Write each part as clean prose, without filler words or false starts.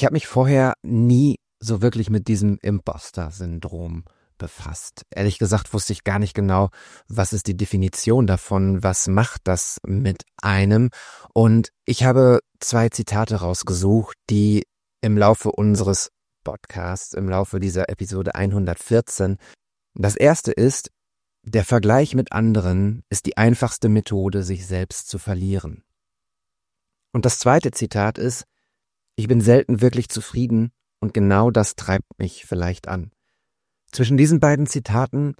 Ich habe mich vorher nie so wirklich mit diesem Imposter-Syndrom befasst. Ehrlich gesagt wusste ich gar nicht genau, was ist die Definition davon, was macht das mit einem. Und ich habe 2 Zitate rausgesucht, die im Laufe unseres Podcasts, im Laufe dieser Episode 114, das erste ist: Der Vergleich mit anderen ist die einfachste Methode, sich selbst zu verlieren. Und das zweite Zitat ist: Ich bin selten wirklich zufrieden und genau das treibt mich vielleicht an. Zwischen diesen beiden Zitaten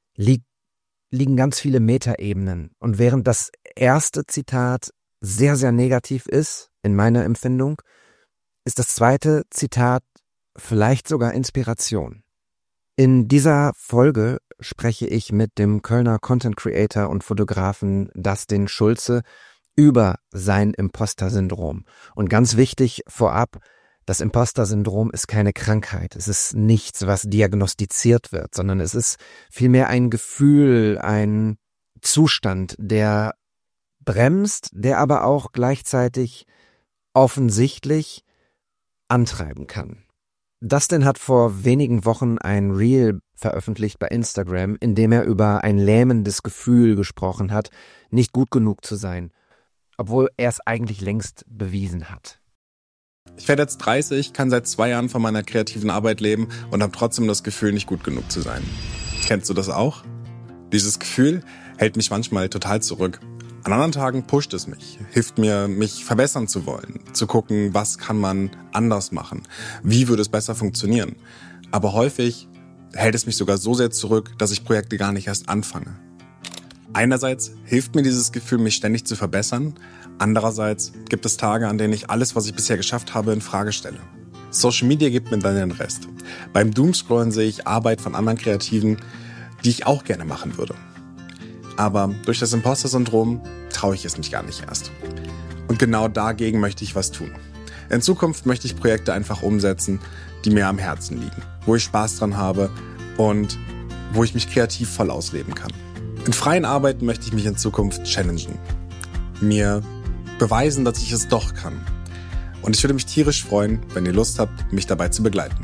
liegen ganz viele Metaebenen. Und während das erste Zitat sehr, sehr negativ ist, in meiner Empfindung, ist das zweite Zitat vielleicht sogar Inspiration. In dieser Folge spreche ich mit dem Kölner Content Creator und Fotografen Dustin Schulze über sein Imposter-Syndrom. Und ganz wichtig vorab: Das Imposter-Syndrom ist keine Krankheit. Es ist nichts, was diagnostiziert wird, sondern es ist vielmehr ein Gefühl, ein Zustand, der bremst, der aber auch gleichzeitig offensichtlich antreiben kann. Dustin hat vor wenigen Wochen ein Reel veröffentlicht bei Instagram, in dem er über ein lähmendes Gefühl gesprochen hat, nicht gut genug zu sein, obwohl er es eigentlich längst bewiesen hat. Ich werde jetzt 30, kann seit 2 Jahren von meiner kreativen Arbeit leben und habe trotzdem das Gefühl, nicht gut genug zu sein. Kennst du das auch? Dieses Gefühl hält mich manchmal total zurück. An anderen Tagen pusht es mich, hilft mir, mich verbessern zu wollen, zu gucken, was kann man anders machen, wie würde es besser funktionieren. Aber häufig hält es mich sogar so sehr zurück, dass ich Projekte gar nicht erst anfange. Einerseits hilft mir dieses Gefühl, mich ständig zu verbessern. Andererseits gibt es Tage, an denen ich alles, was ich bisher geschafft habe, in Frage stelle. Social Media gibt mir dann den Rest. Beim Doomscrollen sehe ich Arbeit von anderen Kreativen, die ich auch gerne machen würde. Aber durch das Imposter-Syndrom traue ich es mich gar nicht erst. Und genau dagegen möchte ich was tun. In Zukunft möchte ich Projekte einfach umsetzen, die mir am Herzen liegen, wo ich Spaß dran habe und wo ich mich kreativ voll ausleben kann. In freien Arbeiten möchte ich mich in Zukunft challengen, mir beweisen, dass ich es doch kann. Und ich würde mich tierisch freuen, wenn ihr Lust habt, mich dabei zu begleiten.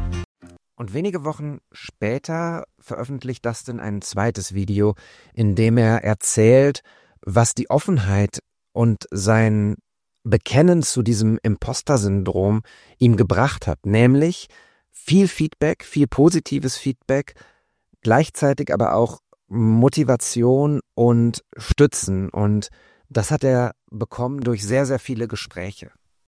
Und wenige Wochen später veröffentlicht Dustin ein zweites Video, in dem er erzählt, was die Offenheit und sein Bekennen zu diesem Imposter-Syndrom ihm gebracht hat. Nämlich viel Feedback, viel positives Feedback, gleichzeitig aber auch Motivation und Stützen. Und das hat er bekommen durch sehr, sehr viele Gespräche.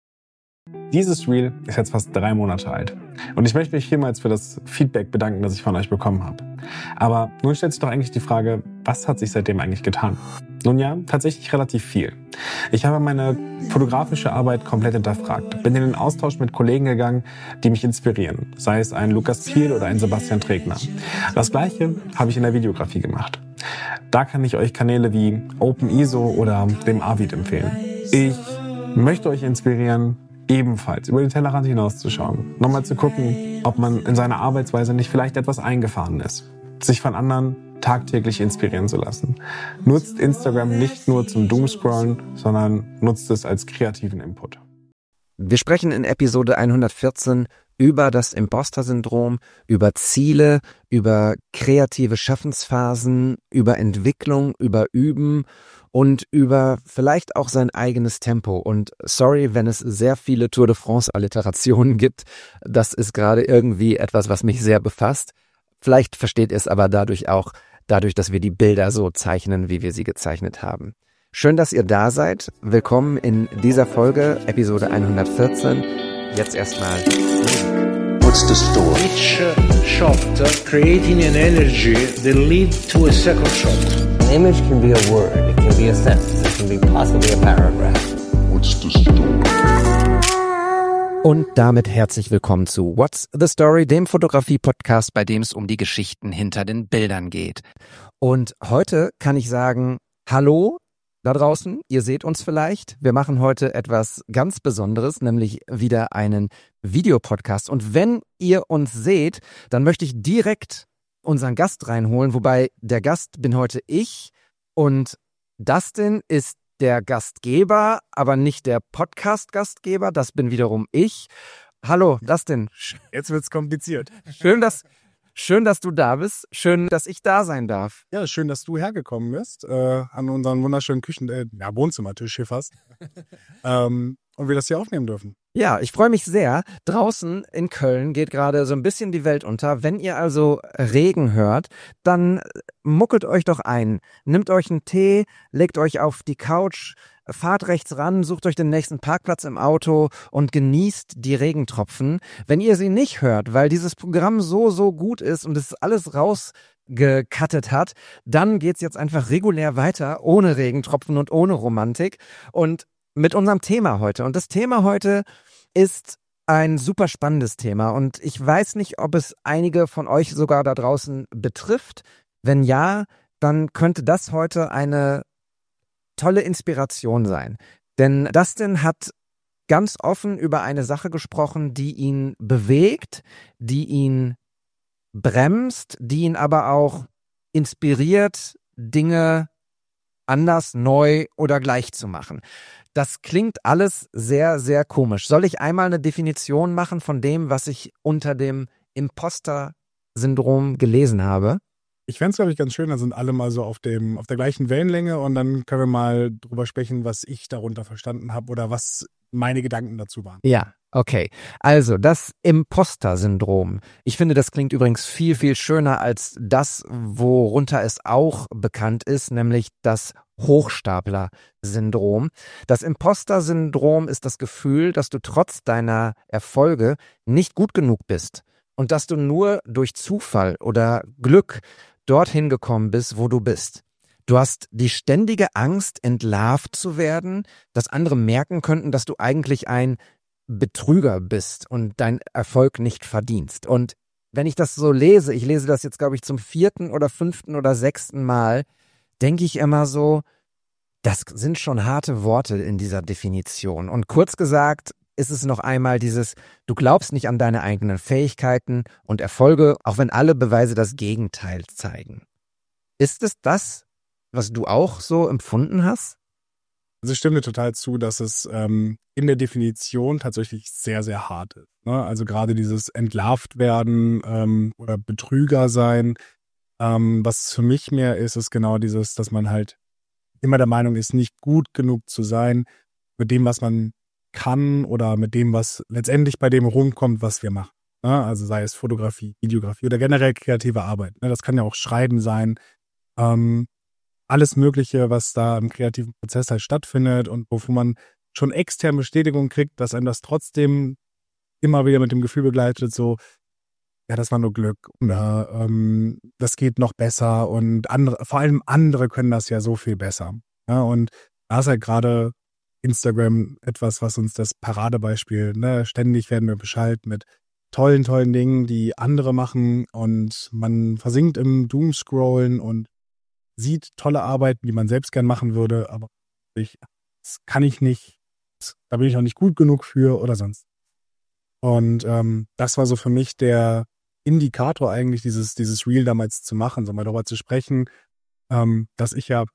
Dieses Reel ist jetzt fast 3 Monate alt. Und ich möchte mich vielmals für das Feedback bedanken, das ich von euch bekommen habe. Aber nun stellt sich doch eigentlich die Frage, was hat sich seitdem eigentlich getan? Nun ja, tatsächlich relativ viel. Ich habe meine fotografische Arbeit komplett hinterfragt, bin in den Austausch mit Kollegen gegangen, die mich inspirieren, sei es ein Lukas Thiel oder ein Sebastian Trägner. Das Gleiche habe ich in der Videografie gemacht. Da kann ich euch Kanäle wie OpenISO oder dem Arvid empfehlen. Ich möchte euch inspirieren, ebenfalls über den Tellerrand hinauszuschauen, nochmal zu gucken, ob man in seiner Arbeitsweise nicht vielleicht etwas eingefahren ist, sich von anderen tagtäglich inspirieren zu lassen. Nutzt Instagram nicht nur zum Doomscrollen, sondern nutzt es als kreativen Input. Wir sprechen in Episode 114 über das Imposter-Syndrom, über Ziele, über kreative Schaffensphasen, über Entwicklung, über Üben und über vielleicht auch sein eigenes Tempo. Und sorry, wenn es sehr viele Tour de France-Alliterationen gibt, das ist gerade irgendwie etwas, was mich sehr befasst. Vielleicht versteht ihr es aber dadurch, dass wir die Bilder so zeichnen, wie wir sie gezeichnet haben. Schön, dass ihr da seid. Willkommen in dieser Folge, Episode 114. Jetzt erstmal. What's the story? Each shot creating an energy that leads to a second shot. An image can be a word, it can be a sentence, it can be possibly a paragraph. What's the story? Und damit herzlich willkommen zu What's the Story, dem Fotografie-Podcast, bei dem es um die Geschichten hinter den Bildern geht. Und heute kann ich sagen, hallo da draußen, ihr seht uns vielleicht. Wir machen heute etwas ganz Besonderes, nämlich wieder einen Videopodcast. Und wenn ihr uns seht, dann möchte ich direkt unseren Gast reinholen, wobei der Gast bin heute ich und Dustin ist der Gastgeber, aber nicht der Podcast-Gastgeber, das bin wiederum ich. Hallo, Dustin. Jetzt wird's kompliziert. Schön, dass du da bist. Schön, dass ich da sein darf. Ja, schön, dass du hergekommen bist, an unseren wunderschönen Wohnzimmertisch hier fast. Und wir das hier aufnehmen dürfen. Ja, ich freue mich sehr. Draußen in Köln geht gerade so ein bisschen die Welt unter. Wenn ihr also Regen hört, dann muckelt euch doch ein. Nehmt euch einen Tee, legt euch auf die Couch, fahrt rechts ran, sucht euch den nächsten Parkplatz im Auto und genießt die Regentropfen. Wenn ihr sie nicht hört, weil dieses Programm so gut ist und es alles rausgecuttet hat, dann geht's jetzt einfach regulär weiter, ohne Regentropfen und ohne Romantik und mit unserem Thema heute. Und das Thema heute ist ein super spannendes Thema und ich weiß nicht, ob es einige von euch sogar da draußen betrifft. Wenn ja, dann könnte das heute eine tolle Inspiration sein. Denn Dustin hat ganz offen über eine Sache gesprochen, die ihn bewegt, die ihn bremst, die ihn aber auch inspiriert, Dinge anders, neu oder gleich zu machen. Das klingt alles sehr, sehr komisch. Soll ich einmal eine Definition machen von dem, was ich unter dem Imposter-Syndrom gelesen habe? Ich fände es, glaube ich, ganz schön, da sind alle mal so auf der gleichen Wellenlänge und dann können wir mal drüber sprechen, was ich darunter verstanden habe oder was meine Gedanken dazu waren. Ja, okay. Also das Imposter-Syndrom. Ich finde, das klingt übrigens viel, viel schöner als das, worunter es auch bekannt ist, nämlich das Hochstapler-Syndrom. Das Imposter-Syndrom ist das Gefühl, dass du trotz deiner Erfolge nicht gut genug bist und dass du nur durch Zufall oder Glück dorthin gekommen bist, wo du bist. Du hast die ständige Angst, entlarvt zu werden, dass andere merken könnten, dass du eigentlich ein Betrüger bist und deinen Erfolg nicht verdienst. Und wenn ich das so lese, ich lese das jetzt, glaube ich, zum 4. oder 5. oder 6. Mal, denke ich immer so, das sind schon harte Worte in dieser Definition. Und kurz gesagt ist es noch einmal dieses, du glaubst nicht an deine eigenen Fähigkeiten und Erfolge, auch wenn alle Beweise das Gegenteil zeigen. Ist es das, was du auch so empfunden hast? Also ich stimme dir total zu, dass es in der Definition tatsächlich sehr, sehr hart ist. Ne? Also gerade dieses entlarvt werden oder Betrüger sein. Was für mich mehr ist, ist genau dieses, dass man halt immer der Meinung ist, nicht gut genug zu sein mit dem, was man kann oder mit dem, was letztendlich bei dem rumkommt, was wir machen. Ne? Also sei es Fotografie, Videografie oder generell kreative Arbeit. Ne? Das kann ja auch Schreiben sein. Alles Mögliche, was da im kreativen Prozess halt stattfindet und wofür man schon externe Bestätigung kriegt, dass einem das trotzdem immer wieder mit dem Gefühl begleitet, so, ja, das war nur Glück oder das geht noch besser und vor allem andere können das ja so viel besser. Ja, und da ist halt gerade Instagram etwas, was uns das Paradebeispiel, ne, ständig werden wir beschallt mit tollen Dingen, die andere machen und man versinkt im Doomscrollen und sieht tolle Arbeiten, die man selbst gern machen würde, aber das kann ich nicht, da bin ich auch nicht gut genug für oder sonst. Und das war so für mich der Indikator eigentlich, dieses Reel damals zu machen, so mal darüber zu sprechen, dass ich ja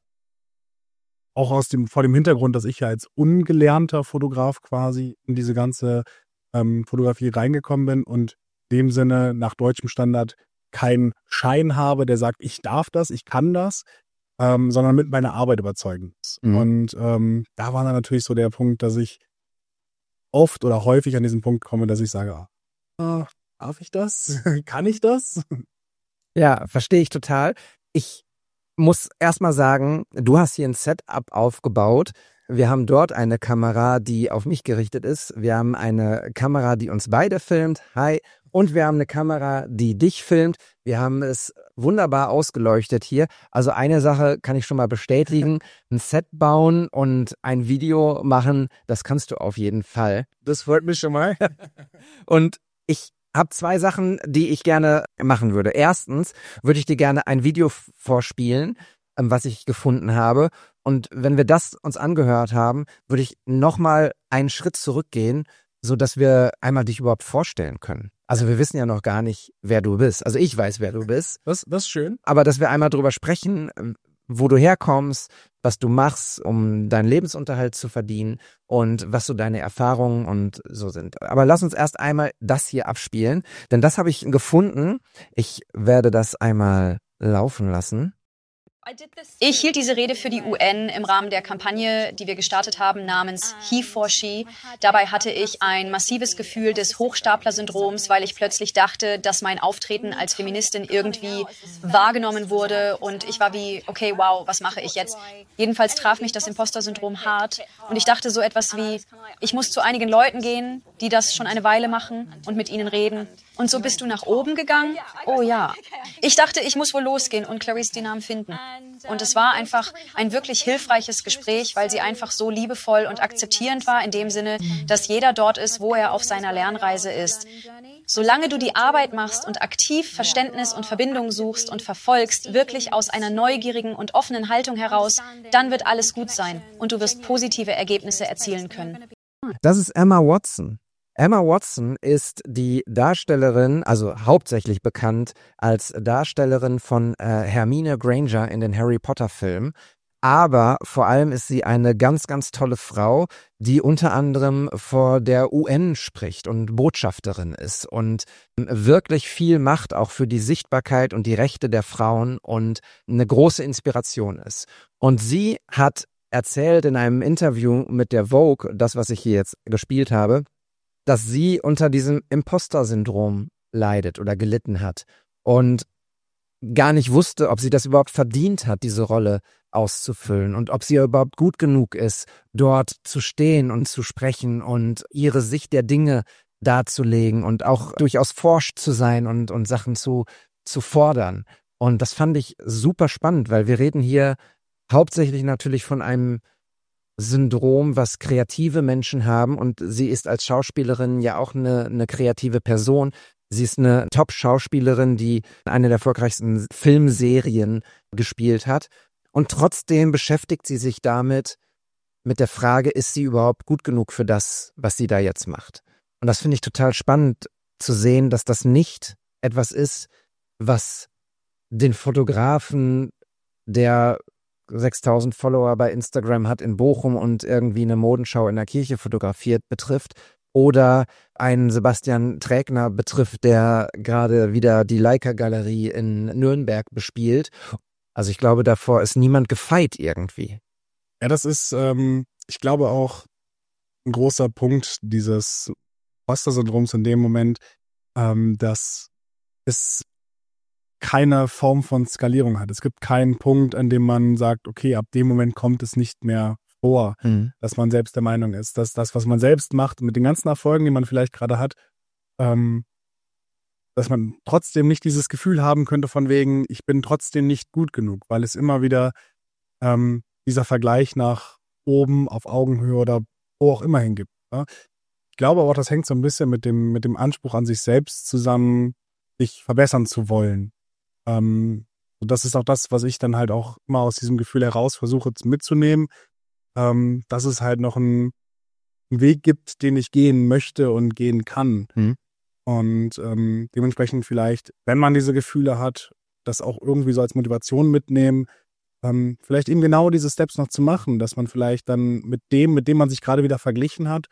auch vor dem Hintergrund, dass ich ja als ungelernter Fotograf quasi in diese ganze Fotografie reingekommen bin und in dem Sinne nach deutschem Standard keinen Schein habe, der sagt, ich darf das, ich kann das, sondern mit meiner Arbeit überzeugen muss. Mhm. Und da war dann natürlich so der Punkt, dass ich oft oder häufig an diesen Punkt komme, dass ich sage, darf ich das? Kann ich das? Ja, verstehe ich total. Ich muss erstmal sagen, du hast hier ein Setup aufgebaut. Wir haben dort eine Kamera, die auf mich gerichtet ist. Wir haben eine Kamera, die uns beide filmt. Hi. Und wir haben eine Kamera, die dich filmt. Wir haben es wunderbar ausgeleuchtet hier. Also eine Sache kann ich schon mal bestätigen. Ein Set bauen und ein Video machen, das kannst du auf jeden Fall. Das freut mich schon mal. Und ich habe 2 Sachen, die ich gerne machen würde. Erstens würde ich dir gerne ein Video vorspielen, was ich gefunden habe. Und wenn wir das uns angehört haben, würde ich nochmal einen Schritt zurückgehen, sodass wir einmal dich überhaupt vorstellen können. Also wir wissen ja noch gar nicht, wer du bist. Also ich weiß, wer du bist. Das ist schön. Aber dass wir einmal drüber sprechen, wo du herkommst, was du machst, um deinen Lebensunterhalt zu verdienen und was so deine Erfahrungen und so sind. Aber lass uns erst einmal das hier abspielen, denn das habe ich gefunden. Ich werde das einmal laufen lassen. Ich hielt diese Rede für die UN im Rahmen der Kampagne, die wir gestartet haben, namens He for She. Dabei hatte ich ein massives Gefühl des Hochstapler-Syndroms, weil ich plötzlich dachte, dass mein Auftreten als Feministin irgendwie wahrgenommen wurde. Und ich war wie, okay, wow, was mache ich jetzt? Jedenfalls traf mich das Imposter-Syndrom hart. Und ich dachte so etwas wie, ich muss zu einigen Leuten gehen, die das schon eine Weile machen und mit ihnen reden. Und so bist du nach oben gegangen? Oh ja. Ich dachte, ich muss wohl losgehen und Clarice die Namen finden. Und es war einfach ein wirklich hilfreiches Gespräch, weil sie einfach so liebevoll und akzeptierend war, in dem Sinne, dass jeder dort ist, wo er auf seiner Lernreise ist. Solange du die Arbeit machst und aktiv Verständnis und Verbindung suchst und verfolgst, wirklich aus einer neugierigen und offenen Haltung heraus, dann wird alles gut sein und du wirst positive Ergebnisse erzielen können. Das ist Emma Watson. Emma Watson ist die Darstellerin, also hauptsächlich bekannt als Darstellerin von Hermine Granger in den Harry Potter Filmen. Aber vor allem ist sie eine ganz, ganz tolle Frau, die unter anderem vor der UN spricht und Botschafterin ist und wirklich viel macht, auch für die Sichtbarkeit und die Rechte der Frauen und eine große Inspiration ist. Und sie hat erzählt in einem Interview mit der Vogue, das, was ich hier jetzt gespielt habe, dass sie unter diesem Imposter-Syndrom leidet oder gelitten hat und gar nicht wusste, ob sie das überhaupt verdient hat, diese Rolle auszufüllen und ob sie überhaupt gut genug ist, dort zu stehen und zu sprechen und ihre Sicht der Dinge darzulegen und auch durchaus forsch zu sein und Sachen zu fordern. Und das fand ich super spannend, weil wir reden hier hauptsächlich natürlich von einem Syndrom, was kreative Menschen haben, und sie ist als Schauspielerin ja auch eine kreative Person. Sie ist eine Top-Schauspielerin, die eine der erfolgreichsten Filmserien gespielt hat, und trotzdem beschäftigt sie sich damit, mit der Frage, ist sie überhaupt gut genug für das, was sie da jetzt macht? Und das finde ich total spannend zu sehen, dass das nicht etwas ist, was den Fotografen, der 6.000 Follower bei Instagram hat in Bochum und irgendwie eine Modenschau in der Kirche fotografiert, betrifft, oder einen Sebastian Trägner betrifft, der gerade wieder die Leica-Galerie in Nürnberg bespielt. Also ich glaube, davor ist niemand gefeit irgendwie. Ja, das ist, ich glaube, auch ein großer Punkt dieses Imposter-Syndroms in dem Moment, dass es keine Form von Skalierung hat. Es gibt keinen Punkt, an dem man sagt, okay, ab dem Moment kommt es nicht mehr vor, dass man selbst der Meinung ist, dass das, was man selbst macht, mit den ganzen Erfolgen, die man vielleicht gerade hat, dass man trotzdem nicht dieses Gefühl haben könnte von wegen, ich bin trotzdem nicht gut genug, weil es immer wieder dieser Vergleich nach oben auf Augenhöhe oder wo auch immer hingibt. Ja? Ich glaube aber auch, das hängt so ein bisschen mit dem Anspruch an sich selbst zusammen, sich verbessern zu wollen. Und das ist auch das, was ich dann halt auch immer aus diesem Gefühl heraus versuche mitzunehmen, dass es halt noch einen Weg gibt, den ich gehen möchte und gehen kann. Und dementsprechend vielleicht, wenn man diese Gefühle hat, das auch irgendwie so als Motivation mitnehmen, vielleicht eben genau diese Steps noch zu machen, dass man vielleicht dann mit dem man sich gerade wieder verglichen hat,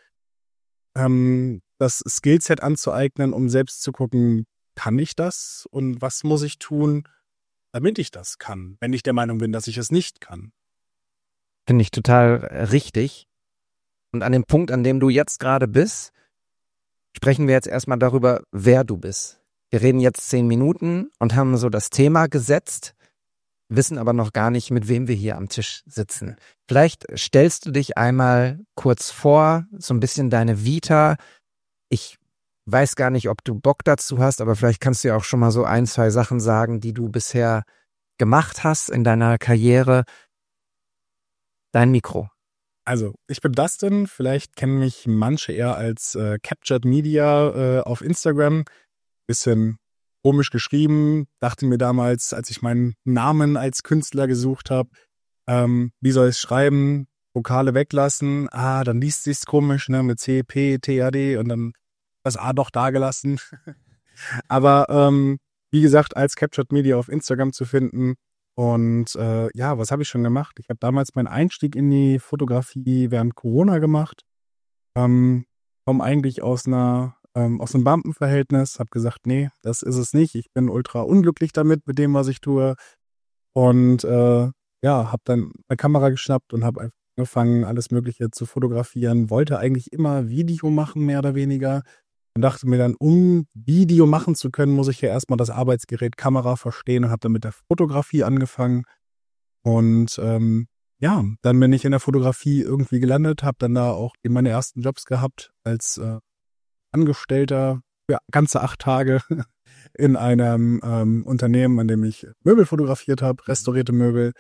das Skillset anzueignen, um selbst zu gucken, kann ich das und was muss ich tun, damit ich das kann, wenn ich der Meinung bin, dass ich es nicht kann. Finde ich total richtig. Und an dem Punkt, an dem du jetzt gerade bist, sprechen wir jetzt erstmal darüber, wer du bist. Wir reden jetzt 10 Minuten und haben so das Thema gesetzt, wissen aber noch gar nicht, mit wem wir hier am Tisch sitzen. Vielleicht stellst du dich einmal kurz vor, so ein bisschen deine Vita. Ich weiß gar nicht, ob du Bock dazu hast, aber vielleicht kannst du ja auch schon mal so 1, 2 Sachen sagen, die du bisher gemacht hast in deiner Karriere. Dein Mikro. Also, ich bin Dustin, vielleicht kennen mich manche eher als Captured Media auf Instagram. Bisschen komisch geschrieben, dachte mir damals, als ich meinen Namen als Künstler gesucht habe, wie soll ich es schreiben? Vokale weglassen, dann liest sich's komisch, ne, mit C, P, T, A, D und dann das A doch da gelassen. Aber wie gesagt, als Captured Media auf Instagram zu finden Und was habe ich schon gemacht? Ich habe damals meinen Einstieg in die Fotografie während Corona gemacht. Komme eigentlich aus einem Beamtenverhältnis, habe gesagt, nee, das ist es nicht. Ich bin ultra unglücklich damit, mit dem, was ich tue. Und habe dann eine Kamera geschnappt und habe einfach angefangen, alles Mögliche zu fotografieren. Wollte eigentlich immer Video machen, mehr oder weniger. Und dachte mir dann, um Video machen zu können, muss ich ja erstmal das Arbeitsgerät Kamera verstehen und habe dann mit der Fotografie angefangen. Und dann bin ich in der Fotografie irgendwie gelandet, habe dann da auch meine ersten Jobs gehabt als Angestellter für ganze 8 Tage in einem Unternehmen, an dem ich Möbel fotografiert habe, restaurierte Möbel.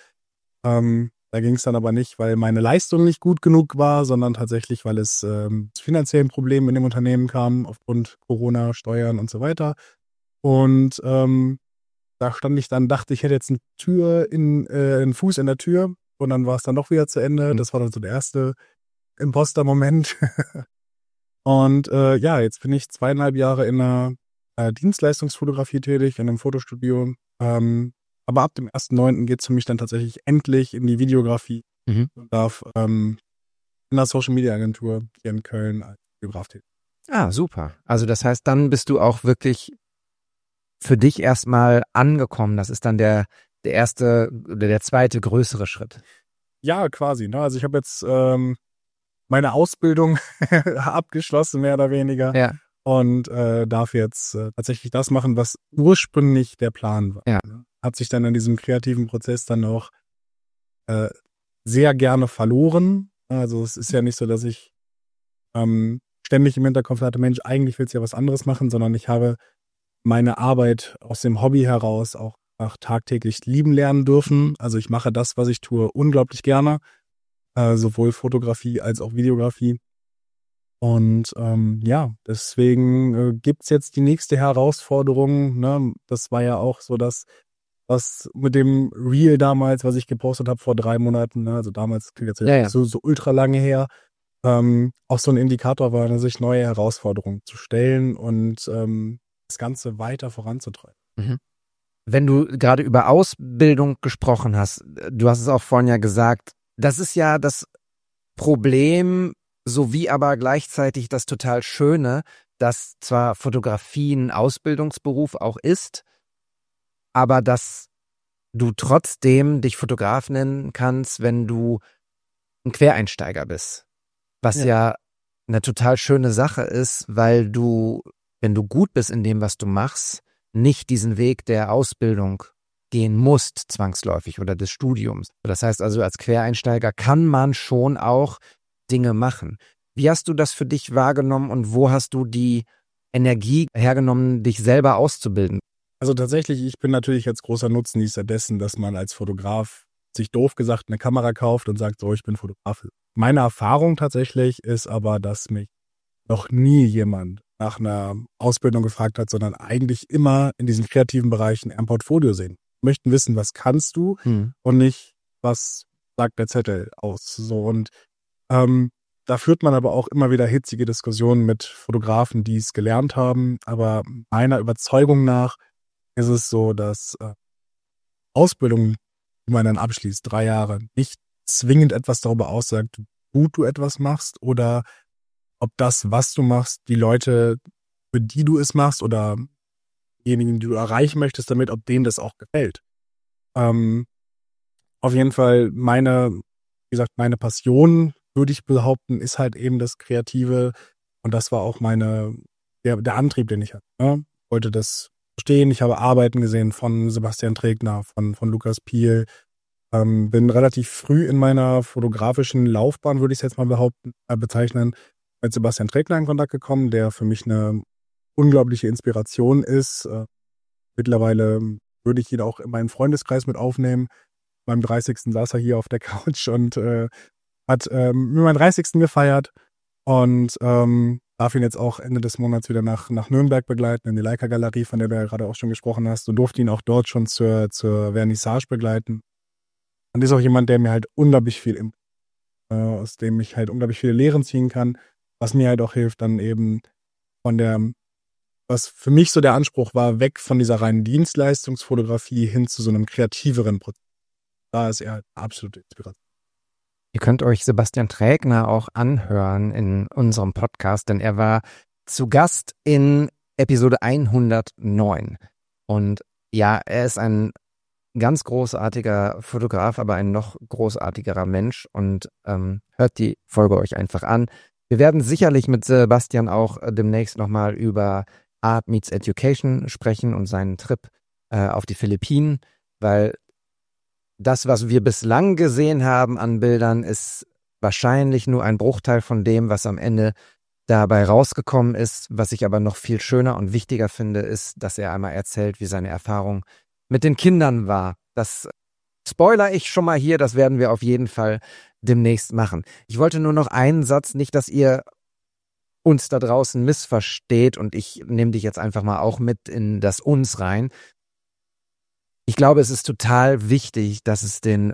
Da ging es dann aber nicht, weil meine Leistung nicht gut genug war, sondern tatsächlich, weil es zu finanziellen Problemen in dem Unternehmen kam, aufgrund Corona, Steuern und so weiter. Und da stand ich dann, dachte ich hätte jetzt einen Fuß in der Tür und dann war es dann doch wieder zu Ende. Das war dann so der erste Imposter-Moment. Und jetzt bin ich 2,5 Jahre in einer Dienstleistungsfotografie tätig, in einem Fotostudio. Aber ab dem 1.9. geht es für mich dann tatsächlich endlich in die Videografie. Und darf in einer Social-Media-Agentur hier in Köln als Videograf tätig. Ah, super. Also das heißt, dann bist du auch wirklich für dich erstmal angekommen. Das ist dann der erste oder der zweite größere Schritt. Ja, quasi. Ne? Also ich habe jetzt meine Ausbildung abgeschlossen, mehr oder weniger. Ja. Und darf jetzt tatsächlich das machen, was ursprünglich der Plan war. Ja. Hat sich dann in diesem kreativen Prozess dann auch sehr gerne verloren. Also es ist ja nicht so, dass ich ständig im Hinterkopf hatte, Mensch, eigentlich willst du ja was anderes machen, sondern ich habe meine Arbeit aus dem Hobby heraus auch tagtäglich lieben lernen dürfen. Also ich mache das, was ich tue, unglaublich gerne. Sowohl Fotografie als auch Videografie. Und deswegen gibt's jetzt die nächste Herausforderung. Ne? Das war ja auch so das, was mit dem Reel damals, was ich gepostet habe vor 3 Monaten, ne? Also damals klingt jetzt so ultra lange her, auch so ein Indikator war, sich neue Herausforderungen zu stellen und das Ganze weiter voranzutreiben. Mhm. Wenn du gerade über Ausbildung gesprochen hast, du hast es auch vorhin ja gesagt, das ist ja das Problem, sowie aber gleichzeitig das total Schöne, dass zwar Fotografie ein Ausbildungsberuf auch ist, aber dass du trotzdem dich Fotograf nennen kannst, wenn du ein Quereinsteiger bist. Was ja eine total schöne Sache ist, weil du, wenn du gut bist in dem, was du machst, nicht diesen Weg der Ausbildung gehen musst, zwangsläufig, oder des Studiums. Das heißt also, als Quereinsteiger kann man schon auch Dinge machen. Wie hast du das für dich wahrgenommen und wo hast du die Energie hergenommen, dich selber auszubilden? Also tatsächlich, ich bin natürlich jetzt großer Nutznießer dessen, dass man als Fotograf sich doof gesagt eine Kamera kauft und sagt, so, ich bin Fotograf. Meine Erfahrung tatsächlich ist aber, dass mich noch nie jemand nach einer Ausbildung gefragt hat, sondern eigentlich immer in diesen kreativen Bereichen ein Portfolio sehen. Möchten wissen, was kannst du und nicht, was sagt der Zettel aus. So und da führt man aber auch immer wieder hitzige Diskussionen mit Fotografen, die es gelernt haben. Aber meiner Überzeugung nach ist es so, dass Ausbildung, die man dann abschließt, 3 Jahre, nicht zwingend etwas darüber aussagt, wie gut du etwas machst oder ob das, was du machst, die Leute, für die du es machst oder diejenigen, die du erreichen möchtest damit, ob denen das auch gefällt. Auf jeden Fall meine Passion, würde ich behaupten, ist halt eben das Kreative und das war auch der Antrieb, den ich hatte. Ne? Ich wollte das verstehen. Ich habe Arbeiten gesehen von Sebastian Trägner, von Lukas Piel. Bin relativ früh in meiner fotografischen Laufbahn, würde ich es jetzt mal bezeichnen, mit Sebastian Trägner in Kontakt gekommen, der für mich eine unglaubliche Inspiration ist. Mittlerweile würde ich ihn auch in meinen Freundeskreis mit aufnehmen. Beim 30. saß er hier auf der Couch und hat mir meinen 30. gefeiert und darf ihn jetzt auch Ende des Monats wieder nach Nürnberg begleiten, in die Leica-Galerie, von der du ja gerade auch schon gesprochen hast. Du durfte ihn auch dort schon zur Vernissage begleiten. Und ist auch jemand, der mir halt unglaublich viel, aus dem ich halt unglaublich viele Lehren ziehen kann, was mir halt auch hilft, dann eben was für mich so der Anspruch war, weg von dieser reinen Dienstleistungsfotografie hin zu so einem kreativeren Prozess. Da ist er halt absolute Inspiration. Ihr könnt euch Sebastian Trägner auch anhören in unserem Podcast, denn er war zu Gast in Episode 109. Und ja, er ist ein ganz großartiger Fotograf, aber ein noch großartigerer Mensch. Und hört die Folge euch einfach an. Wir werden sicherlich mit Sebastian auch demnächst nochmal über Art Meets Education sprechen und seinen Trip auf die Philippinen, weil das, was wir bislang gesehen haben an Bildern, ist wahrscheinlich nur ein Bruchteil von dem, was am Ende dabei rausgekommen ist. Was ich aber noch viel schöner und wichtiger finde, ist, dass er einmal erzählt, wie seine Erfahrung mit den Kindern war. Das spoiler ich schon mal hier, das werden wir auf jeden Fall demnächst machen. Ich wollte nur noch einen Satz, nicht, dass ihr uns da draußen missversteht und ich nehme dich jetzt einfach mal auch mit in das Uns rein. Ich glaube, es ist total wichtig, dass es den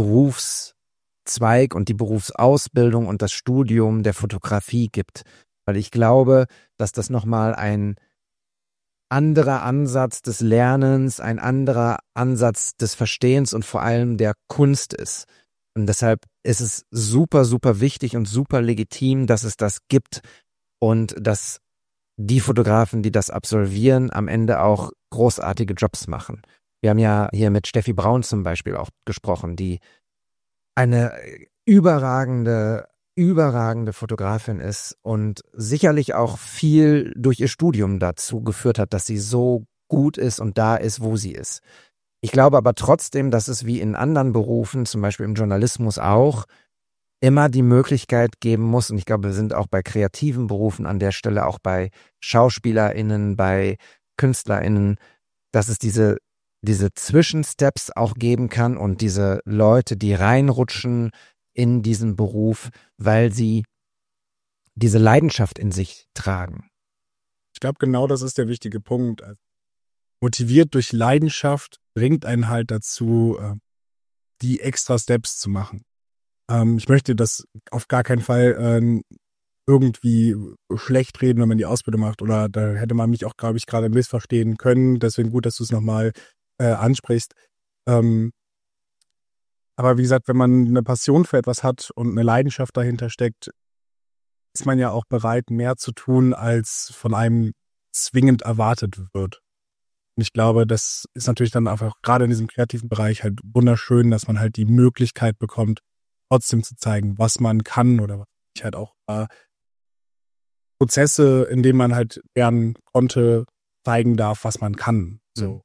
Berufszweig und die Berufsausbildung und das Studium der Fotografie gibt. Weil ich glaube, dass das nochmal ein anderer Ansatz des Lernens, ein anderer Ansatz des Verstehens und vor allem der Kunst ist. Und deshalb ist es super, super wichtig und super legitim, dass es das gibt und dass die Fotografen, die das absolvieren, am Ende auch großartige Jobs machen. Wir haben ja hier mit Steffi Braun zum Beispiel auch gesprochen, die eine überragende Fotografin ist und sicherlich auch viel durch ihr Studium dazu geführt hat, dass sie so gut ist und da ist, wo sie ist. Ich glaube aber trotzdem, dass es wie in anderen Berufen, zum Beispiel im Journalismus auch, immer die Möglichkeit geben muss, und ich glaube, wir sind auch bei kreativen Berufen an der Stelle, auch bei SchauspielerInnen, bei KünstlerInnen, dass es diese Zwischensteps auch geben kann und diese Leute, die reinrutschen in diesen Beruf, weil sie diese Leidenschaft in sich tragen. Ich glaube, genau das ist der wichtige Punkt. Also, motiviert durch Leidenschaft bringt einen halt dazu, die extra Steps zu machen. Ich möchte das auf gar keinen Fall irgendwie schlecht reden, wenn man die Ausbildung macht, oder da hätte man mich auch, glaube ich, gerade missverstehen können. Deswegen gut, dass du es nochmal ansprichst. Aber wie gesagt, wenn man eine Passion für etwas hat und eine Leidenschaft dahinter steckt, ist man ja auch bereit, mehr zu tun, als von einem zwingend erwartet wird. Und ich glaube, das ist natürlich dann einfach gerade in diesem kreativen Bereich halt wunderschön, dass man halt die Möglichkeit bekommt, trotzdem zu zeigen, was man kann, oder was ich halt auch Prozesse, in denen man halt lernen konnte, zeigen darf, was man kann. So.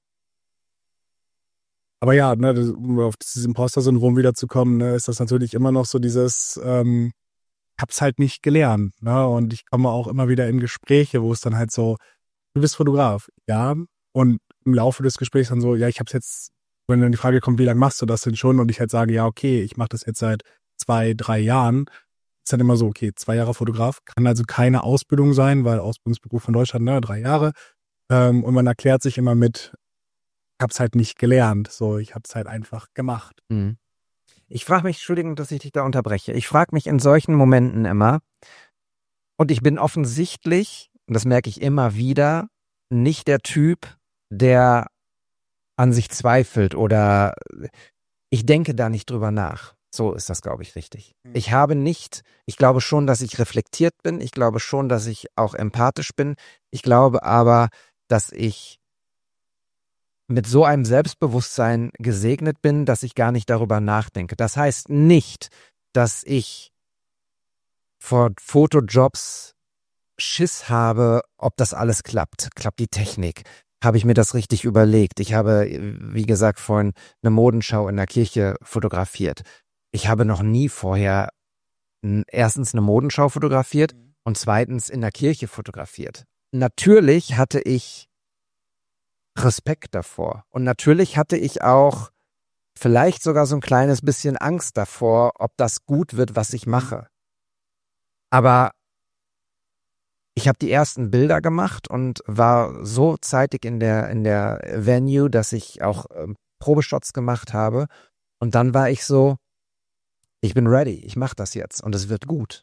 Aber ja, ne, um auf dieses Imposter-Syndrom wiederzukommen, ne, ist das natürlich immer noch so dieses, hab's halt nicht gelernt, ne, und ich komme auch immer wieder in Gespräche, wo es dann halt so, du bist Fotograf, ja, und im Laufe des Gesprächs dann so, ja, ich hab's jetzt, wenn dann die Frage kommt, wie lange machst du das denn schon, und ich halt sage, ja, okay, ich mache das jetzt seit 2-3 Jahren, ist dann immer so, okay, 2 Jahre Fotograf, kann also keine Ausbildung sein, weil Ausbildungsberuf von Deutschland, ne, 3 Jahre, und man erklärt sich immer mit, ich hab's halt nicht gelernt, so, ich hab's halt einfach gemacht. Ich frage mich, Entschuldigung, dass ich dich da unterbreche, ich frage mich in solchen Momenten immer, und ich bin offensichtlich, und das merke ich immer wieder, nicht der Typ, der an sich zweifelt oder ich denke da nicht drüber nach. So ist das, glaube ich, richtig. Ich glaube schon, dass ich reflektiert bin, ich glaube schon, dass ich auch empathisch bin, ich glaube aber, dass ich mit so einem Selbstbewusstsein gesegnet bin, dass ich gar nicht darüber nachdenke. Das heißt nicht, dass ich vor Fotojobs Schiss habe, ob das alles klappt. Klappt die Technik? Habe ich mir das richtig überlegt? Ich habe, wie gesagt, vorhin eine Modenschau in der Kirche fotografiert. Ich habe noch nie vorher erstens eine Modenschau fotografiert und zweitens in der Kirche fotografiert. Natürlich hatte ich Respekt davor. Und natürlich hatte ich auch vielleicht sogar so ein kleines bisschen Angst davor, ob das gut wird, was ich mache. Aber ich habe die ersten Bilder gemacht und war so zeitig in der Venue, dass ich auch Probeshots gemacht habe. Und dann war ich so, ich bin ready, ich mache das jetzt und es wird gut.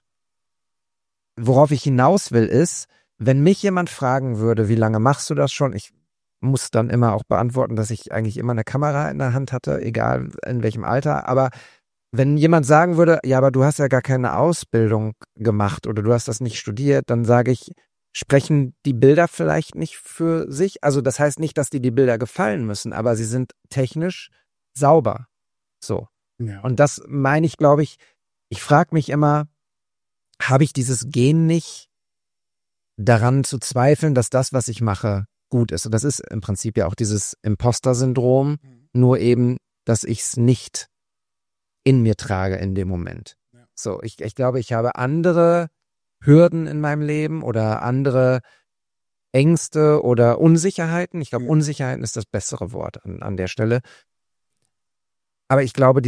Worauf ich hinaus will ist, wenn mich jemand fragen würde, wie lange machst du das schon? Ich muss dann immer auch beantworten, dass ich eigentlich immer eine Kamera in der Hand hatte, egal in welchem Alter. Aber wenn jemand sagen würde, ja, aber du hast ja gar keine Ausbildung gemacht oder du hast das nicht studiert, dann sage ich, sprechen die Bilder vielleicht nicht für sich? Also das heißt nicht, dass die Bilder gefallen müssen, aber sie sind technisch sauber. So. Ja. Und das meine ich, glaube ich, frage mich immer, habe ich dieses Gen nicht, daran zu zweifeln, dass das, was ich mache, gut ist. Und das ist im Prinzip ja auch dieses Imposter-Syndrom, nur eben, dass ich es nicht in mir trage in dem Moment. Ja. So, ich glaube, ich habe andere Hürden in meinem Leben oder andere Ängste oder Unsicherheiten. Ich glaube, Unsicherheiten ist das bessere Wort an der Stelle. Aber ich glaube,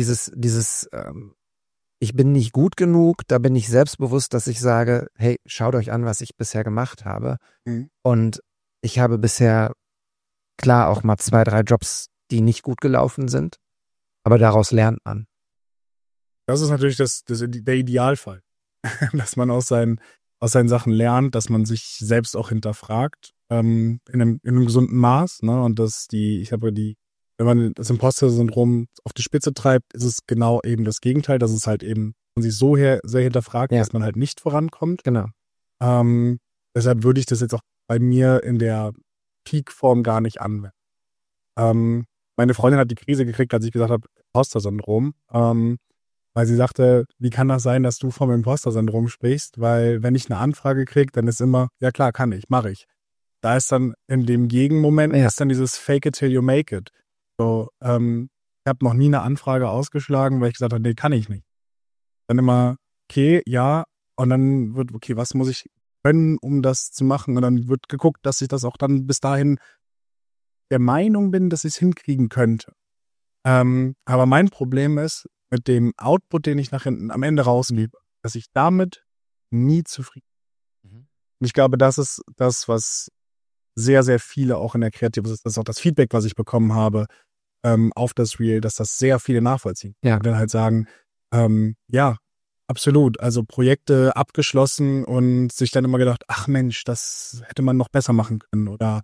ich bin nicht gut genug, da bin ich selbstbewusst, dass ich sage, hey, schaut euch an, was ich bisher gemacht habe. Und ich habe bisher, klar, auch mal 2, 3 Jobs, die nicht gut gelaufen sind, aber daraus lernt man. Das ist natürlich der Idealfall, dass man aus seinen Sachen lernt, dass man sich selbst auch hinterfragt, in einem gesunden Maß, ne? Und wenn man das Imposter-Syndrom auf die Spitze treibt, ist es genau eben das Gegenteil, dass es halt eben man sich so sehr hinterfragt, dass man halt nicht vorankommt. Genau. Deshalb würde ich das jetzt auch bei mir in der Peak-Form gar nicht anwenden. Meine Freundin hat die Krise gekriegt, als ich gesagt habe, Imposter-Syndrom, weil sie sagte, wie kann das sein, dass du vom Imposter-Syndrom sprichst? Weil wenn ich eine Anfrage kriege, dann ist immer, ja klar, kann ich, mache ich. Da ist dann in dem Gegenmoment ist dann dieses Fake it till you make it. So, ich habe noch nie eine Anfrage ausgeschlagen, weil ich gesagt habe, nee, kann ich nicht. Dann immer, okay, ja, und dann wird, okay, was muss ich können, um das zu machen? Und dann wird geguckt, dass ich das auch dann bis dahin der Meinung bin, dass ich es hinkriegen könnte. Aber mein Problem ist, mit dem Output, den ich am Ende rausliebe, dass ich damit nie zufrieden bin. Und ich glaube, das ist das, was sehr, sehr viele auch in der Kreativität, das ist auch das Feedback, was ich bekommen habe, auf das Reel, dass das sehr viele nachvollziehen. Ja. Und dann halt sagen, ja, absolut. Also Projekte abgeschlossen und sich dann immer gedacht, ach Mensch, das hätte man noch besser machen können. Oder,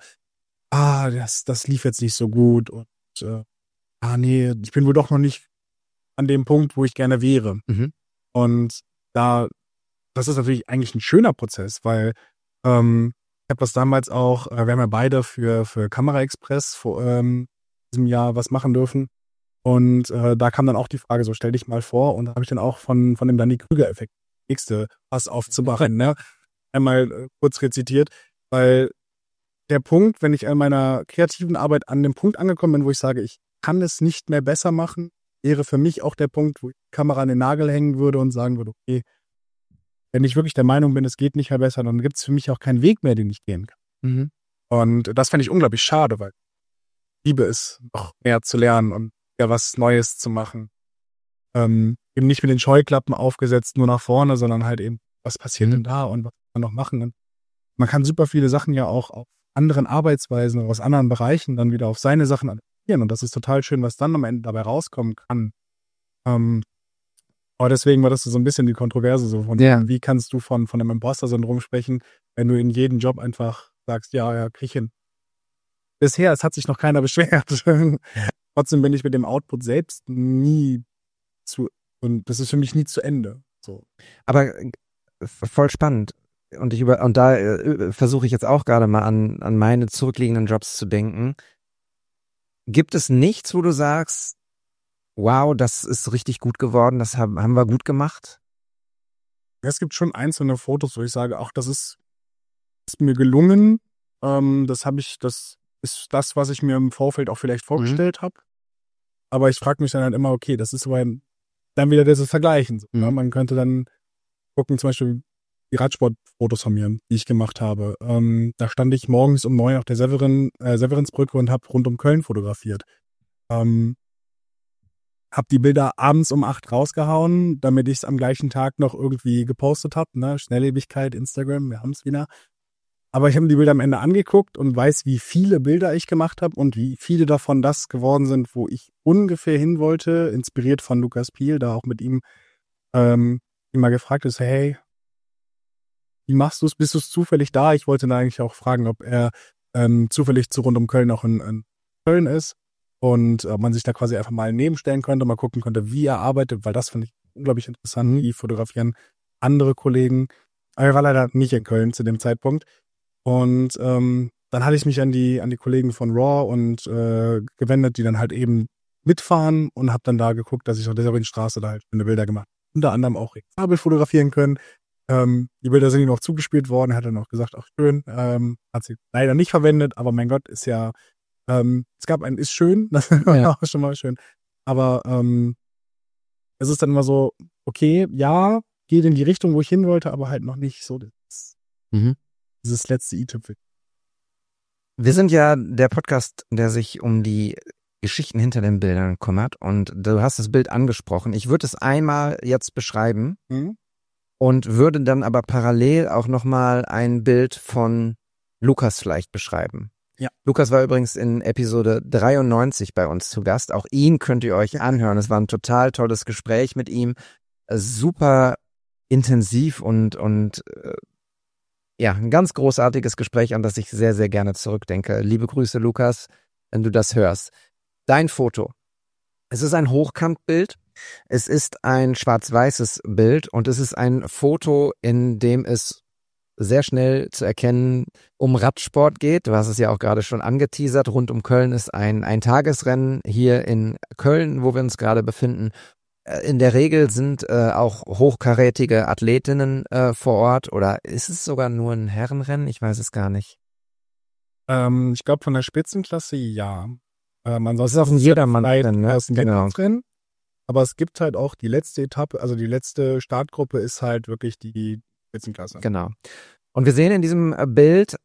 das lief jetzt nicht so gut. Und, nee, ich bin wohl doch noch nicht an dem Punkt, wo ich gerne wäre. Und das ist natürlich eigentlich ein schöner Prozess, weil ich habe das damals auch, wir haben ja beide für Kamera Express vor diesem Jahr was machen dürfen. Und da kam dann auch die Frage, so stell dich mal vor. Und da habe ich dann auch von dem Danny-Krüger-Effekt nächste Pass aufzumachen, ne? Einmal kurz rezitiert, weil der Punkt, wenn ich in meiner kreativen Arbeit an dem Punkt angekommen bin, wo ich sage, ich kann es nicht mehr besser machen, wäre für mich auch der Punkt, wo ich die Kamera an den Nagel hängen würde und sagen würde, okay, wenn ich wirklich der Meinung bin, es geht nicht mehr besser, dann gibt es für mich auch keinen Weg mehr, den ich gehen kann. Und das fände ich unglaublich schade, weil ich liebe es, noch mehr zu lernen und ja was Neues zu machen. Eben nicht mit den Scheuklappen aufgesetzt, nur nach vorne, sondern halt eben, was passiert denn da und was kann man noch machen? Und man kann super viele Sachen ja auch auf anderen Arbeitsweisen oder aus anderen Bereichen dann wieder auf seine Sachen adaptieren. Und das ist total schön, was dann am Ende dabei rauskommen kann. Aber deswegen war das so ein bisschen die Kontroverse so von, wie kannst du von einem Imposter-Syndrom sprechen, wenn du in jedem Job einfach sagst, ja, krieg ich hin. Bisher, es hat sich noch keiner beschwert. Trotzdem bin ich mit dem Output selbst und das ist für mich nie zu Ende. So. Aber voll spannend. Und da versuche ich jetzt auch gerade mal an meine zurückliegenden Jobs zu denken. Gibt es nichts, wo du sagst, wow, das ist richtig gut geworden, das haben wir gut gemacht? Es gibt schon einzelne Fotos, wo ich sage, ach, das ist mir gelungen. Das ist das, was ich mir im Vorfeld auch vielleicht vorgestellt habe. Aber ich frage mich dann halt immer, okay, das ist aber dann wieder dieses Vergleichen. So, ne? Man könnte dann gucken, zum Beispiel die Radsportfotos von mir, die ich gemacht habe. Da stand ich morgens um 9 auf der Severinsbrücke und habe rund um Köln fotografiert. Hab die Bilder abends um 8 rausgehauen, damit ich es am gleichen Tag noch irgendwie gepostet habe. Ne? Schnelllebigkeit, Instagram, wir haben es wieder. Aber ich habe die Bilder am Ende angeguckt und weiß, wie viele Bilder ich gemacht habe und wie viele davon das geworden sind, wo ich ungefähr hin wollte, inspiriert von Lukas Piel, da auch mit ihm immer gefragt ist, hey, wie machst du es? Bist du zufällig da? Ich wollte da eigentlich auch fragen, ob er zufällig zu rund um Köln auch in Köln ist und man sich da quasi einfach mal nebenstellen könnte, mal gucken könnte, wie er arbeitet, weil das finde ich unglaublich interessant. Wie fotografieren andere Kollegen. Aber er war leider nicht in Köln zu dem Zeitpunkt. Und dann hatte ich mich an die Kollegen von RAW und gewendet, die dann halt eben mitfahren und habe dann da geguckt, dass ich auf der Severinstraße da halt schöne Bilder gemacht. Unter anderem auch Farbe fotografieren können. Die Bilder sind ihm noch zugespielt worden. Er hat dann auch gesagt, ach schön, hat sie leider nicht verwendet, aber mein Gott, ist ja, es gab ist schön, das war auch schon mal schön. Aber es ist dann immer so, okay, ja, geht in die Richtung, wo ich hin wollte, aber halt noch nicht so dieses letzte i-Tüpfel. Wir sind ja der Podcast, der sich um die Geschichten hinter den Bildern kümmert und du hast das Bild angesprochen. Ich würde es einmal jetzt beschreiben und würde dann aber parallel auch nochmal ein Bild von Lukas vielleicht beschreiben. Ja. Lukas war übrigens in Episode 93 bei uns zu Gast. Auch ihn könnt ihr euch anhören. Es war ein total tolles Gespräch mit ihm. Super intensiv und ein ganz großartiges Gespräch, an das ich sehr, sehr gerne zurückdenke. Liebe Grüße, Lukas, wenn du das hörst. Dein Foto. Es ist ein Hochkantbild. Es ist ein schwarz-weißes Bild und es ist ein Foto, in dem es sehr schnell zu erkennen um Radsport geht. Du hast es ja auch gerade schon angeteasert. Rund um Köln ist ein Tagesrennen hier in Köln, wo wir uns gerade befinden. In der Regel sind auch hochkarätige Athletinnen vor Ort oder ist es sogar nur ein Herrenrennen? Ich weiß es gar nicht. Ich glaube von der Spitzenklasse ja. Das ist auf dem Jedermann-Rennen, ne? Genau. Aber es gibt halt auch die letzte Etappe, also die letzte Startgruppe ist halt wirklich die Spitzenklasse. Genau. Und wir sehen in diesem Bild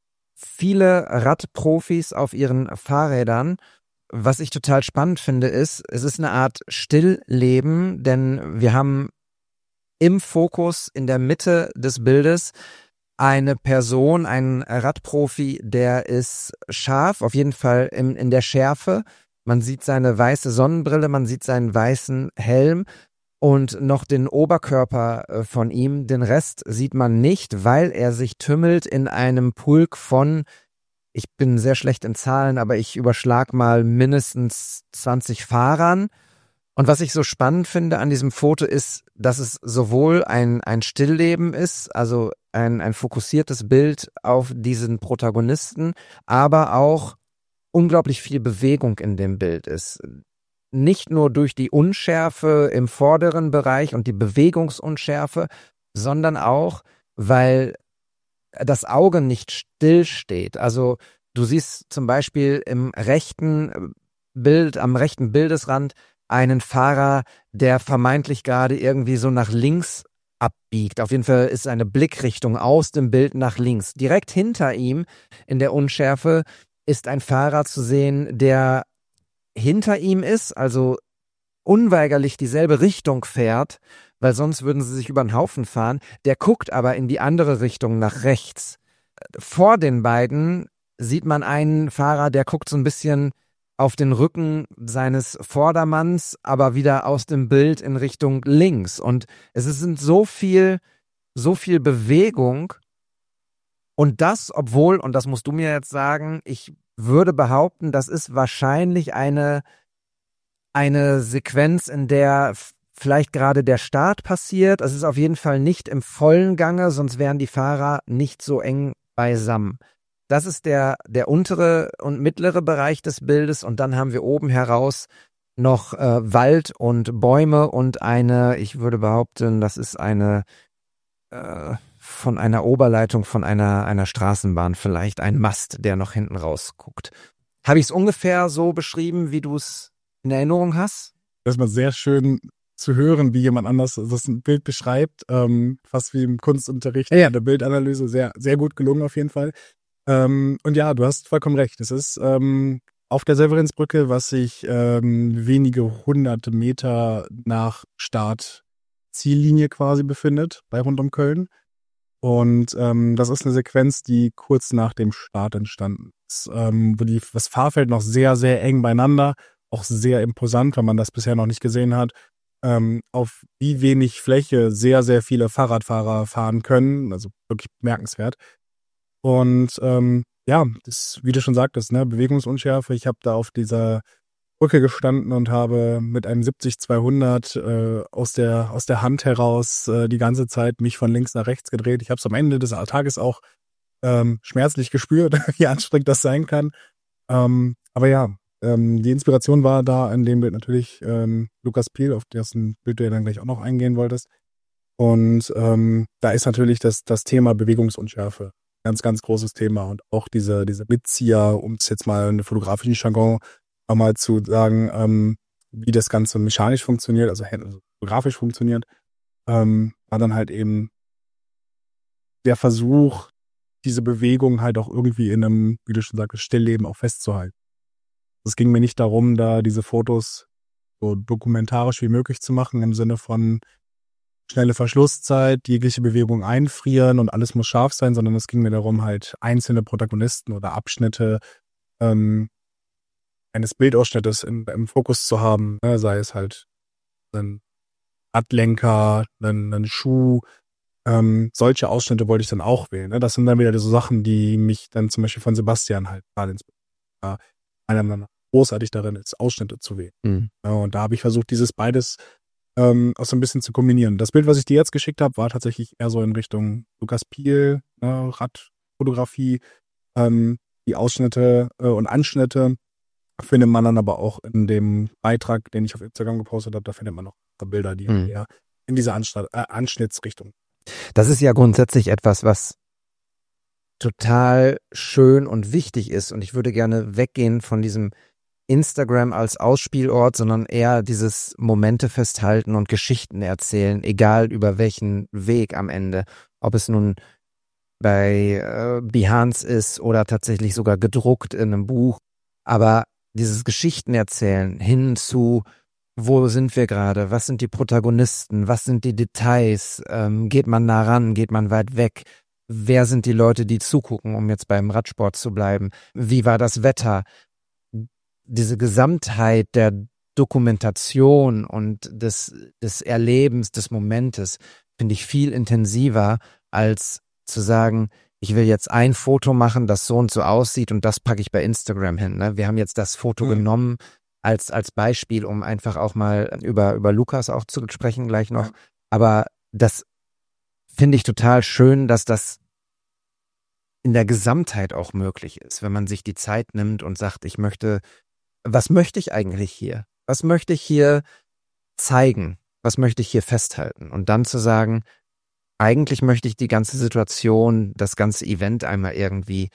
viele Radprofis auf ihren Fahrrädern. Was ich total spannend finde, ist, es ist eine Art Stillleben, denn wir haben im Fokus in der Mitte des Bildes eine Person, einen Radprofi, der ist scharf, auf jeden Fall in der Schärfe. Man sieht seine weiße Sonnenbrille, man sieht seinen weißen Helm und noch den Oberkörper von ihm. Den Rest sieht man nicht, weil er sich tümmelt in einem Pulk von, ich bin sehr schlecht in Zahlen, aber ich überschlag mal mindestens 20 Fahrern. Und was ich so spannend finde an diesem Foto ist, dass es sowohl ein Stillleben ist, also ein fokussiertes Bild auf diesen Protagonisten, aber auch unglaublich viel Bewegung in dem Bild ist. Nicht nur durch die Unschärfe im vorderen Bereich und die Bewegungsunschärfe, sondern auch, weil das Auge nicht still steht. Also du siehst zum Beispiel im rechten Bild, am rechten Bildesrand einen Fahrer, der vermeintlich gerade irgendwie so nach links abbiegt. Auf jeden Fall ist eine Blickrichtung aus dem Bild nach links. Direkt hinter ihm in der Unschärfe ist ein Fahrer zu sehen, der hinter ihm ist, also unweigerlich dieselbe Richtung fährt, weil sonst würden sie sich über den Haufen fahren. Der guckt aber in die andere Richtung nach rechts. Vor den beiden sieht man einen Fahrer, der guckt so ein bisschen auf den Rücken seines Vordermanns, aber wieder aus dem Bild in Richtung links. Und es sind so viel Bewegung. Und das, obwohl, und das musst du mir jetzt sagen, ich würde behaupten, das ist wahrscheinlich eine Sequenz, in der vielleicht gerade der Start passiert. Es ist auf jeden Fall nicht im vollen Gange, sonst wären die Fahrer nicht so eng beisammen. Das ist der untere und mittlere Bereich des Bildes und dann haben wir oben heraus noch Wald und Bäume und ich würde behaupten, das ist eine von einer Oberleitung von einer Straßenbahn vielleicht, ein Mast, der noch hinten rausguckt. Habe ich es ungefähr so beschrieben, wie du es in Erinnerung hast? Das ist mal sehr schön zu hören, wie jemand anders das ein Bild beschreibt, fast wie im Kunstunterricht, in der Bildanalyse, sehr, sehr gut gelungen auf jeden Fall. Und ja, du hast vollkommen recht. Es ist auf der Severinsbrücke, was sich wenige hunderte Meter nach Startziellinie quasi befindet, bei rund um Köln. Und das ist eine Sequenz, die kurz nach dem Start entstanden ist, wo das Fahrfeld noch sehr, sehr eng beieinander, auch sehr imposant, wenn man das bisher noch nicht gesehen hat, auf wie wenig Fläche sehr, sehr viele Fahrradfahrer fahren können, also wirklich bemerkenswert. Und ja, das, wie du schon sagtest, ne, Bewegungsunschärfe. Ich habe da auf dieser Brücke gestanden und habe mit einem 70-200 aus der Hand heraus die ganze Zeit mich von links nach rechts gedreht. Ich habe es am Ende des Tages auch schmerzlich gespürt, wie anstrengend das sein kann. Aber ja, die Inspiration war da in dem Bild natürlich Lukas Piel, auf dessen Bild du ja dann gleich auch noch eingehen wolltest. Und da ist natürlich das Thema Bewegungsunschärfe ganz, ganz großes Thema. Und auch diese Mitzieher, um es jetzt mal in der fotografischen Jargon mal zu sagen, wie das Ganze mechanisch funktioniert, also fotografisch funktioniert, war dann halt eben der Versuch, diese Bewegung halt auch irgendwie in einem, wie du schon sagst, Stillleben auch festzuhalten. Es ging mir nicht darum, da diese Fotos so dokumentarisch wie möglich zu machen, im Sinne von schnelle Verschlusszeit, jegliche Bewegung einfrieren und alles muss scharf sein, sondern es ging mir darum, halt einzelne Protagonisten oder Abschnitte eines Bildausschnittes im Fokus zu haben, ne? Sei es halt ein Radlenker, ein Schuh. Solche Ausschnitte wollte ich dann auch wählen. Ne? Das sind dann wieder so Sachen, die mich dann zum Beispiel von Sebastian halt gerade meiner Meinung nach großartig darin ist, Ausschnitte zu wählen. Mhm. Ja, und da habe ich versucht, dieses beides auch so ein bisschen zu kombinieren. Das Bild, was ich dir jetzt geschickt habe, war tatsächlich eher so in Richtung Lukas Piel, Radfotografie. Die Ausschnitte und Anschnitte findet man dann aber auch in dem Beitrag, den ich auf Instagram gepostet habe. Da findet man noch Bilder, die eher in diese Anschnittsrichtung. Das ist ja grundsätzlich etwas, was total schön und wichtig ist. Und ich würde gerne weggehen von diesem Instagram als Ausspielort, sondern eher dieses Momente festhalten und Geschichten erzählen, egal über welchen Weg am Ende. Ob es nun bei Behance ist oder tatsächlich sogar gedruckt in einem Buch. Aber dieses Geschichten erzählen hin zu, wo sind wir gerade, was sind die Protagonisten, was sind die Details, geht man nah ran, geht man weit weg, wer sind die Leute, die zugucken, um jetzt beim Radsport zu bleiben, wie war das Wetter, diese Gesamtheit der Dokumentation und des Erlebens, des Momentes, finde ich viel intensiver, als zu sagen, ich will jetzt ein Foto machen, das so und so aussieht und das packe ich bei Instagram hin. Ne? Wir haben jetzt das Foto genommen als Beispiel, um einfach auch mal über Lukas auch zu sprechen gleich noch. Aber das finde ich total schön, dass das in der Gesamtheit auch möglich ist, wenn man sich die Zeit nimmt und sagt, was möchte ich eigentlich hier? Was möchte ich hier zeigen? Was möchte ich hier festhalten? Und dann zu sagen, eigentlich möchte ich die ganze Situation, das ganze Event einmal irgendwie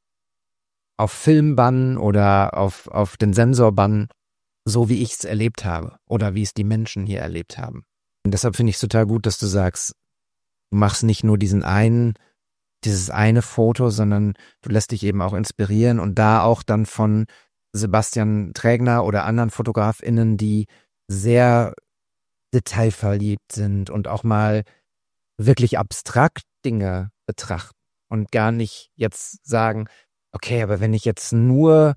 auf Film bannen oder auf den Sensor bannen, so wie ich es erlebt habe oder wie es die Menschen hier erlebt haben. Und deshalb finde ich es total gut, dass du sagst, du machst nicht nur dieses eine Foto, sondern du lässt dich eben auch inspirieren und da auch dann von Sebastian Trägner oder anderen FotografInnen, die sehr detailverliebt sind und auch mal wirklich abstrakt Dinge betrachten und gar nicht jetzt sagen, okay, aber wenn ich jetzt nur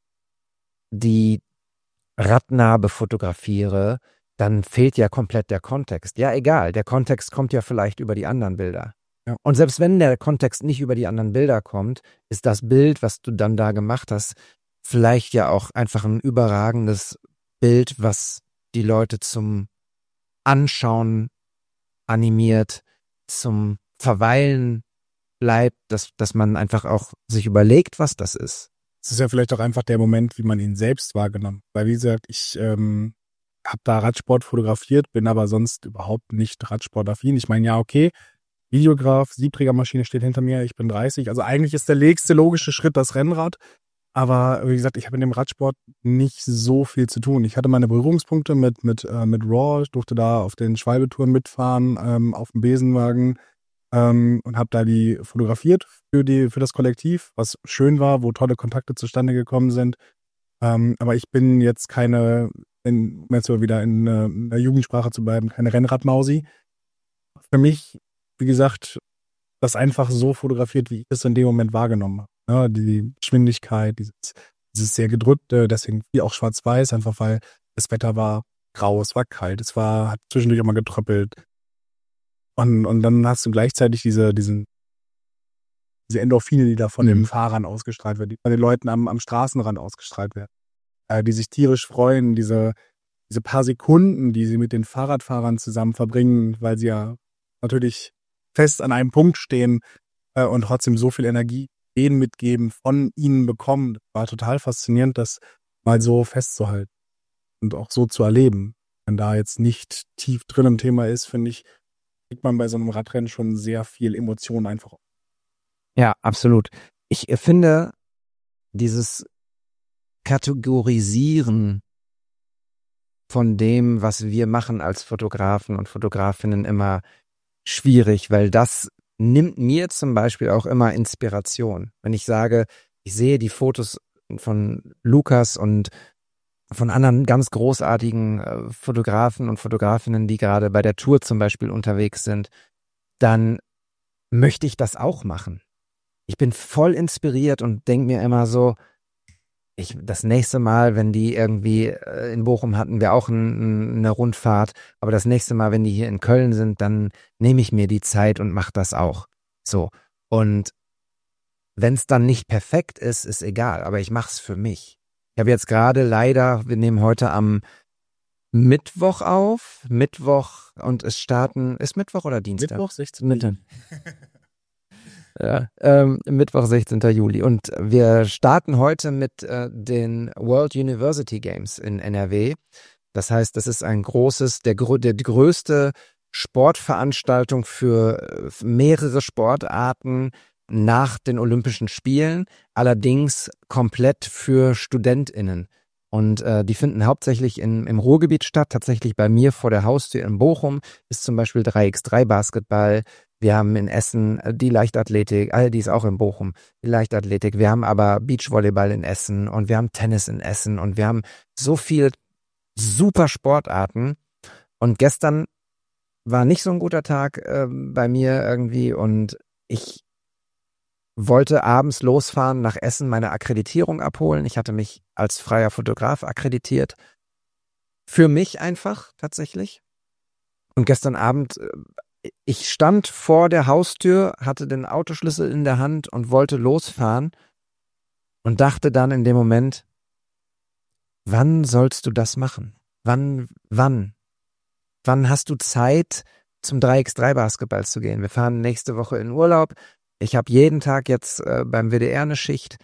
die Radnarbe fotografiere, dann fehlt ja komplett der Kontext. Ja, egal, der Kontext kommt ja vielleicht über die anderen Bilder. Ja. Und selbst wenn der Kontext nicht über die anderen Bilder kommt, ist das Bild, was du dann da gemacht hast, vielleicht ja auch einfach ein überragendes Bild, was die Leute zum Anschauen animiert, zum Verweilen bleibt, dass man einfach auch sich überlegt, was das ist. Es ist ja vielleicht auch einfach der Moment, wie man ihn selbst wahrgenommen. Weil wie gesagt, ich habe da Radsport fotografiert, bin aber sonst überhaupt nicht radsportaffin. Ich meine, ja, okay, Videograf, Siebträgermaschine steht hinter mir, ich bin 30. Also eigentlich ist der nächste logische Schritt das Rennrad. Aber wie gesagt, ich habe in dem Radsport nicht so viel zu tun. Ich hatte meine Berührungspunkte mit Raw. Ich durfte da auf den Schwalbe-Touren mitfahren, auf dem Besenwagen und habe da die fotografiert für das Kollektiv, was schön war, wo tolle Kontakte zustande gekommen sind. Aber ich bin jetzt um jetzt mal wieder in der Jugendsprache zu bleiben, keine Rennradmausi. Für mich, wie gesagt, das einfach so fotografiert, wie ich es in dem Moment wahrgenommen habe. Ja, die Geschwindigkeit, dieses sehr gedrückte, deswegen wie auch schwarz-weiß, einfach weil das Wetter war grau, es war kalt, hat zwischendurch auch mal getröppelt. Und dann hast du gleichzeitig diesen diese Endorphine, die da von den Fahrern ausgestrahlt werden, die von den Leuten am Straßenrand ausgestrahlt werden, die sich tierisch freuen, diese paar Sekunden, die sie mit den Fahrradfahrern zusammen verbringen, weil sie ja natürlich fest an einem Punkt stehen und trotzdem so viel Energie denen mitgeben, von ihnen bekommen. Das war total faszinierend, das mal so festzuhalten und auch so zu erleben. Wenn da jetzt nicht tief drin im Thema ist, finde ich, kriegt man bei so einem Radrennen schon sehr viel Emotionen einfach. Ja, absolut. Ich finde dieses Kategorisieren von dem, was wir machen als Fotografen und Fotografinnen immer schwierig, weil das nimmt mir zum Beispiel auch immer Inspiration. Wenn ich sage, ich sehe die Fotos von Lukas und von anderen ganz großartigen Fotografen und Fotografinnen, die gerade bei der Tour zum Beispiel unterwegs sind, dann möchte ich das auch machen. Ich bin voll inspiriert und denke mir immer so, das nächste Mal, wenn die irgendwie in Bochum hatten wir auch eine Rundfahrt, aber das nächste Mal, wenn die hier in Köln sind, dann nehme ich mir die Zeit und mache das auch. So. Und wenn es dann nicht perfekt ist, ist egal, aber ich mache es für mich. Ich habe jetzt gerade leider, wir nehmen heute am Mittwoch auf, und es starten, ist Mittwoch oder Dienstag? Mittwoch, 16. Ja, Mittwoch, 16. Juli. Und wir starten heute mit den World University Games in NRW. Das heißt, das ist ein großes, die größte Sportveranstaltung für mehrere Sportarten nach den Olympischen Spielen, allerdings komplett für StudentInnen. Und die finden hauptsächlich im Ruhrgebiet statt. Tatsächlich bei mir vor der Haustür in Bochum ist zum Beispiel 3x3 Basketball. Wir haben in Essen die Leichtathletik, die ist auch in Bochum, die Leichtathletik. Wir haben aber Beachvolleyball in Essen und wir haben Tennis in Essen und wir haben so viele super Sportarten. Und gestern war nicht so ein guter Tag bei mir irgendwie und ich wollte abends losfahren nach Essen, meine Akkreditierung abholen. Ich hatte mich als freier Fotograf akkreditiert. Für mich einfach tatsächlich. Und gestern Abend, ich stand vor der Haustür, hatte den Autoschlüssel in der Hand und wollte losfahren und dachte dann in dem Moment, wann sollst du das machen? Wann hast du Zeit, zum 3x3 Basketball zu gehen? Wir fahren nächste Woche in Urlaub. Ich habe jeden Tag jetzt beim WDR eine Schicht.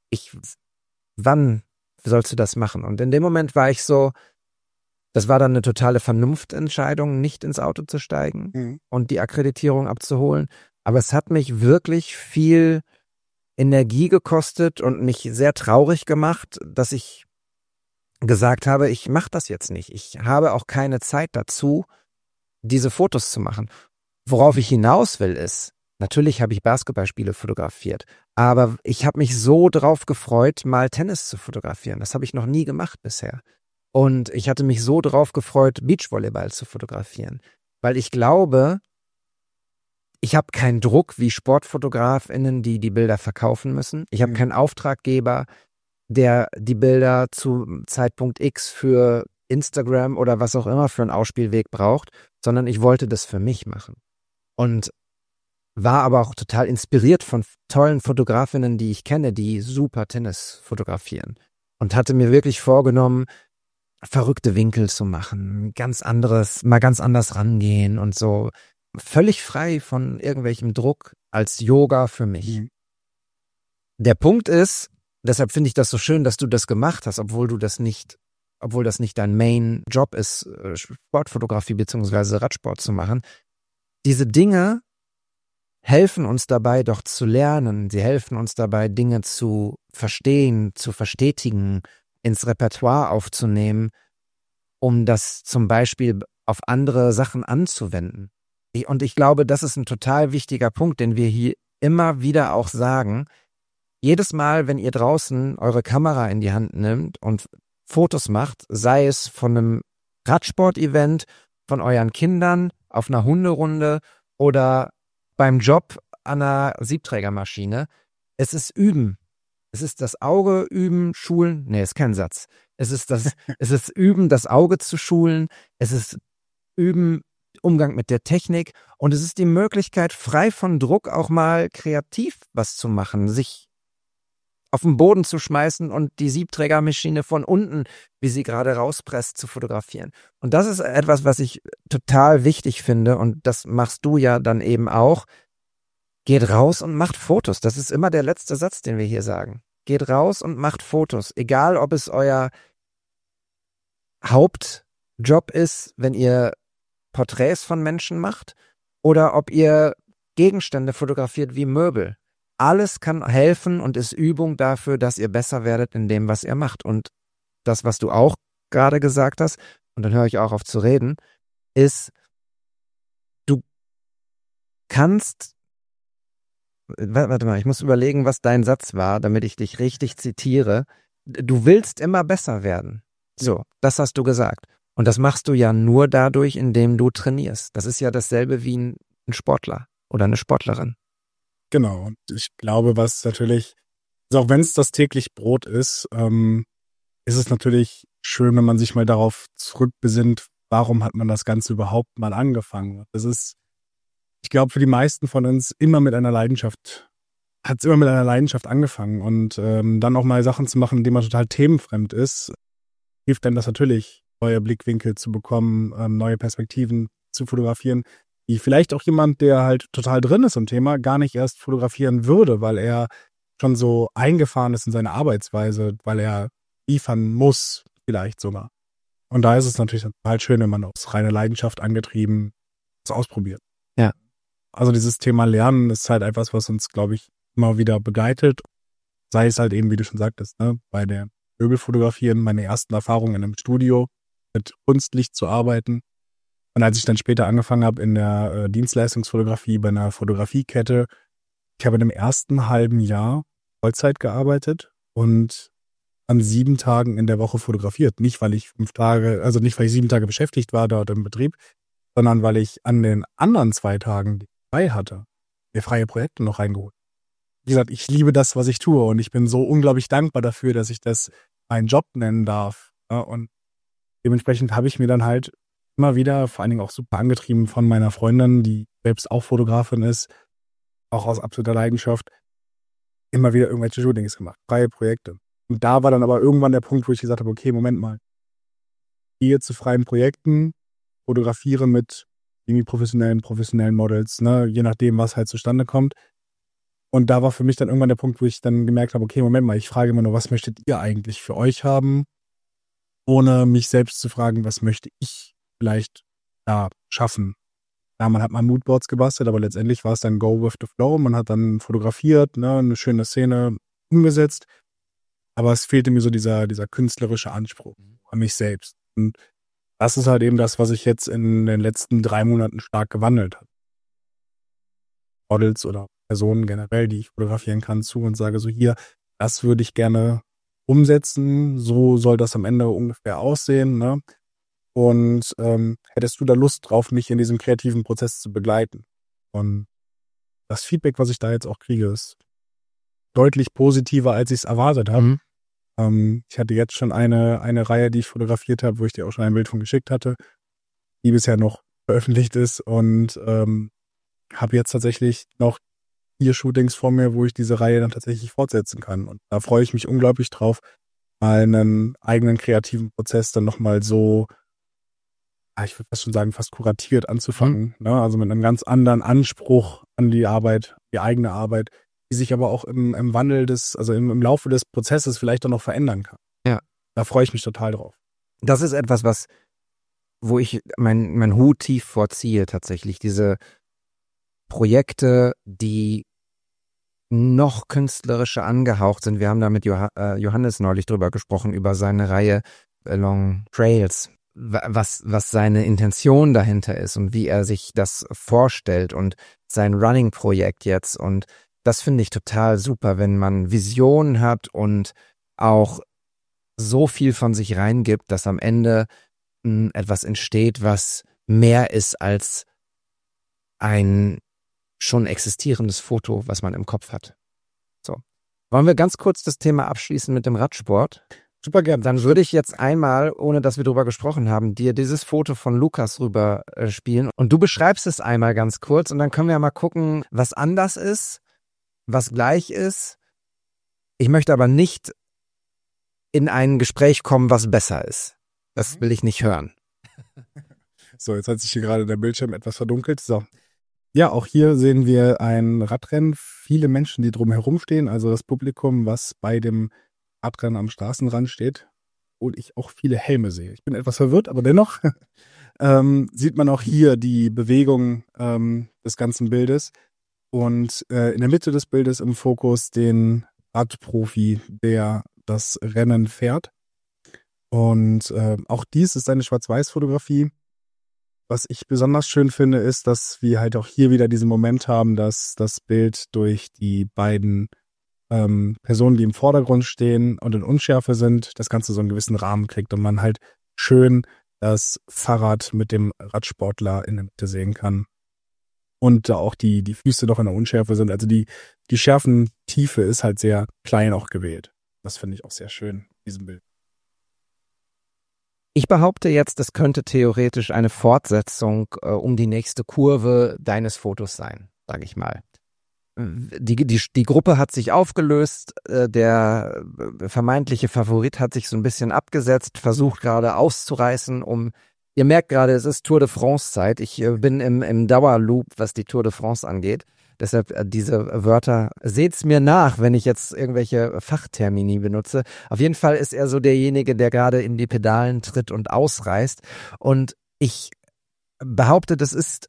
Wann sollst du das machen? Und in dem Moment war ich so, das war dann eine totale Vernunftentscheidung, nicht ins Auto zu steigen und die Akkreditierung abzuholen. Aber es hat mich wirklich viel Energie gekostet und mich sehr traurig gemacht, dass ich gesagt habe, ich mache das jetzt nicht. Ich habe auch keine Zeit dazu, diese Fotos zu machen. Worauf ich hinaus will ist, natürlich habe ich Basketballspiele fotografiert, aber ich habe mich so drauf gefreut, mal Tennis zu fotografieren. Das habe ich noch nie gemacht bisher. Und ich hatte mich so drauf gefreut, Beachvolleyball zu fotografieren, weil ich glaube, ich habe keinen Druck wie SportfotografInnen, die Bilder verkaufen müssen. Ich habe keinen Auftraggeber, der die Bilder zu Zeitpunkt X für Instagram oder was auch immer für einen Ausspielweg braucht, sondern ich wollte das für mich machen. Und war aber auch total inspiriert von tollen Fotografinnen, die ich kenne, die super Tennis fotografieren. Und hatte mir wirklich vorgenommen, verrückte Winkel zu machen, mal ganz anders rangehen und so. Völlig frei von irgendwelchem Druck als Yoga für mich. Der Punkt ist, deshalb finde ich das so schön, dass du das gemacht hast, obwohl das nicht dein Main-Job ist, Sportfotografie bzw. Radsport zu machen. Diese Dinge helfen uns dabei, doch zu lernen. Sie helfen uns dabei, Dinge zu verstehen, zu verstetigen, ins Repertoire aufzunehmen, um das zum Beispiel auf andere Sachen anzuwenden. Und ich glaube, das ist ein total wichtiger Punkt, den wir hier immer wieder auch sagen. Jedes Mal, wenn ihr draußen eure Kamera in die Hand nimmt und Fotos macht, sei es von einem Radsport-Event, von euren Kindern, auf einer Hunderunde oder beim Job an einer Siebträgermaschine, es ist Üben. Es ist das Auge üben, schulen. Nee, ist kein Satz. Es ist Üben, das Auge zu schulen. Es ist Üben, Umgang mit der Technik und es ist die Möglichkeit, frei von Druck auch mal kreativ was zu machen, sich auf den Boden zu schmeißen und die Siebträgermaschine von unten, wie sie gerade rauspresst, zu fotografieren. Und das ist etwas, was ich total wichtig finde und das machst du ja dann eben auch. Geht raus und macht Fotos. Das ist immer der letzte Satz, den wir hier sagen. Geht raus und macht Fotos. Egal, ob es euer Hauptjob ist, wenn ihr Porträts von Menschen macht oder ob ihr Gegenstände fotografiert wie Möbel. Alles kann helfen und ist Übung dafür, dass ihr besser werdet in dem, was ihr macht. Und das, was du auch gerade gesagt hast, und dann höre ich auch auf zu reden, ist, du kannst, warte mal, ich muss überlegen, was dein Satz war, damit ich dich richtig zitiere. Du willst immer besser werden. So, das hast du gesagt. Und das machst du ja nur dadurch, indem du trainierst. Das ist ja dasselbe wie ein Sportler oder eine Sportlerin. Genau, und ich glaube, was natürlich, also auch wenn es das täglich Brot ist es natürlich schön, wenn man sich mal darauf zurückbesinnt, warum hat man das Ganze überhaupt mal angefangen. Das ist, ich glaube, für die meisten von uns hat es immer mit einer Leidenschaft angefangen und dann auch mal Sachen zu machen, in denen man total themenfremd ist, hilft einem das natürlich, neue Blickwinkel zu bekommen, neue Perspektiven zu fotografieren, die vielleicht auch jemand, der halt total drin ist im Thema, gar nicht erst fotografieren würde, weil er schon so eingefahren ist in seine Arbeitsweise, weil er liefern muss, vielleicht sogar. Und da ist es natürlich total schön, wenn man aus reiner Leidenschaft angetrieben das ausprobiert. Ja. Also dieses Thema Lernen ist halt etwas, was uns, glaube ich, immer wieder begleitet. Sei es halt eben, wie du schon sagtest, ne, bei der Möbelfotografieren, meine ersten Erfahrungen in einem Studio mit Kunstlicht zu arbeiten. Und als ich dann später angefangen habe in der Dienstleistungsfotografie bei einer Fotografiekette, ich habe in dem ersten halben Jahr Vollzeit gearbeitet und an 7 Tagen in der Woche fotografiert. Nicht, weil ich 7 Tage beschäftigt war dort im Betrieb, sondern weil ich an den anderen 2 Tagen, die ich frei hatte, mir freie Projekte noch reingeholt. Wie gesagt, ich liebe das, was ich tue und ich bin so unglaublich dankbar dafür, dass ich das meinen Job nennen darf. Ja, und dementsprechend habe ich mir dann halt immer wieder, vor allen Dingen auch super angetrieben von meiner Freundin, die selbst auch Fotografin ist, auch aus absoluter Leidenschaft, immer wieder irgendwelche Shootings gemacht, freie Projekte. Und da war dann aber irgendwann der Punkt, wo ich gesagt habe, okay, Moment mal, ich gehe zu freien Projekten, fotografiere mit professionellen Models, ne, je nachdem, was halt zustande kommt. Und da war für mich dann irgendwann der Punkt, wo ich dann gemerkt habe, okay, Moment mal, ich frage immer nur, was möchtet ihr eigentlich für euch haben, ohne mich selbst zu fragen, was möchte ich vielleicht da schaffen. Ja, man hat mal Moodboards gebastelt, aber letztendlich war es dann Go with the Flow. Man hat dann fotografiert, ne, eine schöne Szene umgesetzt. Aber es fehlte mir so dieser künstlerische Anspruch an mich selbst. Und das ist halt eben das, was ich jetzt in den letzten 3 Monaten stark gewandelt habe. Models oder Personen generell, die ich fotografieren kann, zu und sage so, hier, das würde ich gerne umsetzen. So soll das am Ende ungefähr aussehen, ne? Und hättest du da Lust drauf, mich in diesem kreativen Prozess zu begleiten? Und das Feedback, was ich da jetzt auch kriege, ist deutlich positiver, als ich es erwartet habe. Ich hatte jetzt schon eine Reihe, die ich fotografiert habe, wo ich dir auch schon ein Bild von geschickt hatte, die bisher noch veröffentlicht ist und habe jetzt tatsächlich noch 4 Shootings vor mir, wo ich diese Reihe dann tatsächlich fortsetzen kann. Und da freue ich mich unglaublich drauf, mal einen eigenen kreativen Prozess dann nochmal so, ich würde fast schon sagen, fast kuratiert anzufangen. Ne? Also mit einem ganz anderen Anspruch an die Arbeit, die eigene Arbeit, die sich aber auch im Wandel im Laufe des Prozesses vielleicht auch noch verändern kann. Ja. Da freue ich mich total drauf. Das ist etwas, wo ich mein Hut tief vorziehe tatsächlich. Diese Projekte, die noch künstlerischer angehaucht sind. Wir haben da mit Johannes neulich drüber gesprochen, über seine Reihe Along Trails, was seine Intention dahinter ist und wie er sich das vorstellt und sein Running-Projekt jetzt. Und das finde ich total super, wenn man Visionen hat und auch so viel von sich reingibt, dass am Ende etwas entsteht, was mehr ist als ein schon existierendes Foto, was man im Kopf hat. So. Wollen wir ganz kurz das Thema abschließen mit dem Radsport? Super gern. Dann würde ich jetzt einmal, ohne dass wir drüber gesprochen haben, dir dieses Foto von Lukas rüber spielen. Und du beschreibst es einmal ganz kurz und dann können wir mal gucken, was anders ist, was gleich ist. Ich möchte aber nicht in ein Gespräch kommen, was besser ist. Das will ich nicht hören. So, jetzt hat sich hier gerade der Bildschirm etwas verdunkelt. So. Ja, auch hier sehen wir ein Radrennen. Viele Menschen, die drumherum stehen, also das Publikum, was bei dem Radrennen am Straßenrand steht. Und ich auch viele Helme sehe. Ich bin etwas verwirrt, aber dennoch sieht man auch hier die Bewegung des ganzen Bildes. Und in der Mitte des Bildes im Fokus den Radprofi, der das Rennen fährt. Und auch dies ist eine Schwarz-Weiß-Fotografie. Was ich besonders schön finde, ist, dass wir halt auch hier wieder diesen Moment haben, dass das Bild durch die beiden Personen, die im Vordergrund stehen und in Unschärfe sind, das Ganze so einen gewissen Rahmen kriegt und man halt schön das Fahrrad mit dem Radsportler in der Mitte sehen kann. Und da auch die Füße noch in der Unschärfe sind. Also die Schärfentiefe ist halt sehr klein auch gewählt. Das finde ich auch sehr schön, in diesem Bild. Ich behaupte jetzt, das könnte theoretisch eine Fortsetzung um die nächste Kurve deines Fotos sein, sage ich mal. Die Gruppe hat sich aufgelöst, der vermeintliche Favorit hat sich so ein bisschen abgesetzt, versucht gerade auszureißen, ihr merkt gerade, es ist Tour de France Zeit, ich bin im Dauerloop, was die Tour de France angeht, deshalb diese Wörter, seht's mir nach, wenn ich jetzt irgendwelche Fachtermini benutze. Auf jeden Fall ist er so derjenige, der gerade in die Pedalen tritt und ausreißt und ich behaupte, das ist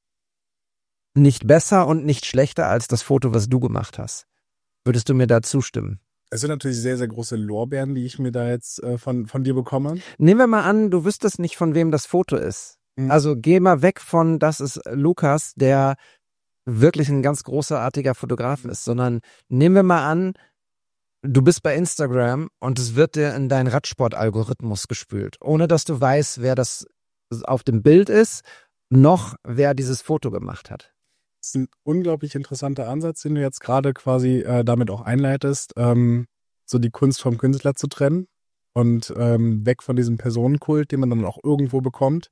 nicht besser und nicht schlechter als das Foto, was du gemacht hast. Würdest du mir da zustimmen? Es sind natürlich sehr, sehr große Lorbeeren, die ich mir da jetzt von dir bekomme. Nehmen wir mal an, du wüsstest nicht, von wem das Foto ist. Also geh mal weg von, das ist Lukas, der wirklich ein ganz großartiger Fotograf ist, sondern nehmen wir mal an, du bist bei Instagram und es wird dir in deinen Radsport-Algorithmus gespült, ohne dass du weißt, wer das auf dem Bild ist, noch wer dieses Foto gemacht hat. Das ist ein unglaublich interessanter Ansatz, den du jetzt gerade quasi damit auch einleitest, so die Kunst vom Künstler zu trennen und weg von diesem Personenkult, den man dann auch irgendwo bekommt.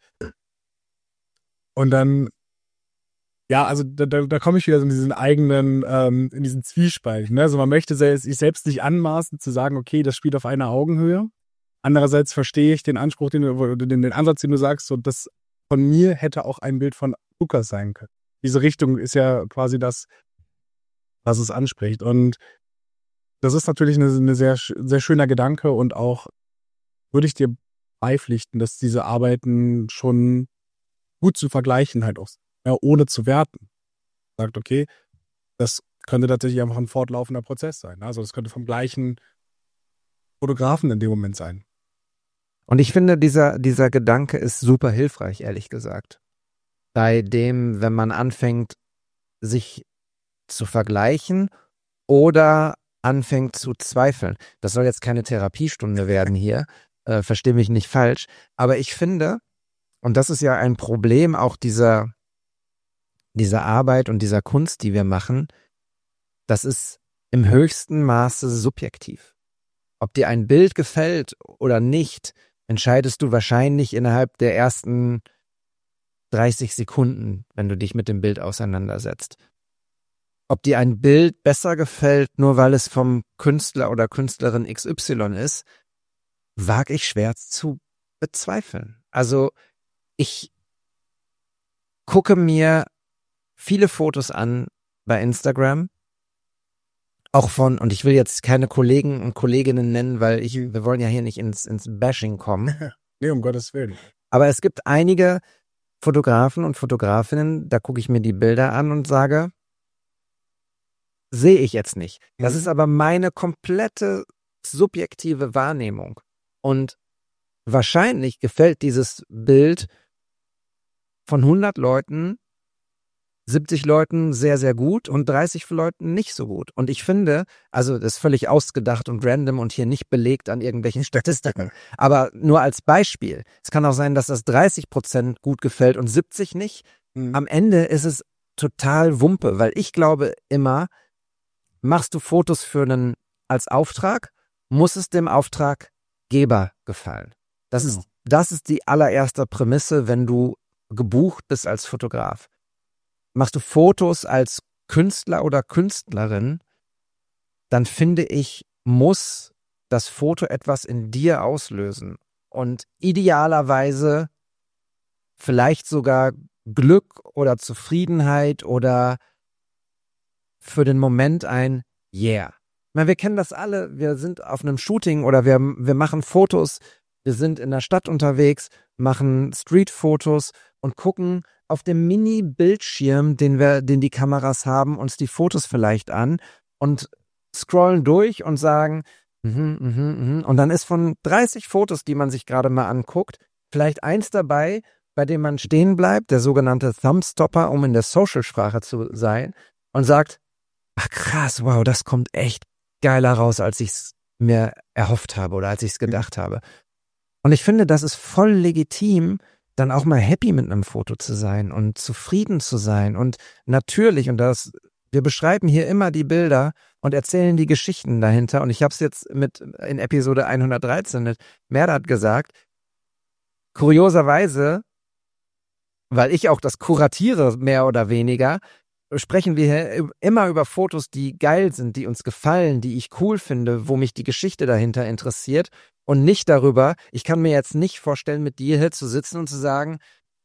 Und dann, ja, also da komme ich wieder so in diesen eigenen, in diesen Zwiespalt. Ne? Also man möchte sich selbst nicht anmaßen zu sagen, okay, das spielt auf einer Augenhöhe. Andererseits verstehe ich den Anspruch, den Ansatz, den du sagst, so das von mir hätte auch ein Bild von Lukas sein können. Diese Richtung ist ja quasi das, was es anspricht. Und das ist natürlich eine sehr, sehr schöner Gedanke und auch würde ich dir beipflichten, dass diese Arbeiten schon gut zu vergleichen halt auch, ja, ohne zu werten. Sagt, okay, das könnte tatsächlich einfach ein fortlaufender Prozess sein. Also das könnte vom gleichen Fotografen in dem Moment sein. Und ich finde, dieser Gedanke ist super hilfreich, ehrlich gesagt. Bei dem, wenn man anfängt, sich zu vergleichen oder anfängt zu zweifeln. Das soll jetzt keine Therapiestunde werden hier, verstehe mich nicht falsch, aber ich finde, und das ist ja ein Problem auch dieser Arbeit und dieser Kunst, die wir machen, das ist im höchsten Maße subjektiv. Ob dir ein Bild gefällt oder nicht, entscheidest du wahrscheinlich innerhalb der ersten 30 Sekunden, wenn du dich mit dem Bild auseinandersetzt. Ob dir ein Bild besser gefällt, nur weil es vom Künstler oder Künstlerin XY ist, wage ich schwer zu bezweifeln. Also ich gucke mir viele Fotos an bei Instagram, auch von, und ich will jetzt keine Kollegen und Kolleginnen nennen, weil wir wollen ja hier nicht ins Bashing kommen. Nee, um Gottes Willen. Aber es gibt einige Fotografen und Fotografinnen, da gucke ich mir die Bilder an und sage, sehe ich jetzt nicht. Das ist aber meine komplette subjektive Wahrnehmung. Und wahrscheinlich gefällt dieses Bild von 100 Leuten 70 Leuten sehr, sehr gut und 30 Leuten nicht so gut. Und ich finde, also das ist völlig ausgedacht und random und hier nicht belegt an irgendwelchen Statistiken. Aber nur als Beispiel. Es kann auch sein, dass das 30% gut gefällt und 70 nicht. Am Ende ist es total Wumpe, weil ich glaube immer, machst du Fotos als Auftrag, muss es dem Auftrag Geber gefallen. Das ist die allererste Prämisse, wenn du gebucht bist als Fotograf. Machst du Fotos als Künstler oder Künstlerin, dann finde ich, muss das Foto etwas in dir auslösen und idealerweise vielleicht sogar Glück oder Zufriedenheit oder für den Moment ein Yeah. Ich meine, wir kennen das alle, wir sind auf einem Shooting oder wir machen Fotos, wir sind in der Stadt unterwegs, machen Streetfotos und gucken auf dem Mini-Bildschirm, den die Kameras haben, uns die Fotos vielleicht an und scrollen durch und sagen, und dann ist von 30 Fotos, die man sich gerade mal anguckt, vielleicht eins dabei, bei dem man stehen bleibt, der sogenannte Thumbstopper, um in der Social-Sprache zu sein, und sagt, ach krass, wow, das kommt echt geiler raus, als ich es mir erhofft habe oder als ich es gedacht habe. Und ich finde, das ist voll legitim, dann auch mal happy mit einem Foto zu sein und zufrieden zu sein. Und natürlich, wir beschreiben hier immer die Bilder und erzählen die Geschichten dahinter. Und ich habe es jetzt in Episode 113 mit Merdat gesagt. Kurioserweise, weil ich auch das kuratiere, mehr oder weniger, sprechen wir hier immer über Fotos, die geil sind, die uns gefallen, die ich cool finde, wo mich die Geschichte dahinter interessiert und nicht darüber, ich kann mir jetzt nicht vorstellen, mit dir hier zu sitzen und zu sagen,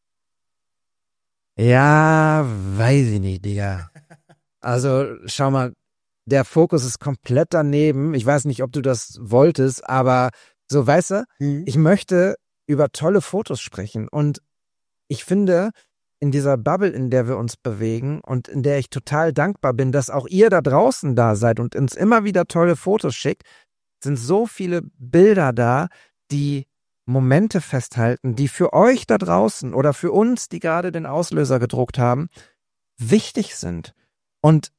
ja, weiß ich nicht, Digga. Also, schau mal, der Fokus ist komplett daneben. Ich weiß nicht, ob du das wolltest, aber so, weißt du, ich möchte über tolle Fotos sprechen und ich finde, in dieser Bubble, in der wir uns bewegen und in der ich total dankbar bin, dass auch ihr da draußen da seid und uns immer wieder tolle Fotos schickt, sind so viele Bilder da, die Momente festhalten, die für euch da draußen oder für uns, die gerade den Auslöser gedruckt haben, wichtig sind. Und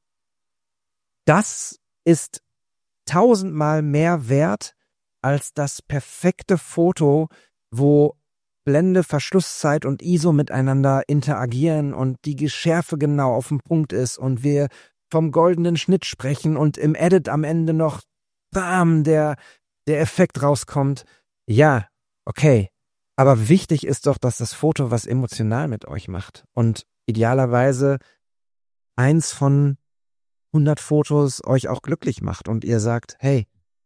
das ist 1000-mal mehr wert als das perfekte Foto, wo Blende, Verschlusszeit und ISO miteinander interagieren und die Schärfe genau auf dem Punkt ist und wir vom goldenen Schnitt sprechen und im Edit am Ende noch bam, der Effekt rauskommt. Ja, okay. Aber wichtig ist doch, dass das Foto was emotional mit euch macht und idealerweise eins von 100 Fotos euch auch glücklich macht und ihr sagt, hey,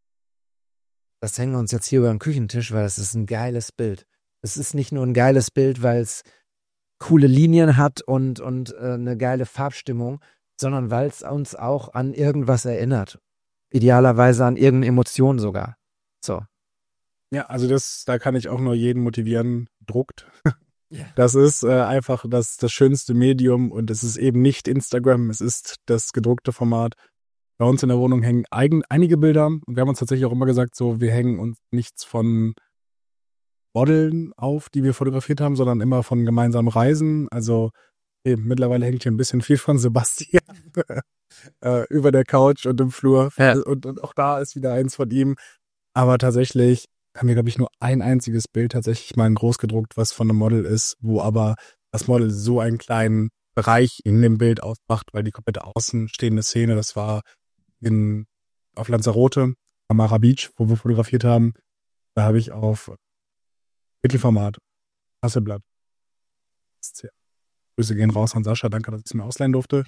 das hängen wir uns jetzt hier über den Küchentisch, weil das ist ein geiles Bild. Es ist nicht nur ein geiles Bild, weil es coole Linien hat und eine geile Farbstimmung, sondern weil es uns auch an irgendwas erinnert. Idealerweise an irgendeine Emotion sogar. So. Ja, also da kann ich auch nur jeden motivieren, druckt. Ja. Das ist einfach das schönste Medium und es ist eben nicht Instagram, es ist das gedruckte Format. Bei uns in der Wohnung hängen einige Bilder und wir haben uns tatsächlich auch immer gesagt, so wir hängen uns nichts von Modeln auf, die wir fotografiert haben, sondern immer von gemeinsamen Reisen. Also mittlerweile hängt hier ein bisschen viel von Sebastian über der Couch und im Flur. Ja. Und auch da ist wieder eins von ihm. Aber tatsächlich haben wir, glaube ich, nur ein einziges Bild tatsächlich mal in groß gedruckt, was von einem Model ist, wo aber das Model so einen kleinen Bereich in dem Bild ausmacht, weil die komplette außenstehende Szene, das war auf Lanzarote, Amara Beach, wo wir fotografiert haben. Da habe ich auf Mittelformat, Hasselblatt. Grüße gehen raus an Sascha, danke, dass ich es mir ausleihen durfte.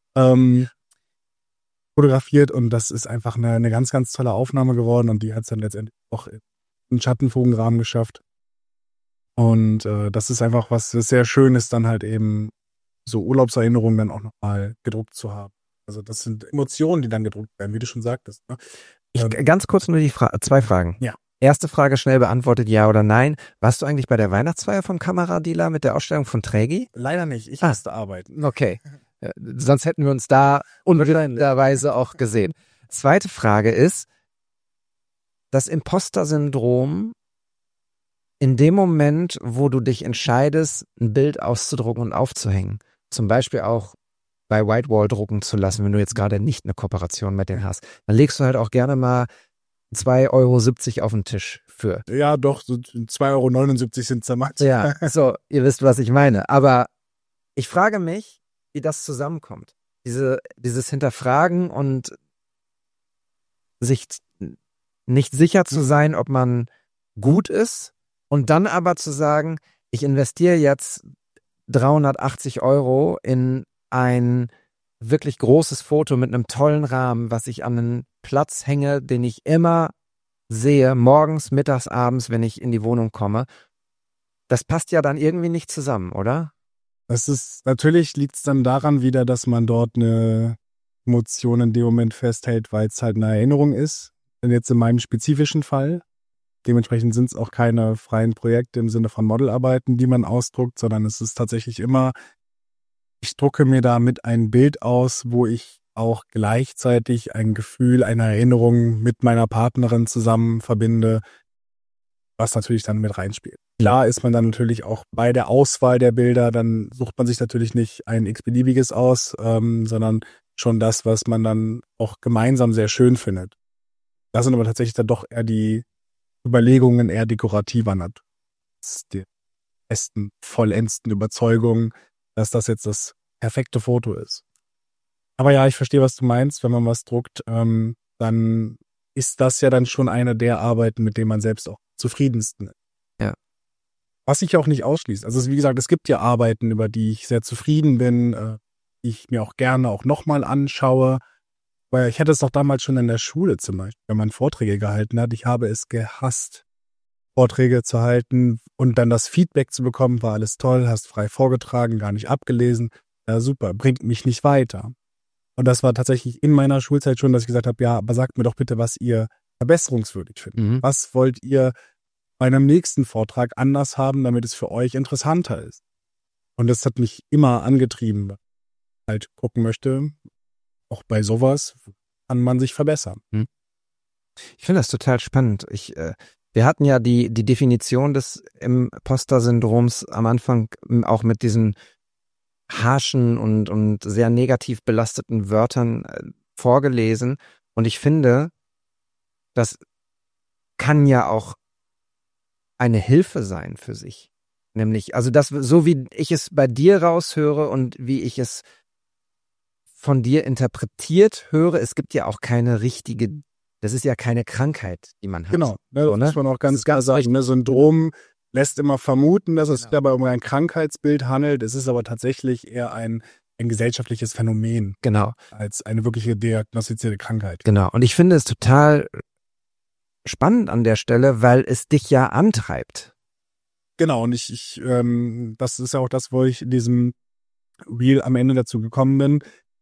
Fotografiert und das ist einfach eine ganz, ganz tolle Aufnahme geworden und die hat es dann letztendlich auch einen Schattenbogenrahmen geschafft. Und das ist einfach was sehr Schönes, dann halt eben so Urlaubserinnerungen dann auch nochmal gedruckt zu haben. Also das sind Emotionen, die dann gedruckt werden, wie du schon sagtest. Ne? Ganz kurz nur zwei Fragen. Ja. Erste Frage schnell beantwortet, ja oder nein. Warst du eigentlich bei der Weihnachtsfeier von Kameradealer mit der Ausstellung von Trägi? Leider nicht, ich musste arbeiten. Okay, sonst hätten wir uns da unbedingterweise auch gesehen. Zweite Frage ist, das Imposter-Syndrom in dem Moment, wo du dich entscheidest, ein Bild auszudrucken und aufzuhängen, zum Beispiel auch bei Whitewall drucken zu lassen, wenn du jetzt gerade nicht eine Kooperation mit denen hast, dann legst du halt auch gerne mal 2,70 € auf den Tisch für. Ja, doch, so 2,79 € sind zermatt. Ja, so, ihr wisst, was ich meine. Aber ich frage mich, wie das zusammenkommt. Dieses Hinterfragen und sich nicht sicher zu sein, ob man gut ist und dann aber zu sagen, ich investiere jetzt 380 € in ein wirklich großes Foto mit einem tollen Rahmen, was ich an einen Platz hänge, den ich immer sehe, morgens, mittags, abends, wenn ich in die Wohnung komme. Das passt ja dann irgendwie nicht zusammen, oder? Natürlich liegt es dann daran wieder, dass man dort eine Emotion in dem Moment festhält, weil es halt eine Erinnerung ist. Denn jetzt in meinem spezifischen Fall. Dementsprechend sind es auch keine freien Projekte im Sinne von Modelarbeiten, die man ausdruckt, sondern es ist tatsächlich immer, ich drucke mir damit ein Bild aus, wo ich auch gleichzeitig ein Gefühl, eine Erinnerung mit meiner Partnerin zusammen verbinde, was natürlich dann mit reinspielt. Klar ist man dann natürlich auch bei der Auswahl der Bilder, dann sucht man sich natürlich nicht ein x-beliebiges aus, sondern schon das, was man dann auch gemeinsam sehr schön findet. Das sind aber tatsächlich dann doch eher die Überlegungen eher dekorativer Natur. Das ist die besten, vollendsten Überzeugungen, dass das jetzt das perfekte Foto ist. Aber ja, ich verstehe, was du meinst. Wenn man was druckt, dann ist das ja dann schon eine der Arbeiten, mit denen man selbst auch zufriedensten ist. Ja. Was ich auch nicht ausschließt. Also wie gesagt, es gibt ja Arbeiten, über die ich sehr zufrieden bin, die ich mir auch gerne auch nochmal anschaue. Weil ich hatte es doch damals schon in der Schule zum Beispiel, wenn man Vorträge gehalten hat. Ich habe es gehasst, Vorträge zu halten und dann das Feedback zu bekommen, war alles toll, hast frei vorgetragen, gar nicht abgelesen. Ja, super, bringt mich nicht weiter. Und das war tatsächlich in meiner Schulzeit schon, dass ich gesagt habe, ja, aber sagt mir doch bitte, was ihr verbesserungswürdig findet. Mhm. Was wollt ihr bei einem nächsten Vortrag anders haben, damit es für euch interessanter ist? Und das hat mich immer angetrieben, weil ich halt gucken möchte, auch bei sowas kann man sich verbessern. Ich finde das total spannend. Wir hatten ja die Definition des Imposter-Syndroms am Anfang auch mit diesen harschen und sehr negativ belasteten Wörtern vorgelesen. Und ich finde, das kann ja auch eine Hilfe sein für sich. Nämlich, also das, so wie ich es bei dir raushöre und wie ich es von dir interpretiert höre, es gibt ja auch keine richtige, das ist ja keine Krankheit, die man hat. Genau, ne, So, ne? das muss man auch ganz klar sagen. Ne, Syndrom lässt immer vermuten, dass es sich dabei um ein Krankheitsbild handelt. Es ist aber tatsächlich eher ein gesellschaftliches Phänomen. Genau. Als eine wirkliche diagnostizierte Krankheit. Genau. Und ich finde es total spannend an der Stelle, weil es dich ja antreibt. Genau, und das ist ja auch das, wo ich in diesem Reel am Ende dazu gekommen bin,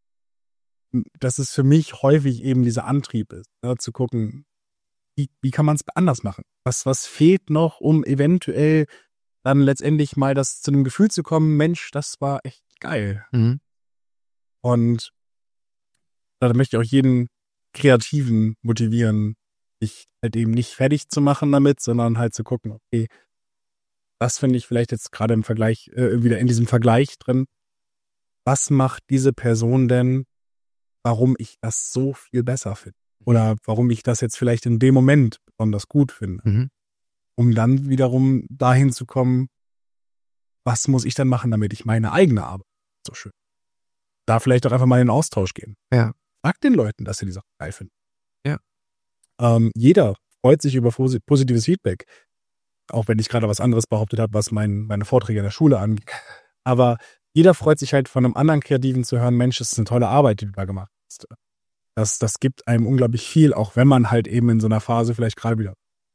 dass es für mich häufig eben dieser Antrieb ist, ne, zu gucken, wie kann man es anders machen? Was fehlt noch, um eventuell dann letztendlich mal zu einem Gefühl zu kommen, Mensch, das war echt geil. Mhm. Und da möchte ich auch jeden Kreativen motivieren, sich halt eben nicht fertig zu machen damit, sondern halt zu gucken, okay, das finde ich vielleicht jetzt gerade im Vergleich, wieder in diesem Vergleich drin. Was macht diese Person denn, warum ich das so viel besser finde? Oder warum ich das jetzt vielleicht in dem Moment besonders gut finde? Mhm. Um dann wiederum dahin zu kommen, was muss ich dann machen, damit ich meine eigene Arbeit so schön. Da vielleicht auch einfach mal in den Austausch gehen. Ja. Sag den Leuten, dass sie die Sache geil finden. Ja. Jeder freut sich über positives Feedback. Auch wenn ich gerade was anderes behauptet habe, was meine Vorträge in der Schule angeht. Aber jeder freut sich halt von einem anderen Kreativen zu hören, Mensch, das ist eine tolle Arbeit, die du da gemacht hast. Das gibt einem unglaublich viel, auch wenn man halt eben in so einer Phase vielleicht gerade wieder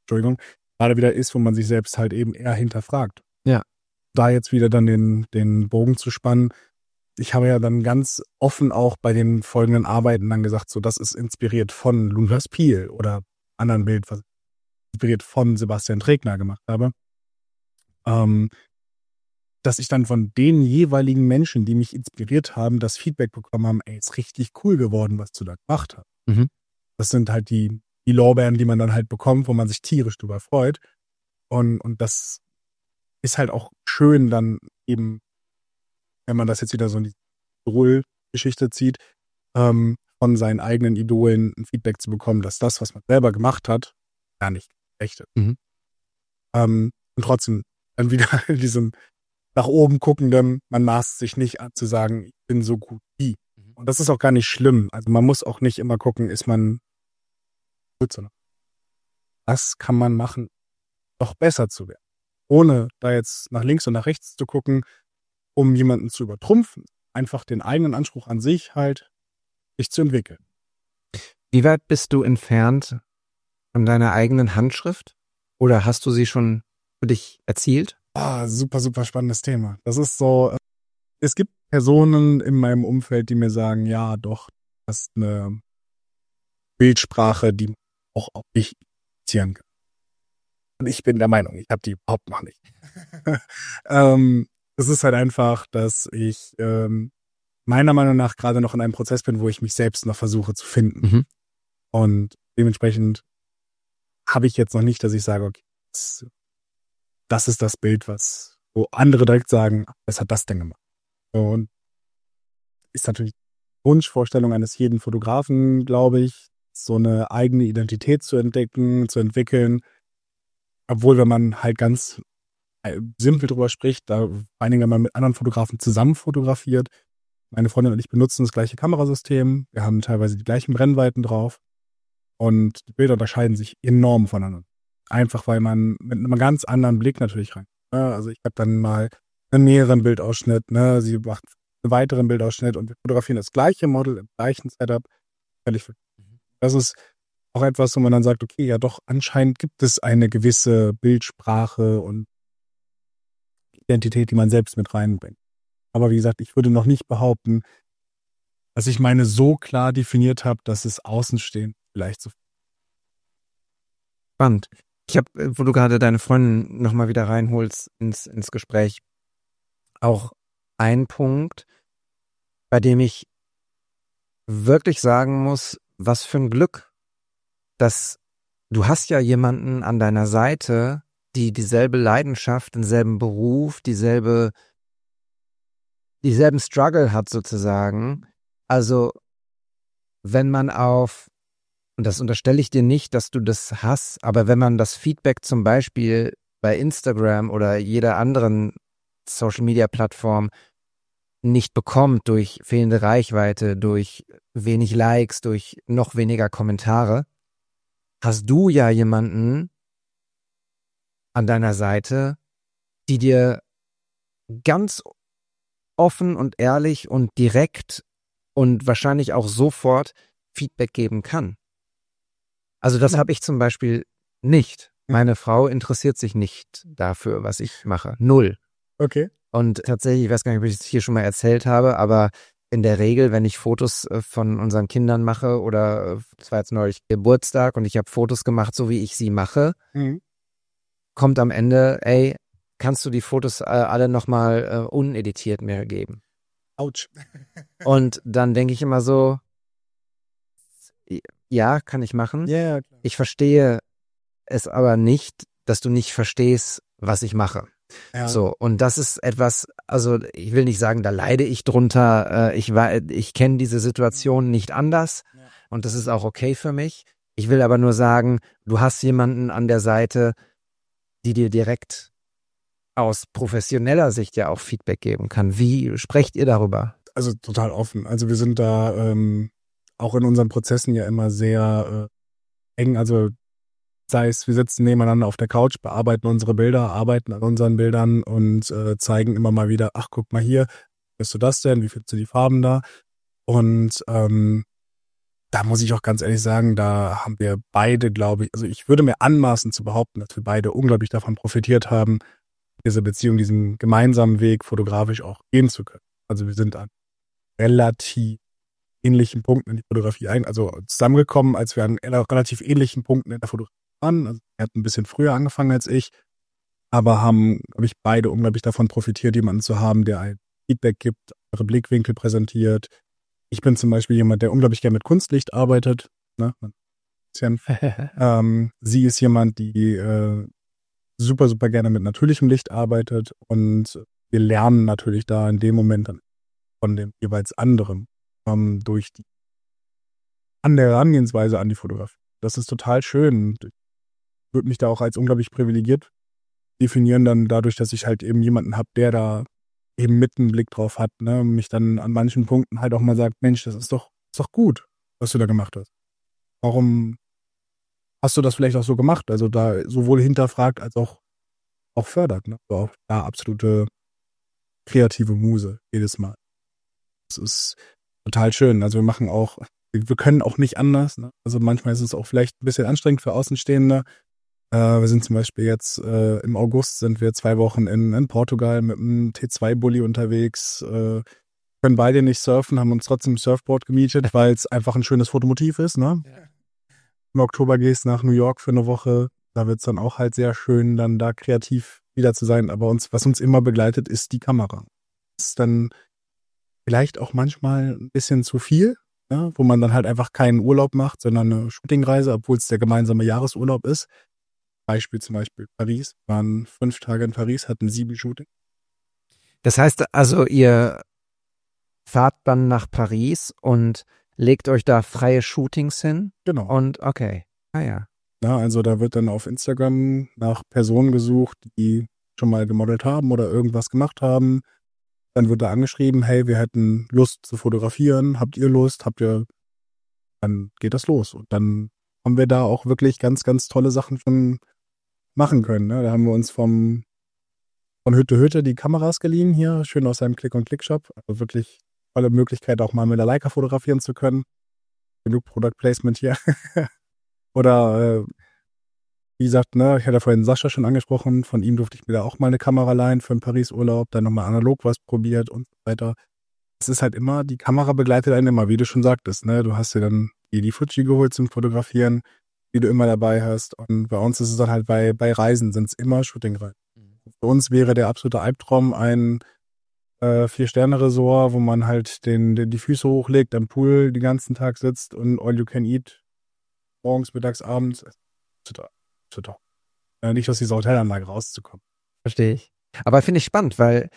ist, wo man sich selbst halt eben eher hinterfragt. Ja. Da jetzt wieder dann den Bogen zu spannen. Ich habe ja dann ganz offen auch bei den folgenden Arbeiten dann gesagt, so, das ist inspiriert von Lukas Piel oder anderen Bild, was inspiriert von Sebastian Trägner gemacht habe. Dass ich dann von den jeweiligen Menschen, die mich inspiriert haben, das Feedback bekommen haben, ey, ist richtig cool geworden, was du da gemacht hast. Mhm. Das sind halt die Lorbeeren, die man dann halt bekommt, wo man sich tierisch drüber freut. Und das ist halt auch schön dann eben, wenn man das jetzt wieder so in die Idol-Geschichte zieht, von seinen eigenen Idolen ein Feedback zu bekommen, dass das, was man selber gemacht hat, gar nicht echt ist. Mhm. Und trotzdem dann wieder in diesem nach oben guckenden, man maßt sich nicht an zu sagen, ich bin so gut wie. Und das ist auch gar nicht schlimm. Also man muss auch nicht immer gucken, ist man gut, sondern was kann man machen, doch besser zu werden. Ohne da jetzt nach links und nach rechts zu gucken, um jemanden zu übertrumpfen. Einfach den eigenen Anspruch an sich halt, sich zu entwickeln. Wie weit bist du entfernt von deiner eigenen Handschrift? Oder hast du sie schon für dich erzielt? Super, super spannendes Thema. Das ist so, es gibt Personen in meinem Umfeld, die mir sagen, ja doch, das ist eine Bildsprache, die auch auf dich zieren kann. Und ich bin der Meinung, ich habe die überhaupt noch nicht. Es ist halt einfach, dass ich meiner Meinung nach gerade noch in einem Prozess bin, wo ich mich selbst noch versuche zu finden. Mhm. Und dementsprechend habe ich jetzt noch nicht, dass ich sage, okay, das ist das Bild, wo andere direkt sagen, was hat das denn gemacht? Und ist natürlich Wunschvorstellung eines jeden Fotografen, glaube ich, so eine eigene Identität zu entwickeln. Obwohl, wenn man halt ganz simpel drüber spricht, da vor allen Dingen, wenn man mit anderen Fotografen zusammen fotografiert. Meine Freundin und ich benutzen das gleiche Kamerasystem. Wir haben teilweise die gleichen Brennweiten drauf. Und die Bilder unterscheiden sich enorm voneinander. Einfach, weil man mit einem ganz anderen Blick natürlich rein. Also ich habe dann mal einen näheren Bildausschnitt, ne? Sie macht einen weiteren Bildausschnitt und wir fotografieren das gleiche Model im gleichen Setup. Das ist auch etwas, wo man dann sagt, okay, ja doch, anscheinend gibt es eine gewisse Bildsprache und Identität, die man selbst mit reinbringt. Aber wie gesagt, ich würde noch nicht behaupten, dass ich meine so klar definiert habe, dass es Außenstehend vielleicht so. Spannend. Ich habe, wo du gerade deine Freundin nochmal wieder reinholst ins Gespräch, auch einen Punkt, bei dem ich wirklich sagen muss, was für ein Glück, dass du hast ja jemanden an deiner Seite, die dieselbe Leidenschaft, denselben Beruf, dieselben Struggle hat sozusagen. Also wenn man und das unterstelle ich dir nicht, dass du das hast, aber wenn man das Feedback zum Beispiel bei Instagram oder jeder anderen Social-Media-Plattform nicht bekommt durch fehlende Reichweite, durch wenig Likes, durch noch weniger Kommentare, hast du ja jemanden an deiner Seite, die dir ganz offen und ehrlich und direkt und wahrscheinlich auch sofort Feedback geben kann. Also das habe ich zum Beispiel nicht. Meine Frau interessiert sich nicht dafür, was ich mache. Null. Okay. Und tatsächlich, ich weiß gar nicht, ob ich es hier schon mal erzählt habe, aber in der Regel, wenn ich Fotos von unseren Kindern mache oder es war jetzt neulich Geburtstag und ich habe Fotos gemacht, so wie ich sie mache, kommt am Ende, ey, kannst du die Fotos alle nochmal uneditiert mir geben? Autsch. Und dann denke ich immer so, ja, kann ich machen. Ja, klar. Ich verstehe es aber nicht, dass du nicht verstehst, was ich mache. Ja. So, und das ist etwas, also ich will nicht sagen, da leide ich drunter. Ich kenne diese Situation nicht anders und das ist auch okay für mich. Ich will aber nur sagen, du hast jemanden an der Seite, die dir direkt aus professioneller Sicht ja auch Feedback geben kann. Wie sprecht ihr darüber? Also total offen. Also wir sind da auch in unseren Prozessen ja immer sehr eng. Also sei es, wir sitzen nebeneinander auf der Couch, bearbeiten unsere Bilder, arbeiten an unseren Bildern und zeigen immer mal wieder, ach, guck mal hier, wie findest du das denn? Wie findest du die Farben da? Und da muss ich auch ganz ehrlich sagen, da haben wir beide, glaube ich, also ich würde mir anmaßen zu behaupten, dass wir beide unglaublich davon profitiert haben, diese Beziehung, diesen gemeinsamen Weg fotografisch auch gehen zu können. Also wir sind an relativ ähnlichen Punkten in die Fotografie zusammengekommen, als wir an relativ ähnlichen Punkten in der Fotografie waren. Also er hat ein bisschen früher angefangen als ich, aber haben, glaube ich, beide unglaublich davon profitiert, jemanden zu haben, der ein Feedback gibt, andere Blickwinkel präsentiert. Ich bin zum Beispiel jemand, der unglaublich gerne mit Kunstlicht arbeitet. Ne? Sie ist jemand, die super, super gerne mit natürlichem Licht arbeitet und wir lernen natürlich da in dem Moment dann von dem jeweils anderen durch die an der Herangehensweise an die Fotografie. Das ist total schön. Ich würde mich da auch als unglaublich privilegiert definieren, dann dadurch, dass ich halt eben jemanden habe, der da eben mit einen Blick drauf hat, ne, und mich dann an manchen Punkten halt auch mal sagt, Mensch, das ist doch gut, was du da gemacht hast. Warum hast du das vielleicht auch so gemacht? Also da sowohl hinterfragt als auch fördert, ne? So auch da absolute kreative Muse jedes Mal. Das ist total schön. Also wir können auch nicht anders, ne? Also manchmal ist es auch vielleicht ein bisschen anstrengend für Außenstehende. Wir sind zum Beispiel jetzt im August sind wir 2 Wochen in Portugal mit einem T2-Bulli unterwegs, können beide nicht surfen, haben uns trotzdem ein Surfboard gemietet, weil es einfach ein schönes Fotomotiv ist, ne? Ja. Im Oktober gehst nach New York für eine Woche, da wird es dann auch halt sehr schön, dann da kreativ wieder zu sein. Aber was uns immer begleitet, ist die Kamera. Das ist dann vielleicht auch manchmal ein bisschen zu viel, ja, wo man dann halt einfach keinen Urlaub macht, sondern eine Shootingreise, obwohl es der gemeinsame Jahresurlaub ist. Beispiel zum Beispiel Paris, waren 5 Tage in Paris, hatten 7 Shooting. Das heißt also, ihr fahrt dann nach Paris und legt euch da freie Shootings hin? Genau. Und okay, ja. Ja, also da wird dann auf Instagram nach Personen gesucht, die schon mal gemodelt haben oder irgendwas gemacht haben. Dann wird da angeschrieben, hey, wir hätten Lust zu fotografieren, habt ihr Lust, dann geht das los. Und dann haben wir da auch wirklich ganz, ganz tolle Sachen schon machen können. Ne? Da haben wir uns von Hütte die Kameras geliehen hier, schön aus seinem Click-and-Click-Shop. Also wirklich tolle Möglichkeit, auch mal mit der Leica fotografieren zu können. Genug Product Placement hier. Oder wie gesagt, ne, ich hatte vorhin Sascha schon angesprochen, von ihm durfte ich mir da auch mal eine Kamera leihen für einen Paris-Urlaub, dann nochmal analog was probiert und so weiter. Es ist halt immer, die Kamera begleitet einen immer, wie du schon sagtest, ne? Du hast dir dann die Fuji geholt zum Fotografieren, die du immer dabei hast. Und bei uns ist es dann halt bei Reisen sind es immer Shooting-Reisen. Für uns wäre der absolute Albtraum ein 4-Sterne-Resort, wo man halt die Füße hochlegt, am Pool den ganzen Tag sitzt und all you can eat, morgens, mittags, abends. Total. Nicht aus dieser Hotelanlage rauszukommen. Verstehe ich. Aber finde ich spannend, weil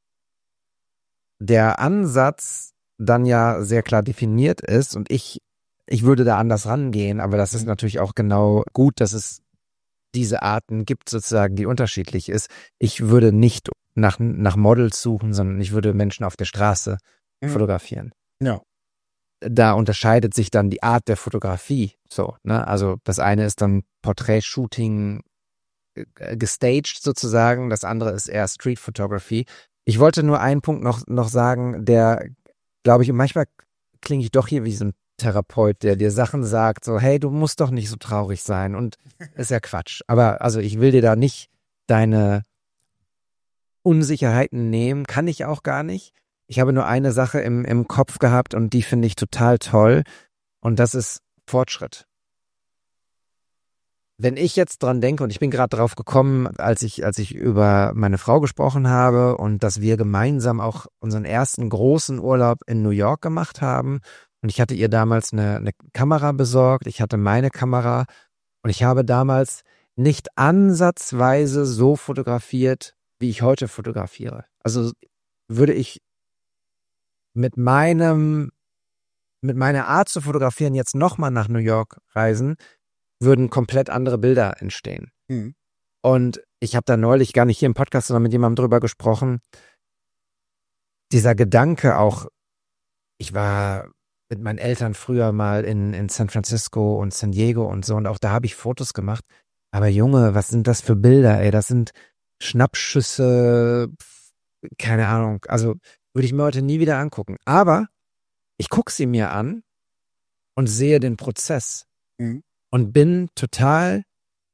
der Ansatz dann ja sehr klar definiert ist und ich würde da anders rangehen, aber das ist natürlich auch genau gut, dass es diese Arten gibt sozusagen, die unterschiedlich ist. Ich würde nicht nach Models suchen, sondern ich würde Menschen auf der Straße fotografieren. Ja. Da unterscheidet sich dann die Art der Fotografie so, ne? Also das eine ist dann Portrait-Shooting gestaged sozusagen, das andere ist eher Street Photography. Ich wollte nur einen Punkt noch sagen, der, glaube ich, manchmal klinge ich doch hier wie so ein Therapeut, der dir Sachen sagt, so, hey, du musst doch nicht so traurig sein und ist ja Quatsch. Aber also ich will dir da nicht deine Unsicherheiten nehmen, kann ich auch gar nicht. Ich habe nur eine Sache im Kopf gehabt und die finde ich total toll und das ist Fortschritt. Wenn ich jetzt dran denke, und ich bin gerade drauf gekommen, als ich über meine Frau gesprochen habe und dass wir gemeinsam auch unseren ersten großen Urlaub in New York gemacht haben und ich hatte ihr damals eine Kamera besorgt, ich hatte meine Kamera und ich habe damals nicht ansatzweise so fotografiert, wie ich heute fotografiere. Also würde ich mit meiner Art zu fotografieren jetzt nochmal nach New York reisen, würden komplett andere Bilder entstehen. Mhm. Und ich habe da neulich gar nicht hier im Podcast, sondern mit jemandem drüber gesprochen. Dieser Gedanke auch, ich war mit meinen Eltern früher mal in San Francisco und San Diego und so und auch da habe ich Fotos gemacht. Aber Junge, was sind das für Bilder, ey? Das sind Schnappschüsse, keine Ahnung. Also würde ich mir heute nie wieder angucken. Aber ich gucke sie mir an und sehe den Prozess. Mhm. Und bin total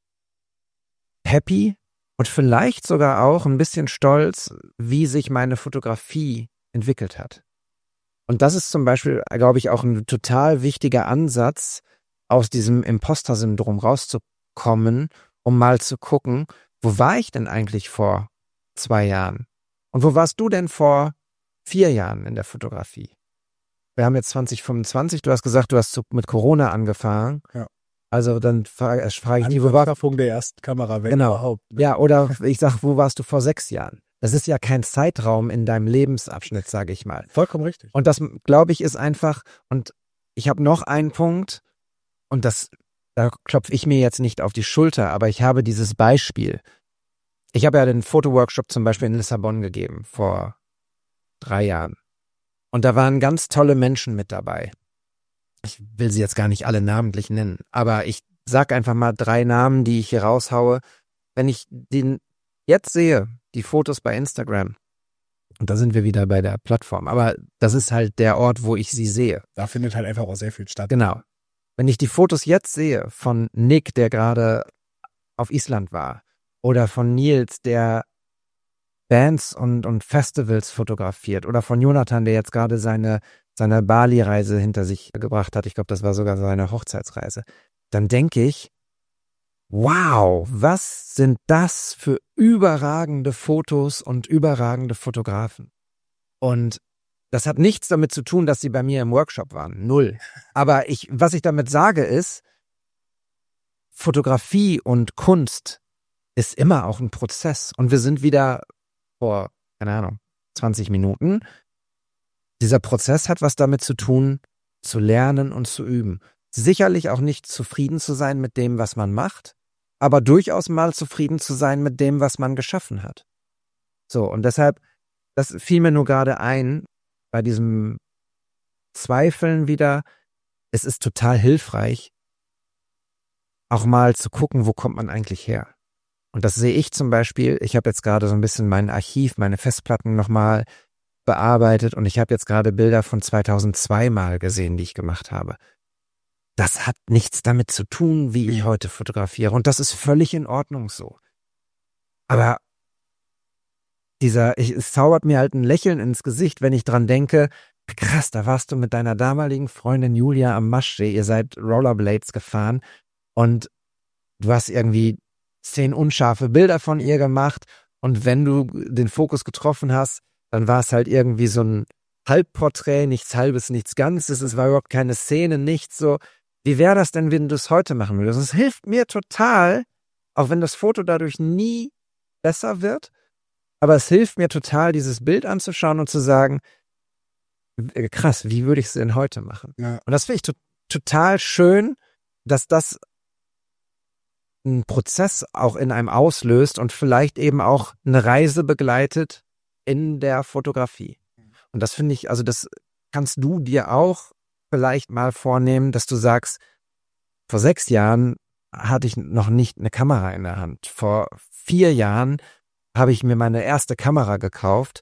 happy und vielleicht sogar auch ein bisschen stolz, wie sich meine Fotografie entwickelt hat. Und das ist zum Beispiel, glaube ich, auch ein total wichtiger Ansatz, aus diesem Imposter-Syndrom rauszukommen, um mal zu gucken, wo war ich denn eigentlich vor 2 Jahren? Und wo warst du denn vor 4 Jahren in der Fotografie? Wir haben jetzt 2025, du hast gesagt, du hast mit Corona angefangen. Ja. Also dann frage ich die, wo war der ersten Kamera weg genau. überhaupt. Ja, oder ich sag, wo warst du vor 6 Jahren? Das ist ja kein Zeitraum in deinem Lebensabschnitt, sage ich mal. Vollkommen richtig. Und das, glaube ich, ist einfach, und ich habe noch einen Punkt, und da klopfe ich mir jetzt nicht auf die Schulter, aber ich habe dieses Beispiel. Ich habe ja den Fotoworkshop zum Beispiel in Lissabon gegeben, vor 3 Jahren. Und da waren ganz tolle Menschen mit dabei. Ich will sie jetzt gar nicht alle namentlich nennen, aber ich sag einfach mal 3 Namen, die ich hier raushaue. Wenn ich den jetzt sehe, die Fotos bei Instagram, und da sind wir wieder bei der Plattform, aber das ist halt der Ort, wo ich sie sehe. Da findet halt einfach auch sehr viel statt. Genau. Wenn ich die Fotos jetzt sehe von Nick, der gerade auf Island war, oder von Nils, der Bands und Festivals fotografiert, oder von Jonathan, der jetzt gerade seine Bali-Reise hinter sich gebracht hat, ich glaube, das war sogar seine Hochzeitsreise, dann denke ich, wow, was sind das für überragende Fotos und überragende Fotografen? Und das hat nichts damit zu tun, dass sie bei mir im Workshop waren. 0. Aber was ich damit sage ist, Fotografie und Kunst ist immer auch ein Prozess. Und wir sind wieder vor, keine Ahnung, 20 Minuten. Dieser Prozess hat was damit zu tun, zu lernen und zu üben. Sicherlich auch nicht zufrieden zu sein mit dem, was man macht, aber durchaus mal zufrieden zu sein mit dem, was man geschaffen hat. So, und deshalb, das fiel mir nur gerade ein, bei diesem Zweifeln wieder, es ist total hilfreich, auch mal zu gucken, wo kommt man eigentlich her. Und das sehe ich zum Beispiel, ich habe jetzt gerade so ein bisschen mein Archiv, meine Festplatten nochmal bearbeitet und ich habe jetzt gerade Bilder von 2002 mal gesehen, die ich gemacht habe. Das hat nichts damit zu tun, wie ich heute fotografiere und das ist völlig in Ordnung so. Aber es zaubert mir halt ein Lächeln ins Gesicht, wenn ich dran denke, krass, da warst du mit deiner damaligen Freundin Julia am Maschsee, ihr seid Rollerblades gefahren und du hast irgendwie 10 unscharfe Bilder von ihr gemacht und wenn du den Fokus getroffen hast, dann war es halt irgendwie so ein Halbporträt, nichts Halbes, nichts Ganzes, es war überhaupt keine Szene, nichts so. Wie wäre das denn, wenn du es heute machen würdest? Es hilft mir total, auch wenn das Foto dadurch nie besser wird, aber es hilft mir total, dieses Bild anzuschauen und zu sagen, krass, wie würde ich es denn heute machen? Ja. Und das finde ich total schön, dass das einen Prozess auch in einem auslöst und vielleicht eben auch eine Reise begleitet in der Fotografie. Und das finde ich, also das kannst du dir auch vielleicht mal vornehmen, dass du sagst, vor 6 Jahren hatte ich noch nicht eine Kamera in der Hand. Vor 4 Jahren habe ich mir meine erste Kamera gekauft.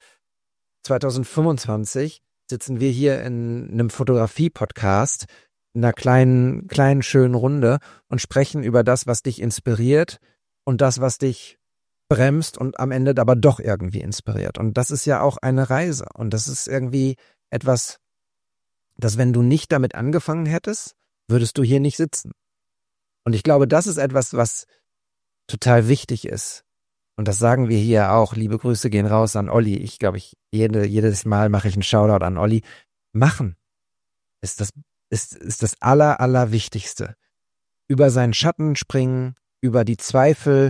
2025 sitzen wir hier in einem Fotografie-Podcast in einer kleinen, schönen Runde und sprechen über das, was dich inspiriert und das, was dich bremst und am Ende aber doch irgendwie inspiriert. Und das ist ja auch eine Reise. Und das ist irgendwie etwas, dass wenn du nicht damit angefangen hättest, würdest du hier nicht sitzen. Und ich glaube, das ist etwas, was total wichtig ist. Und das sagen wir hier auch. Liebe Grüße gehen raus an Olli. Ich glaube, jedes Mal mache ich einen Shoutout an Olli. Machen ist das Allerwichtigste. Über seinen Schatten springen, über die Zweifel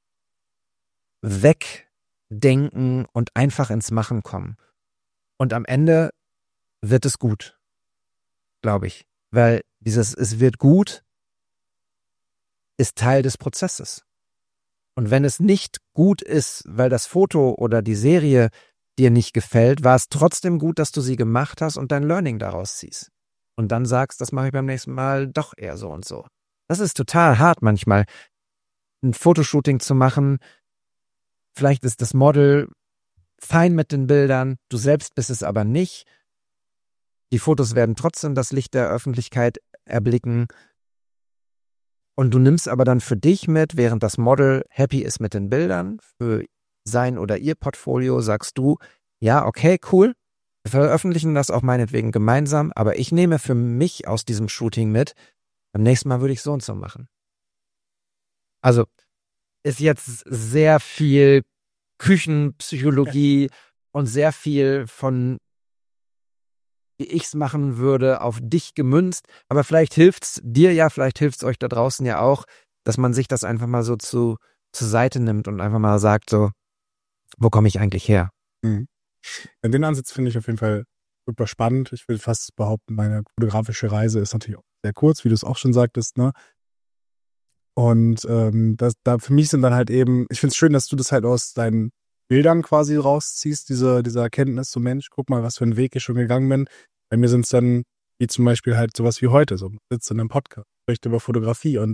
wegdenken und einfach ins Machen kommen. Und am Ende wird es gut, glaube ich. Weil es wird gut ist Teil des Prozesses. Und wenn es nicht gut ist, weil das Foto oder die Serie dir nicht gefällt, war es trotzdem gut, dass du sie gemacht hast und dein Learning daraus ziehst. Und dann sagst, das mache ich beim nächsten Mal doch eher so und so. Das ist total hart manchmal, ein Fotoshooting zu machen. Vielleicht ist das Model fein mit den Bildern, du selbst bist es aber nicht. Die Fotos werden trotzdem das Licht der Öffentlichkeit erblicken. Und du nimmst aber dann für dich mit, während das Model happy ist mit den Bildern, für sein oder ihr Portfolio, sagst du, ja, okay, cool, wir veröffentlichen das auch meinetwegen gemeinsam, aber ich nehme für mich aus diesem Shooting mit, beim nächsten Mal würde ich so und so machen. Also ist jetzt sehr viel Küchenpsychologie und sehr viel von wie ich es machen würde, auf dich gemünzt. Aber vielleicht hilft's dir ja, vielleicht hilft's euch da draußen ja auch, dass man sich das einfach mal so zur Seite nimmt und einfach mal sagt so, wo komme ich eigentlich her? Mhm. Ja, den Ansatz finde ich auf jeden Fall super spannend. Ich will fast behaupten, meine fotografische Reise ist natürlich auch sehr kurz, wie du es auch schon sagtest, ne? Und da für mich sind dann halt eben, ich finde es schön, dass du das halt aus deinen Bildern quasi rausziehst, diese Erkenntnis, so Mensch, guck mal, was für einen Weg ich schon gegangen bin. Bei mir sind es dann, wie zum Beispiel halt sowas wie heute, so sitzt in einem Podcast, spricht über Fotografie und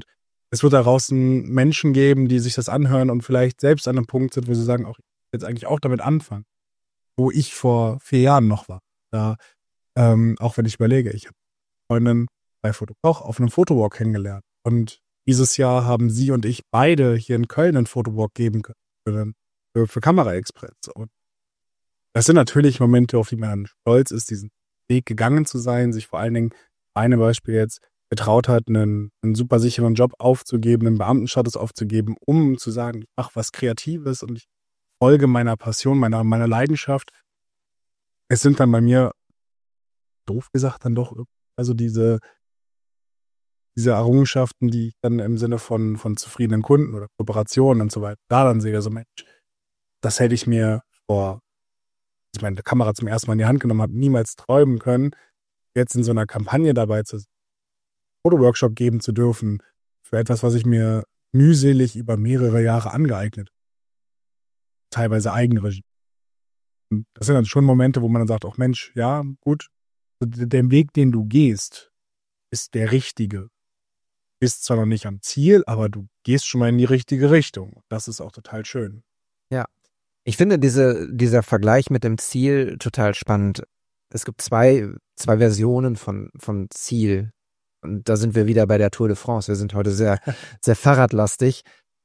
es wird da draußen Menschen geben, die sich das anhören und vielleicht selbst an einem Punkt sind, wo sie sagen, auch ich will jetzt eigentlich auch damit anfangen, wo ich vor 4 Jahren noch war. Da, auch wenn ich überlege, ich habe Freundin bei Fotokoch auf einem Fotowalk kennengelernt. Und dieses Jahr haben sie und ich beide hier in Köln einen Fotowalk geben können für Kamera Express. Und das sind natürlich Momente, auf die man dann stolz ist, diesen Weg gegangen zu sein, sich vor allen Dingen, eine Beispiel jetzt, getraut hat, einen super sicheren Job aufzugeben, einen Beamtenstatus aufzugeben, um zu sagen, ich mache was Kreatives und ich folge meiner Passion, meiner Leidenschaft. Es sind dann bei mir, doof gesagt, dann doch also diese Errungenschaften, die ich dann im Sinne von zufriedenen Kunden oder Kooperationen und so weiter, da dann sehe, so Mensch, das hätte ich mir als ich meine Kamera zum ersten Mal in die Hand genommen habe, niemals träumen können, jetzt in so einer Kampagne dabei zu sein, Fotoworkshop geben zu dürfen, für etwas, was ich mir mühselig über mehrere Jahre angeeignet habe. Teilweise Eigenregie. Und das sind dann schon Momente, wo man dann sagt, auch Mensch, ja, gut, der Weg, den du gehst, ist der richtige. Du bist zwar noch nicht am Ziel, aber du gehst schon mal in die richtige Richtung. Das ist auch total schön. Ja. Ich finde dieser Vergleich mit dem Ziel total spannend. Es gibt zwei Versionen von Ziel. Und da sind wir wieder bei der Tour de France. Wir sind heute sehr, sehr fahrradlastig.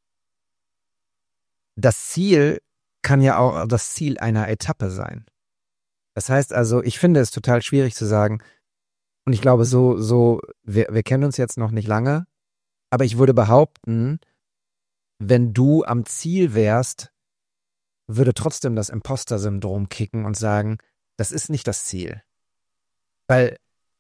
Das Ziel kann ja auch das Ziel einer Etappe sein. Das heißt also, ich finde es total schwierig zu sagen, und ich glaube wir kennen uns jetzt noch nicht lange, aber ich würde behaupten, wenn du am Ziel wärst, würde trotzdem das Imposter-Syndrom kicken und sagen, das ist nicht das Ziel. Weil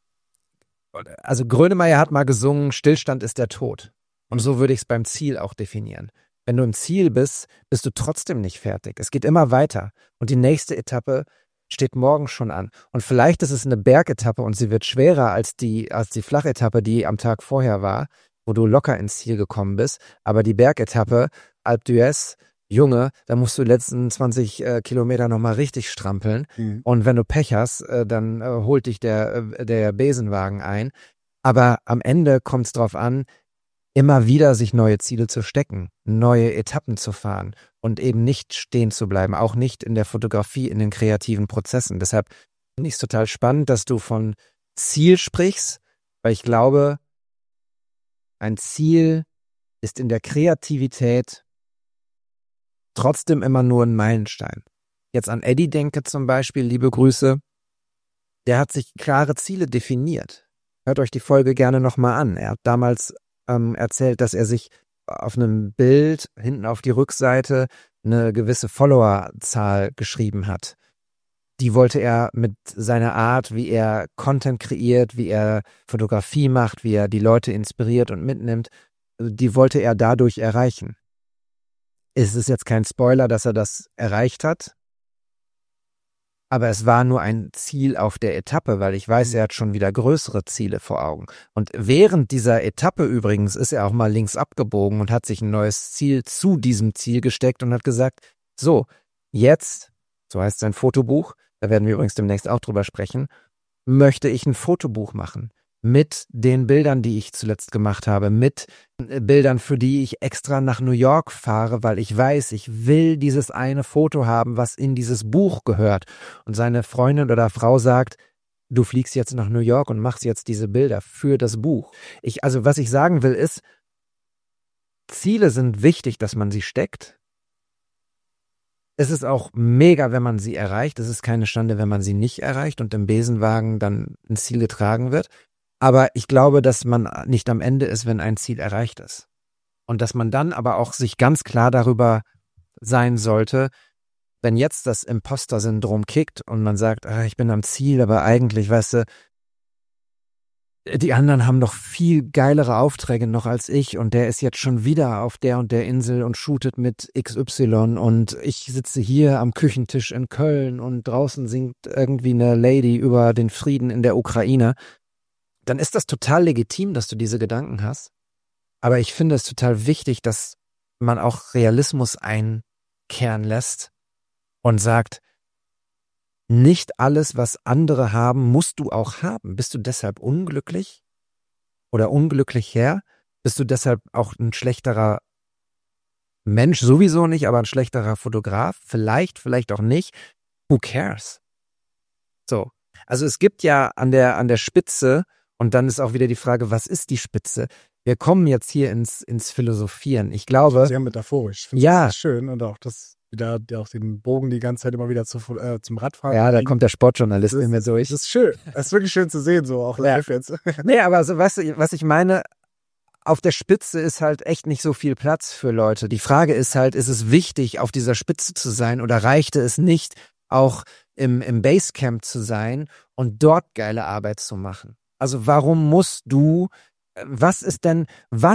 also Grönemeyer hat mal gesungen, Stillstand ist der Tod. Und so würde ich es beim Ziel auch definieren. Wenn du im Ziel bist, bist du trotzdem nicht fertig. Es geht immer weiter. Und die nächste Etappe steht morgen schon an. Und vielleicht ist es eine Bergetappe und sie wird schwerer als die Flachetappe, die am Tag vorher war, wo du locker ins Ziel gekommen bist. Aber die Bergetappe, Alpe d'Huez, Junge, da musst du die letzten 20 Kilometer nochmal richtig strampeln. Mhm. Und wenn du Pech hast, dann holt dich der Besenwagen ein. Aber am Ende kommt es drauf an, immer wieder sich neue Ziele zu stecken, neue Etappen zu fahren und eben nicht stehen zu bleiben, auch nicht in der Fotografie, in den kreativen Prozessen. Deshalb finde ich es total spannend, dass du von Ziel sprichst, weil ich glaube, ein Ziel ist in der Kreativität trotzdem immer nur ein Meilenstein. Jetzt an Eddie denke zum Beispiel, liebe Grüße, der hat sich klare Ziele definiert. Hört euch die Folge gerne nochmal an. Er hat damals erzählt, dass er sich auf einem Bild hinten auf die Rückseite eine gewisse Followerzahl geschrieben hat. Die wollte er mit seiner Art, wie er Content kreiert, wie er Fotografie macht, wie er die Leute inspiriert und mitnimmt, die wollte er dadurch erreichen. Es ist jetzt kein Spoiler, dass er das erreicht hat, aber es war nur ein Ziel auf der Etappe, weil ich weiß, er hat schon wieder größere Ziele vor Augen. Und während dieser Etappe übrigens ist er auch mal links abgebogen und hat sich ein neues Ziel zu diesem Ziel gesteckt und hat gesagt, so, jetzt, so heißt sein Fotobuch, da werden wir übrigens demnächst auch drüber sprechen, möchte ich ein Fotobuch machen. Mit den Bildern, die ich zuletzt gemacht habe, mit Bildern, für die ich extra nach New York fahre, weil ich weiß, ich will dieses eine Foto haben, was in dieses Buch gehört. Und seine Freundin oder Frau sagt, du fliegst jetzt nach New York und machst jetzt diese Bilder für das Buch. Also was ich sagen will ist, Ziele sind wichtig, dass man sie steckt. Es ist auch mega, wenn man sie erreicht. Es ist keine Schande, wenn man sie nicht erreicht und im Besenwagen dann ins Ziel getragen wird. Aber ich glaube, dass man nicht am Ende ist, wenn ein Ziel erreicht ist. Und dass man dann aber auch sich ganz klar darüber sein sollte, wenn jetzt das Imposter-Syndrom kickt und man sagt, ich bin am Ziel, aber eigentlich, weißt du, die anderen haben noch viel geilere Aufträge noch als ich und der ist jetzt schon wieder auf der und der Insel und shootet mit XY und ich sitze hier am Küchentisch in Köln und draußen singt irgendwie eine Lady über den Frieden in der Ukraine. Dann ist das total legitim, dass du diese Gedanken hast. Aber ich finde es total wichtig, dass man auch Realismus einkehren lässt und sagt, nicht alles, was andere haben, musst du auch haben. Bist du deshalb unglücklich oder unglücklicher, Bist du deshalb auch ein schlechterer Mensch? Sowieso nicht, aber ein schlechterer Fotograf? Vielleicht auch nicht. Who cares? So. Also es gibt ja an der Spitze, und dann ist auch wieder die Frage, was ist die Spitze? Wir kommen jetzt hier ins Philosophieren. Ich glaube. Sehr metaphorisch. Ich finde das schön und auch das wieder auch den Bogen die ganze Zeit immer wieder zum Radfahren. Ja, da kommt der Sportjournalist in mir durch. Das ist schön. Das ist wirklich schön zu sehen, so auch live jetzt. Nee, aber so, weißt du, was ich meine? Auf der Spitze ist halt echt nicht so viel Platz für Leute. Die Frage ist halt, ist es wichtig, auf dieser Spitze zu sein oder reichte es nicht, auch im Basecamp zu sein und dort geile Arbeit zu machen? Also warum musst du, was ist denn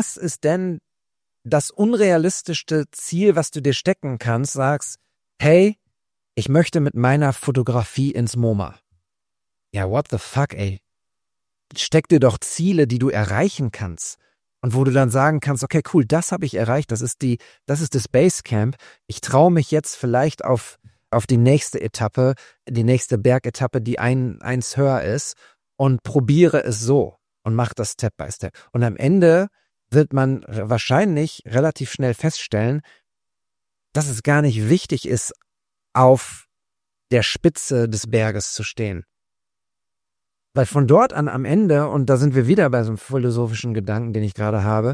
das unrealistischste Ziel, was du dir stecken kannst, sagst, hey, ich möchte mit meiner Fotografie ins MoMA. Ja, what the fuck, ey? Steck dir doch Ziele, die du erreichen kannst. Und wo du dann sagen kannst, okay, cool, das habe ich erreicht, das ist das Basecamp. Ich traue mich jetzt vielleicht auf die nächste Etappe, die nächste Bergetappe, die eins höher ist und probiere es so und mach das Step by Step. Und am Ende wird man wahrscheinlich relativ schnell feststellen, dass es gar nicht wichtig ist, auf der Spitze des Berges zu stehen. Weil von dort an am Ende, und da sind wir wieder bei so einem philosophischen Gedanken, den ich gerade habe,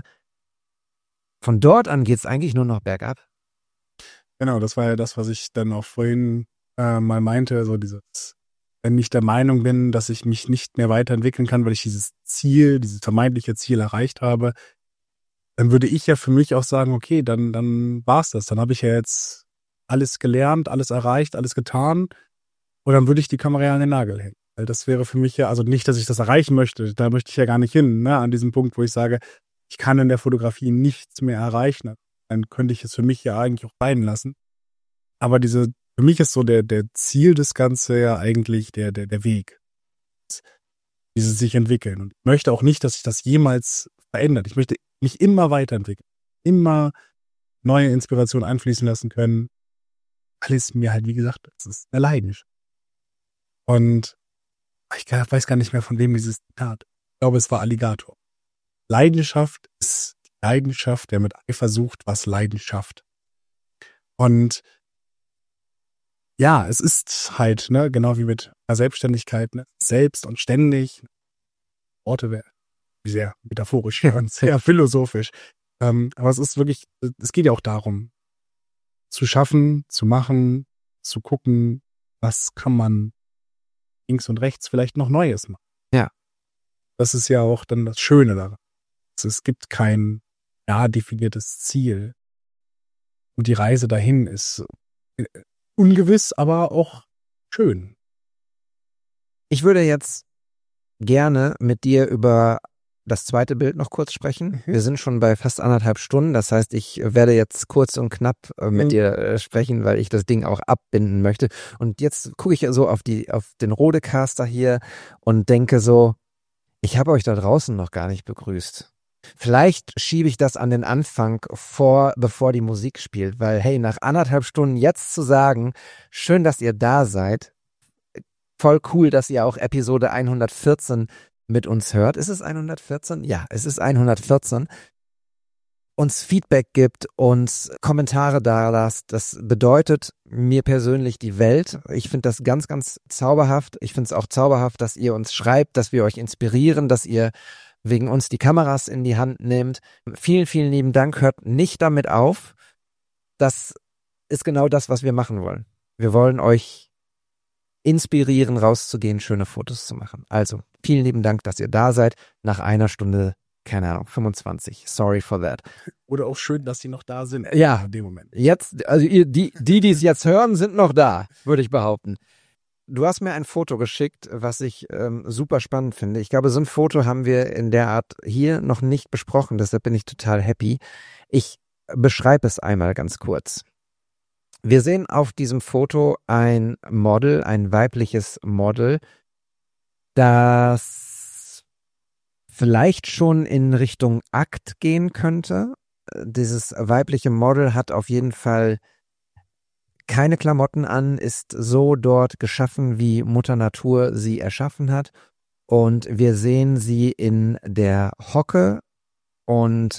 von dort an geht es eigentlich nur noch bergab. Genau, das war ja das, was ich dann auch vorhin mal meinte, so dieses, wenn ich der Meinung bin, dass ich mich nicht mehr weiterentwickeln kann, weil ich dieses vermeintliche Ziel erreicht habe, dann würde ich ja für mich auch sagen, okay, dann war's das. Dann habe ich ja jetzt alles gelernt, alles erreicht, alles getan und dann würde ich die Kamera an den Nagel hängen. Weil das wäre für mich ja, also nicht, dass ich das erreichen möchte, da möchte ich ja gar nicht hin, ne, an diesem Punkt, wo ich sage, ich kann in der Fotografie nichts mehr erreichen. Dann könnte ich es für mich ja eigentlich auch sein lassen. Aber für mich ist so der Ziel des Ganzen ja eigentlich der Weg. Dieses sich entwickeln. Und ich möchte auch nicht, dass sich das jemals verändert. Ich möchte mich immer weiterentwickeln. Immer neue Inspirationen einfließen lassen können. Alles mir halt, wie gesagt, das ist eine Leidenschaft. Und ich weiß gar nicht mehr, von wem dieses Zitat. Ich glaube, es war Alligator. Leidenschaft ist die Leidenschaft, der mit Eifer sucht, was Leidenschaft. Und ja, es ist halt, ne, genau wie mit einer Selbstständigkeit, ne, selbst und ständig. Worte wären sehr metaphorisch und sehr philosophisch. Aber es ist wirklich, es geht ja auch darum, zu schaffen, zu machen, zu gucken, was kann man links und rechts vielleicht noch Neues machen. Ja. Das ist ja auch dann das Schöne daran. Es gibt kein definiertes Ziel. Und die Reise dahin ist ungewiss, aber auch schön. Ich würde jetzt gerne mit dir über das zweite Bild noch kurz sprechen. Wir sind schon bei fast 1,5 Stunden. Das heißt, ich werde jetzt kurz und knapp mit dir sprechen, weil ich das Ding auch abbinden möchte. Und jetzt gucke ich so auf den Rodecaster hier und denke so, ich habe euch da draußen noch gar nicht begrüßt. Vielleicht schiebe ich das an den Anfang bevor die Musik spielt, weil hey, nach 1,5 Stunden jetzt zu sagen, schön, dass ihr da seid, voll cool, dass ihr auch Episode 114 mit uns hört. Ist es 114? Ja, es ist 114. Uns Feedback gibt, uns Kommentare da lasst. Das bedeutet mir persönlich die Welt. Ich finde das ganz, ganz zauberhaft. Ich finde es auch zauberhaft, dass ihr uns schreibt, dass wir euch inspirieren, dass ihr wegen uns die Kameras in die Hand nehmt. Vielen, vielen lieben Dank. Hört nicht damit auf. Das ist genau das, was wir machen wollen. Wir wollen euch inspirieren, rauszugehen, schöne Fotos zu machen. Also, vielen lieben Dank, dass ihr da seid. Nach 1 Stunde, keine Ahnung, 25. Sorry for that. Oder auch schön, dass sie noch da sind. Ja, in dem Moment. Jetzt, also die es jetzt hören, sind noch da, würde ich behaupten. Du hast mir ein Foto geschickt, was ich super spannend finde. Ich glaube, so ein Foto haben wir in der Art hier noch nicht besprochen, deshalb bin ich total happy. Ich beschreibe es einmal ganz kurz. Wir sehen auf diesem Foto ein Model, ein weibliches Model, das vielleicht schon in Richtung Akt gehen könnte. Dieses weibliche Model hat auf jeden Fall keine Klamotten an, ist so dort geschaffen, wie Mutter Natur sie erschaffen hat. Und wir sehen sie in der Hocke und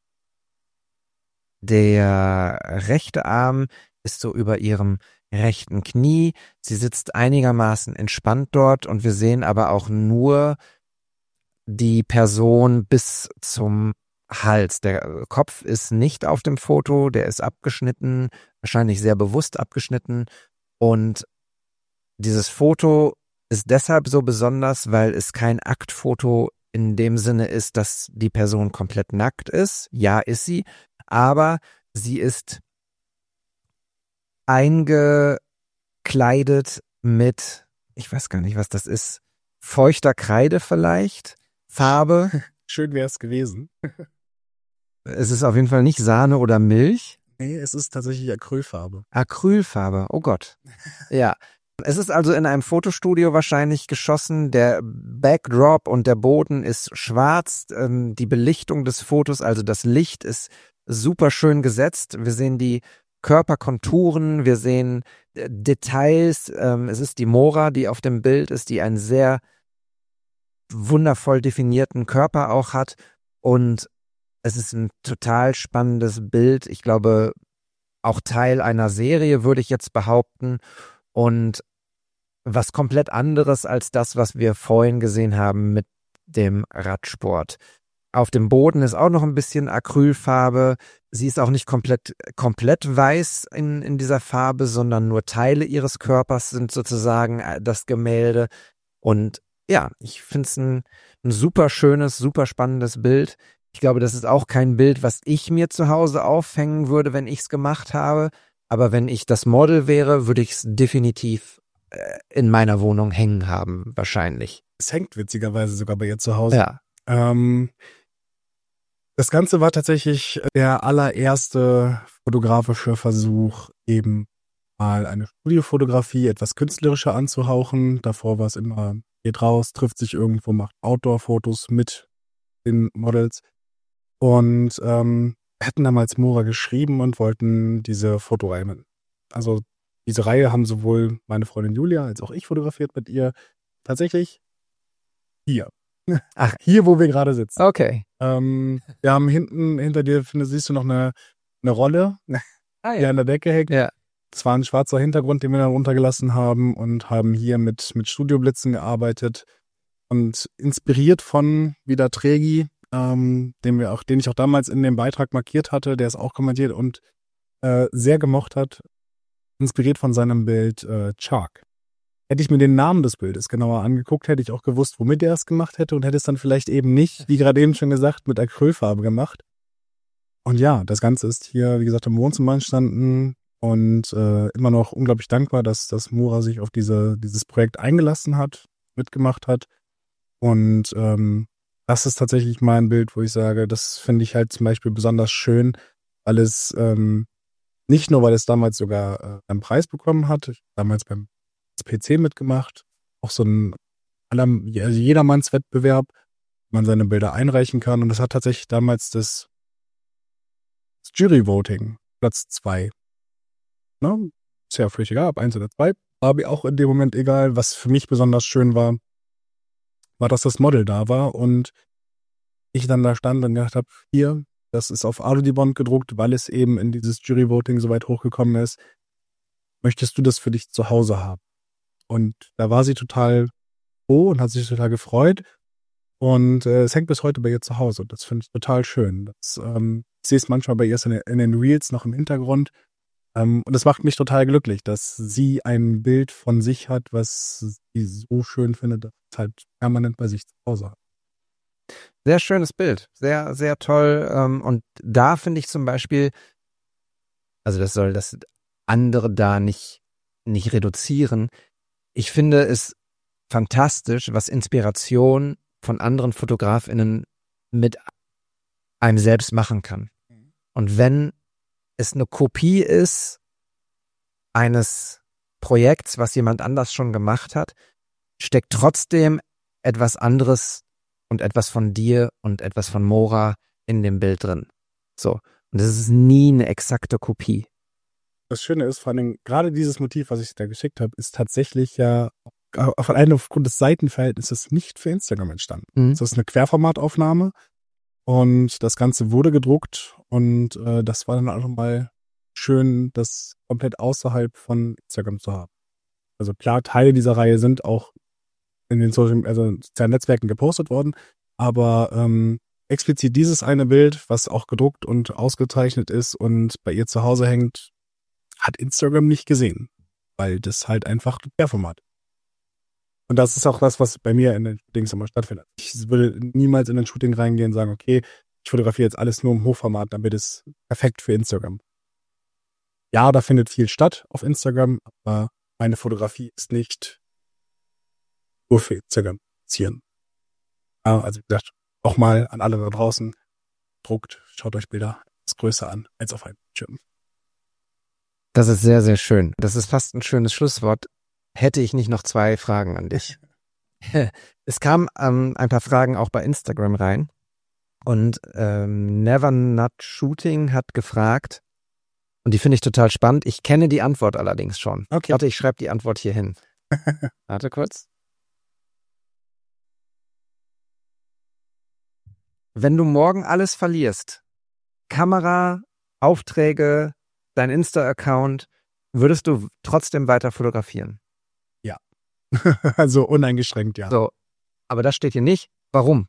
der rechte Arm ist so über ihrem rechten Knie. Sie sitzt einigermaßen entspannt dort und wir sehen aber auch nur die Person bis zum Hals. Der Kopf ist nicht auf dem Foto, der ist abgeschnitten, wahrscheinlich sehr bewusst abgeschnitten. Und dieses Foto ist deshalb so besonders, weil es kein Aktfoto in dem Sinne ist, dass die Person komplett nackt ist. Ja, ist sie, aber sie ist eingekleidet mit, ich weiß gar nicht, was das ist, feuchter Kreide vielleicht, Farbe. Schön wäre es gewesen. Es ist auf jeden Fall nicht Sahne oder Milch. Nee, es ist tatsächlich Acrylfarbe. Acrylfarbe, oh Gott. Ja. Es ist also in einem Fotostudio wahrscheinlich geschossen. Der Backdrop und der Boden ist schwarz. Die Belichtung des Fotos, also das Licht, ist super schön gesetzt. Wir sehen die Körperkonturen, wir sehen Details. Es ist die Mora, die auf dem Bild ist, die einen sehr wundervoll definierten Körper auch hat. Und es ist ein total spannendes Bild. Ich glaube, auch Teil einer Serie, würde ich jetzt behaupten. Und was komplett anderes als das, was wir vorhin gesehen haben mit dem Radsport. Auf dem Boden ist auch noch ein bisschen Acrylfarbe. Sie ist auch nicht komplett weiß in dieser Farbe, sondern nur Teile ihres Körpers sind sozusagen das Gemälde. Und ja, ich finde es ein super schönes, super spannendes Bild. Ich glaube, das ist auch kein Bild, was ich mir zu Hause aufhängen würde, wenn ich es gemacht habe. Aber wenn ich das Model wäre, würde ich es definitiv in meiner Wohnung hängen haben, wahrscheinlich. Es hängt witzigerweise sogar bei ihr zu Hause. Ja. Das Ganze war tatsächlich der allererste fotografische Versuch, eben mal eine Studiofotografie etwas künstlerischer anzuhauchen. Davor war es immer, geht raus, trifft sich irgendwo, macht Outdoor-Fotos mit den Models. Und hatten damals Mora geschrieben und wollten diese Fotoreihe mit. Also diese Reihe haben sowohl meine Freundin Julia als auch ich fotografiert mit ihr. Tatsächlich hier. Ach. Hier, wo wir gerade sitzen. Okay. Wir haben hinter dir, siehst du noch eine Rolle, die an der Decke hängt. Ja. Das war ein schwarzer Hintergrund, den wir dann runtergelassen haben und haben hier mit Studioblitzen gearbeitet. Und inspiriert von Vida Tregi, den ich auch damals in dem Beitrag markiert hatte, der es auch kommentiert und sehr gemocht hat, inspiriert von seinem Bild Chalk. Hätte ich mir den Namen des Bildes genauer angeguckt, hätte ich auch gewusst, womit er es gemacht hätte und hätte es dann vielleicht eben nicht, wie gerade eben schon gesagt, mit Acrylfarbe gemacht. Und ja, das Ganze ist hier, wie gesagt, im Wohnzimmer entstanden und immer noch unglaublich dankbar, dass Mora sich auf dieses Projekt eingelassen hat, mitgemacht hat. Und das ist tatsächlich mal ein Bild, wo ich sage, das finde ich halt zum Beispiel besonders schön, weil es nicht nur, weil es damals sogar einen Preis bekommen hat, damals beim PC mitgemacht, auch so ein Jedermannswettbewerb, wo man seine Bilder einreichen kann. Und das hat tatsächlich damals das Jury-Voting, Platz 2. Ne? Ist ja völlig egal, ob 1 oder 2. War mir auch in dem Moment egal. Was für mich besonders schön war, dass das Model da war und ich dann da stand und gedacht habe, hier, das ist auf Alu-Dibond gedruckt, weil es eben in dieses Jury-Voting so weit hochgekommen ist. Möchtest du das für dich zu Hause haben? Und da war sie total froh und hat sich total gefreut. Und es hängt bis heute bei ihr zu Hause. Und das finde ich total schön. Ich sehe es manchmal bei ihr in den Reels noch im Hintergrund. Und das macht mich total glücklich, dass sie ein Bild von sich hat, was sie so schön findet, dass es halt permanent bei sich zu Hause hat. Sehr schönes Bild. Sehr, sehr toll. Und da finde ich zum Beispiel, also das soll das andere da nicht reduzieren. Ich finde es fantastisch, was Inspiration von anderen FotografInnen mit einem selbst machen kann. Und wenn es eine Kopie ist eines Projekts, was jemand anders schon gemacht hat, steckt trotzdem etwas anderes und etwas von dir und etwas von Mora in dem Bild drin. So. Und es ist nie eine exakte Kopie. Das Schöne ist, vor allem gerade dieses Motiv, was ich da geschickt habe, ist tatsächlich ja aufgrund des Seitenverhältnisses nicht für Instagram entstanden. Das ist eine Querformataufnahme und das Ganze wurde gedruckt und das war dann auch mal schön, das komplett außerhalb von Instagram zu haben. Also klar, Teile dieser Reihe sind auch in den sozialen Netzwerken gepostet worden, aber explizit dieses eine Bild, was auch gedruckt und ausgezeichnet ist und bei ihr zu Hause hängt, hat Instagram nicht gesehen, weil das halt einfach Querformat. Und das ist auch das, was bei mir in den Shootings immer stattfindet. Ich würde niemals in ein Shooting reingehen und sagen, okay, ich fotografiere jetzt alles nur im Hochformat, damit es perfekt für Instagram. Ja, da findet viel statt auf Instagram, aber meine Fotografie ist nicht nur für Instagram passieren. Ja, also wie gesagt, auch mal an alle da draußen, druckt, schaut euch Bilder etwas größer an als auf einem Bildschirm. Das ist sehr, sehr schön. Das ist fast ein schönes Schlusswort. Hätte ich nicht noch 2 Fragen an dich. Es kamen ein paar Fragen auch bei Instagram rein. Und Never Not Shooting hat gefragt, und die finde ich total spannend. Ich kenne die Antwort allerdings schon. Okay. Warte, ich schreibe die Antwort hier hin. Warte kurz. Wenn du morgen alles verlierst, Kamera, Aufträge, dein Insta-Account, würdest du trotzdem weiter fotografieren? Also uneingeschränkt, ja. So, aber das steht hier nicht. Warum?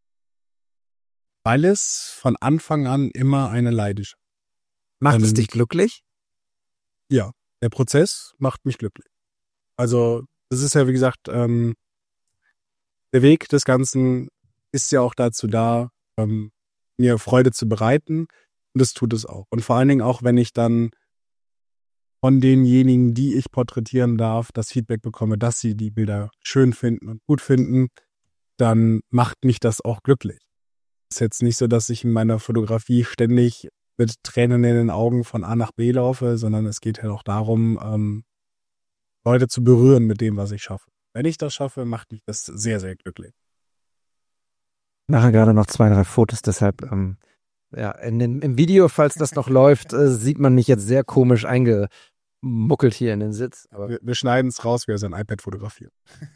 Weil es von Anfang an immer eine Leidenschaft. Macht es dich glücklich? Ja, der Prozess macht mich glücklich. Also das ist ja, wie gesagt, der Weg des Ganzen ist ja auch dazu da, mir Freude zu bereiten, und das tut es auch. Und vor allen Dingen auch, wenn ich dann von denjenigen, die ich porträtieren darf, das Feedback bekomme, dass sie die Bilder schön finden und gut finden, dann macht mich das auch glücklich. Es ist jetzt nicht so, dass ich in meiner Fotografie ständig mit Tränen in den Augen von A nach B laufe, sondern es geht halt auch darum, Leute zu berühren mit dem, was ich schaffe. Wenn ich das schaffe, macht mich das sehr, sehr glücklich. Ich mache gerade noch 2, 3 Fotos, deshalb ja, im Video, falls das noch läuft, sieht man mich jetzt sehr komisch eingemuckelt hier in den Sitz. Aber Wir schneiden es raus, wie er sein iPad fotografiert.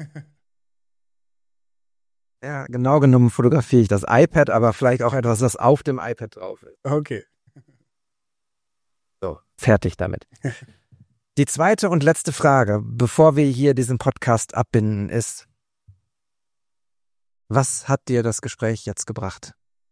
ja, genau genommen fotografiere ich das iPad, aber vielleicht auch etwas, das auf dem iPad drauf ist. Okay. So, fertig damit. Die zweite und letzte Frage, bevor wir hier diesen Podcast abbinden, ist: Was hat dir das Gespräch jetzt gebracht?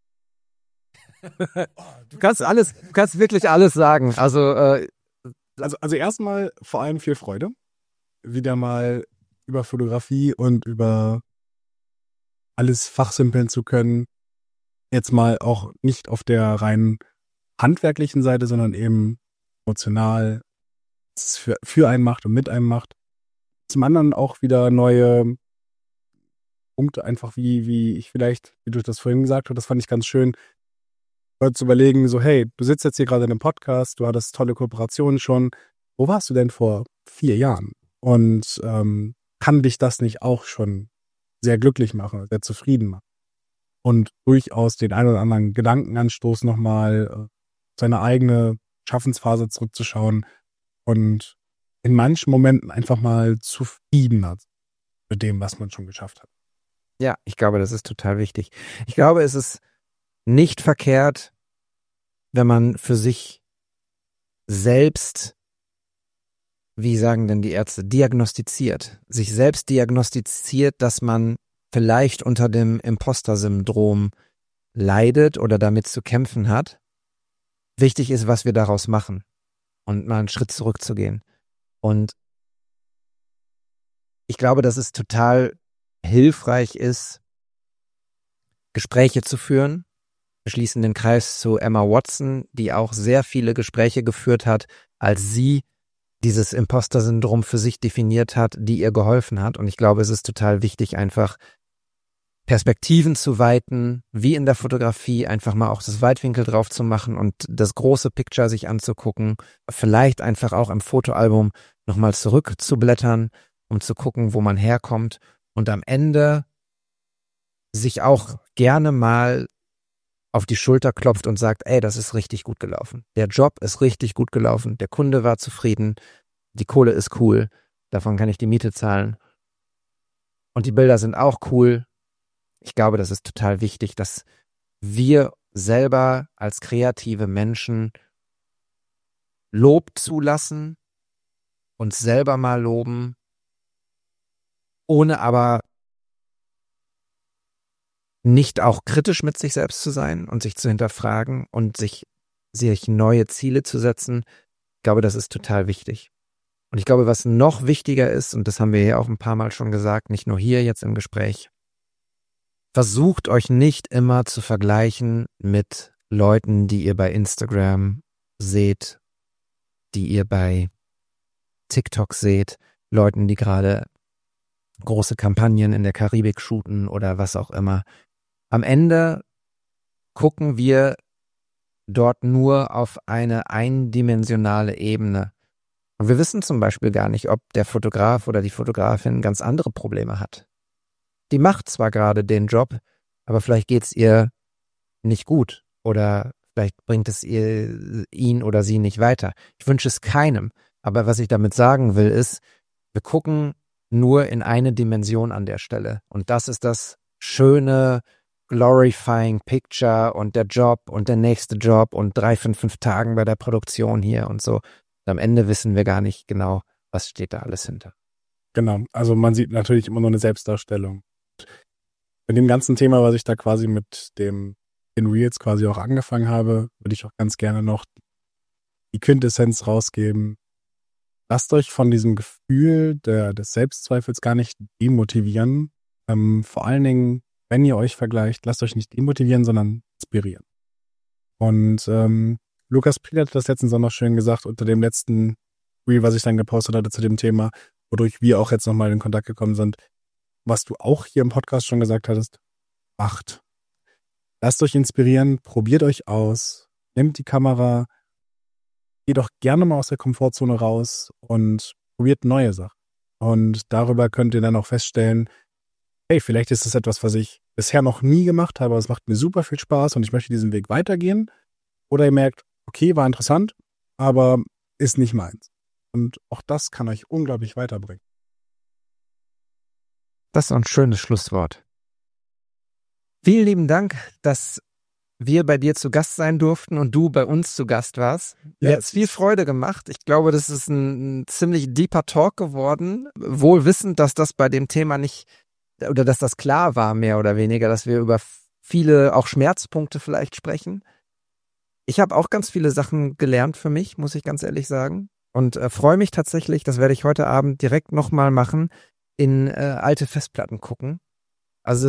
Du kannst wirklich alles sagen. Also erstmal vor allem viel Freude, wieder mal über Fotografie und über alles fachsimpeln zu können. Jetzt mal auch nicht auf der rein handwerklichen Seite, sondern eben emotional, was es für einen macht und mit einem macht. Zum anderen auch wieder neue Punkte, einfach wie ich vielleicht, wie du das vorhin gesagt hast, das fand ich ganz schön, zu überlegen, so hey, du sitzt jetzt hier gerade in einem Podcast, du hattest tolle Kooperationen schon, wo warst du denn vor 4 Jahren? Und kann dich das nicht auch schon sehr glücklich machen, sehr zufrieden machen? Und durchaus den einen oder anderen Gedankenanstoß nochmal seine eigene Schaffensphase zurückzuschauen und in manchen Momenten einfach mal zufriedener mit dem, was man schon geschafft hat. ja, ich glaube, das ist total wichtig. Ich glaube, es ist nicht verkehrt, wenn man für sich selbst, wie sagen denn die Ärzte, diagnostiziert, sich selbst diagnostiziert, dass man vielleicht unter dem Imposter-Syndrom leidet oder damit zu kämpfen hat. Wichtig ist, was wir daraus machen und mal einen Schritt zurückzugehen. Und ich glaube, dass es total hilfreich ist, Gespräche zu führen. Wir schließen den Kreis zu Emma Watson, die auch sehr viele Gespräche geführt hat, als sie dieses Imposter-Syndrom für sich definiert hat, die ihr geholfen hat. Und ich glaube, es ist total wichtig, einfach Perspektiven zu weiten, wie in der Fotografie, einfach mal auch das Weitwinkel drauf zu machen und das große Picture sich anzugucken. Vielleicht einfach auch im Fotoalbum nochmal zurückzublättern, um zu gucken, wo man herkommt. Und am Ende sich auch gerne mal auf die Schulter klopft und sagt, ey, das ist richtig gut gelaufen. Der Job ist richtig gut gelaufen. Der Kunde war zufrieden. Die Kohle ist cool. Davon kann ich die Miete zahlen. Und die Bilder sind auch cool. Ich glaube, das ist total wichtig, dass wir selber als kreative Menschen Lob zulassen, uns selber mal loben, ohne aber nicht auch kritisch mit sich selbst zu sein und sich zu hinterfragen und sich neue Ziele zu setzen. Ich glaube, das ist total wichtig. Und ich glaube, was noch wichtiger ist, und das haben wir ja auch ein paar Mal schon gesagt, nicht nur hier jetzt im Gespräch, versucht euch nicht immer zu vergleichen mit Leuten, die ihr bei Instagram seht, die ihr bei TikTok seht, Leuten, die gerade große Kampagnen in der Karibik shooten oder was auch immer. Am Ende gucken wir dort nur auf eine eindimensionale Ebene. Und wir wissen zum Beispiel gar nicht, ob der Fotograf oder die Fotografin ganz andere Probleme hat. Die macht zwar gerade den Job, aber vielleicht geht's ihr nicht gut oder vielleicht bringt es ihn oder sie nicht weiter. Ich wünsche es keinem. Aber was ich damit sagen will, ist, wir gucken nur in eine Dimension an der Stelle. Und das ist das schöne, glorifying Picture und der Job und der nächste Job und 3 von 5 Tagen bei der Produktion hier und so. Und am Ende wissen wir gar nicht genau, was steht da alles hinter. Genau, also man sieht natürlich immer nur eine Selbstdarstellung. Bei dem ganzen Thema, was ich da quasi mit den Reels quasi auch angefangen habe, würde ich auch ganz gerne noch die Quintessenz rausgeben. Lasst euch von diesem Gefühl des Selbstzweifels gar nicht demotivieren. Vor allen Dingen, wenn ihr euch vergleicht, lasst euch nicht demotivieren, sondern inspirieren. Und Lukas Piel hat das letztens auch noch schön gesagt unter dem letzten Reel, was ich dann gepostet hatte zu dem Thema, wodurch wir auch jetzt nochmal in Kontakt gekommen sind. Was du auch hier im Podcast schon gesagt hattest, macht. Lasst euch inspirieren, probiert euch aus, nehmt die Kamera, geht doch gerne mal aus der Komfortzone raus und probiert neue Sachen. Und darüber könnt ihr dann auch feststellen, hey, vielleicht ist das etwas, was ich bisher noch nie gemacht habe, aber es macht mir super viel Spaß und ich möchte diesen Weg weitergehen. Oder ihr merkt, okay, war interessant, aber ist nicht meins. Und auch das kann euch unglaublich weiterbringen. Das ist ein schönes Schlusswort. Vielen lieben Dank, dass wir bei dir zu Gast sein durften und du bei uns zu Gast warst. Mir hat es viel Freude gemacht. Ich glaube, das ist ein ziemlich deeper Talk geworden. Wohl wissend, dass das bei dem Thema nicht, oder dass das klar war, mehr oder weniger, dass wir über viele auch Schmerzpunkte vielleicht sprechen. Ich habe auch ganz viele Sachen gelernt für mich, muss ich ganz ehrlich sagen. Und freue mich tatsächlich, das werde ich heute Abend direkt nochmal machen, in alte Festplatten gucken. Also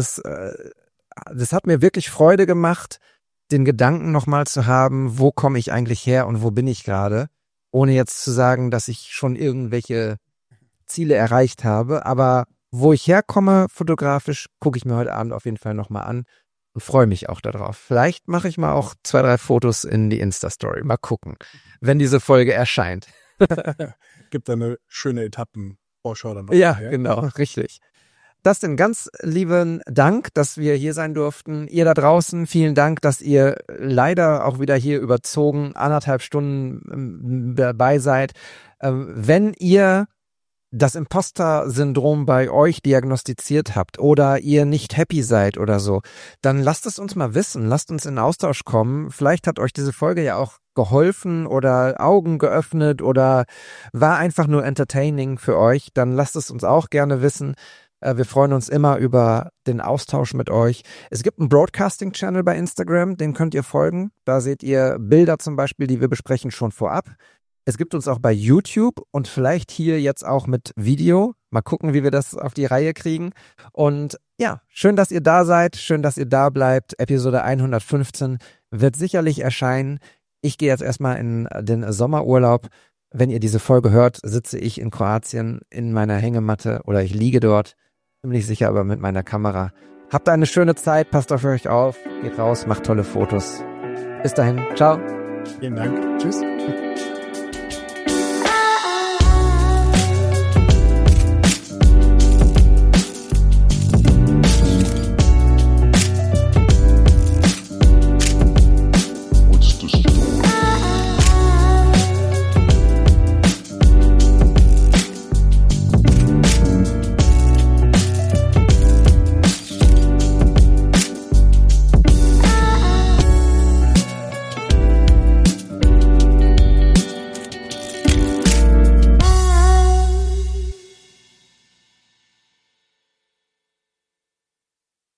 das hat mir wirklich Freude gemacht, den Gedanken nochmal zu haben, wo komme ich eigentlich her und wo bin ich gerade, ohne jetzt zu sagen, dass ich schon irgendwelche Ziele erreicht habe. Aber wo ich herkomme fotografisch, gucke ich mir heute Abend auf jeden Fall nochmal an und freue mich auch darauf. Vielleicht mache ich mal auch 2, 3 Fotos in die Insta-Story. Mal gucken, wenn diese Folge erscheint. Gibt da eine schöne Etappenvorschau dann noch. Ja, genau, richtig. Das denn ganz lieben Dank, dass wir hier sein durften. Ihr da draußen, vielen Dank, dass ihr leider auch wieder hier überzogen 1,5 Stunden dabei seid. Wenn ihr das Imposter-Syndrom bei euch diagnostiziert habt oder ihr nicht happy seid oder so, dann lasst es uns mal wissen, lasst uns in Austausch kommen. Vielleicht hat euch diese Folge ja auch geholfen oder Augen geöffnet oder war einfach nur entertaining für euch. Dann lasst es uns auch gerne wissen. Wir freuen uns immer über den Austausch mit euch. Es gibt einen Broadcasting-Channel bei Instagram, den könnt ihr folgen. Da seht ihr Bilder zum Beispiel, die wir besprechen, schon vorab. Es gibt uns auch bei YouTube und vielleicht hier jetzt auch mit Video. Mal gucken, wie wir das auf die Reihe kriegen. Und ja, schön, dass ihr da seid. Schön, dass ihr da bleibt. Episode 115 wird sicherlich erscheinen. Ich gehe jetzt erstmal in den Sommerurlaub. Wenn ihr diese Folge hört, sitze ich in Kroatien in meiner Hängematte oder ich liege dort. Ziemlich sicher aber mit meiner Kamera. Habt eine schöne Zeit. Passt auf euch auf. Geht raus, macht tolle Fotos. Bis dahin. Ciao. Vielen Dank. Tschüss.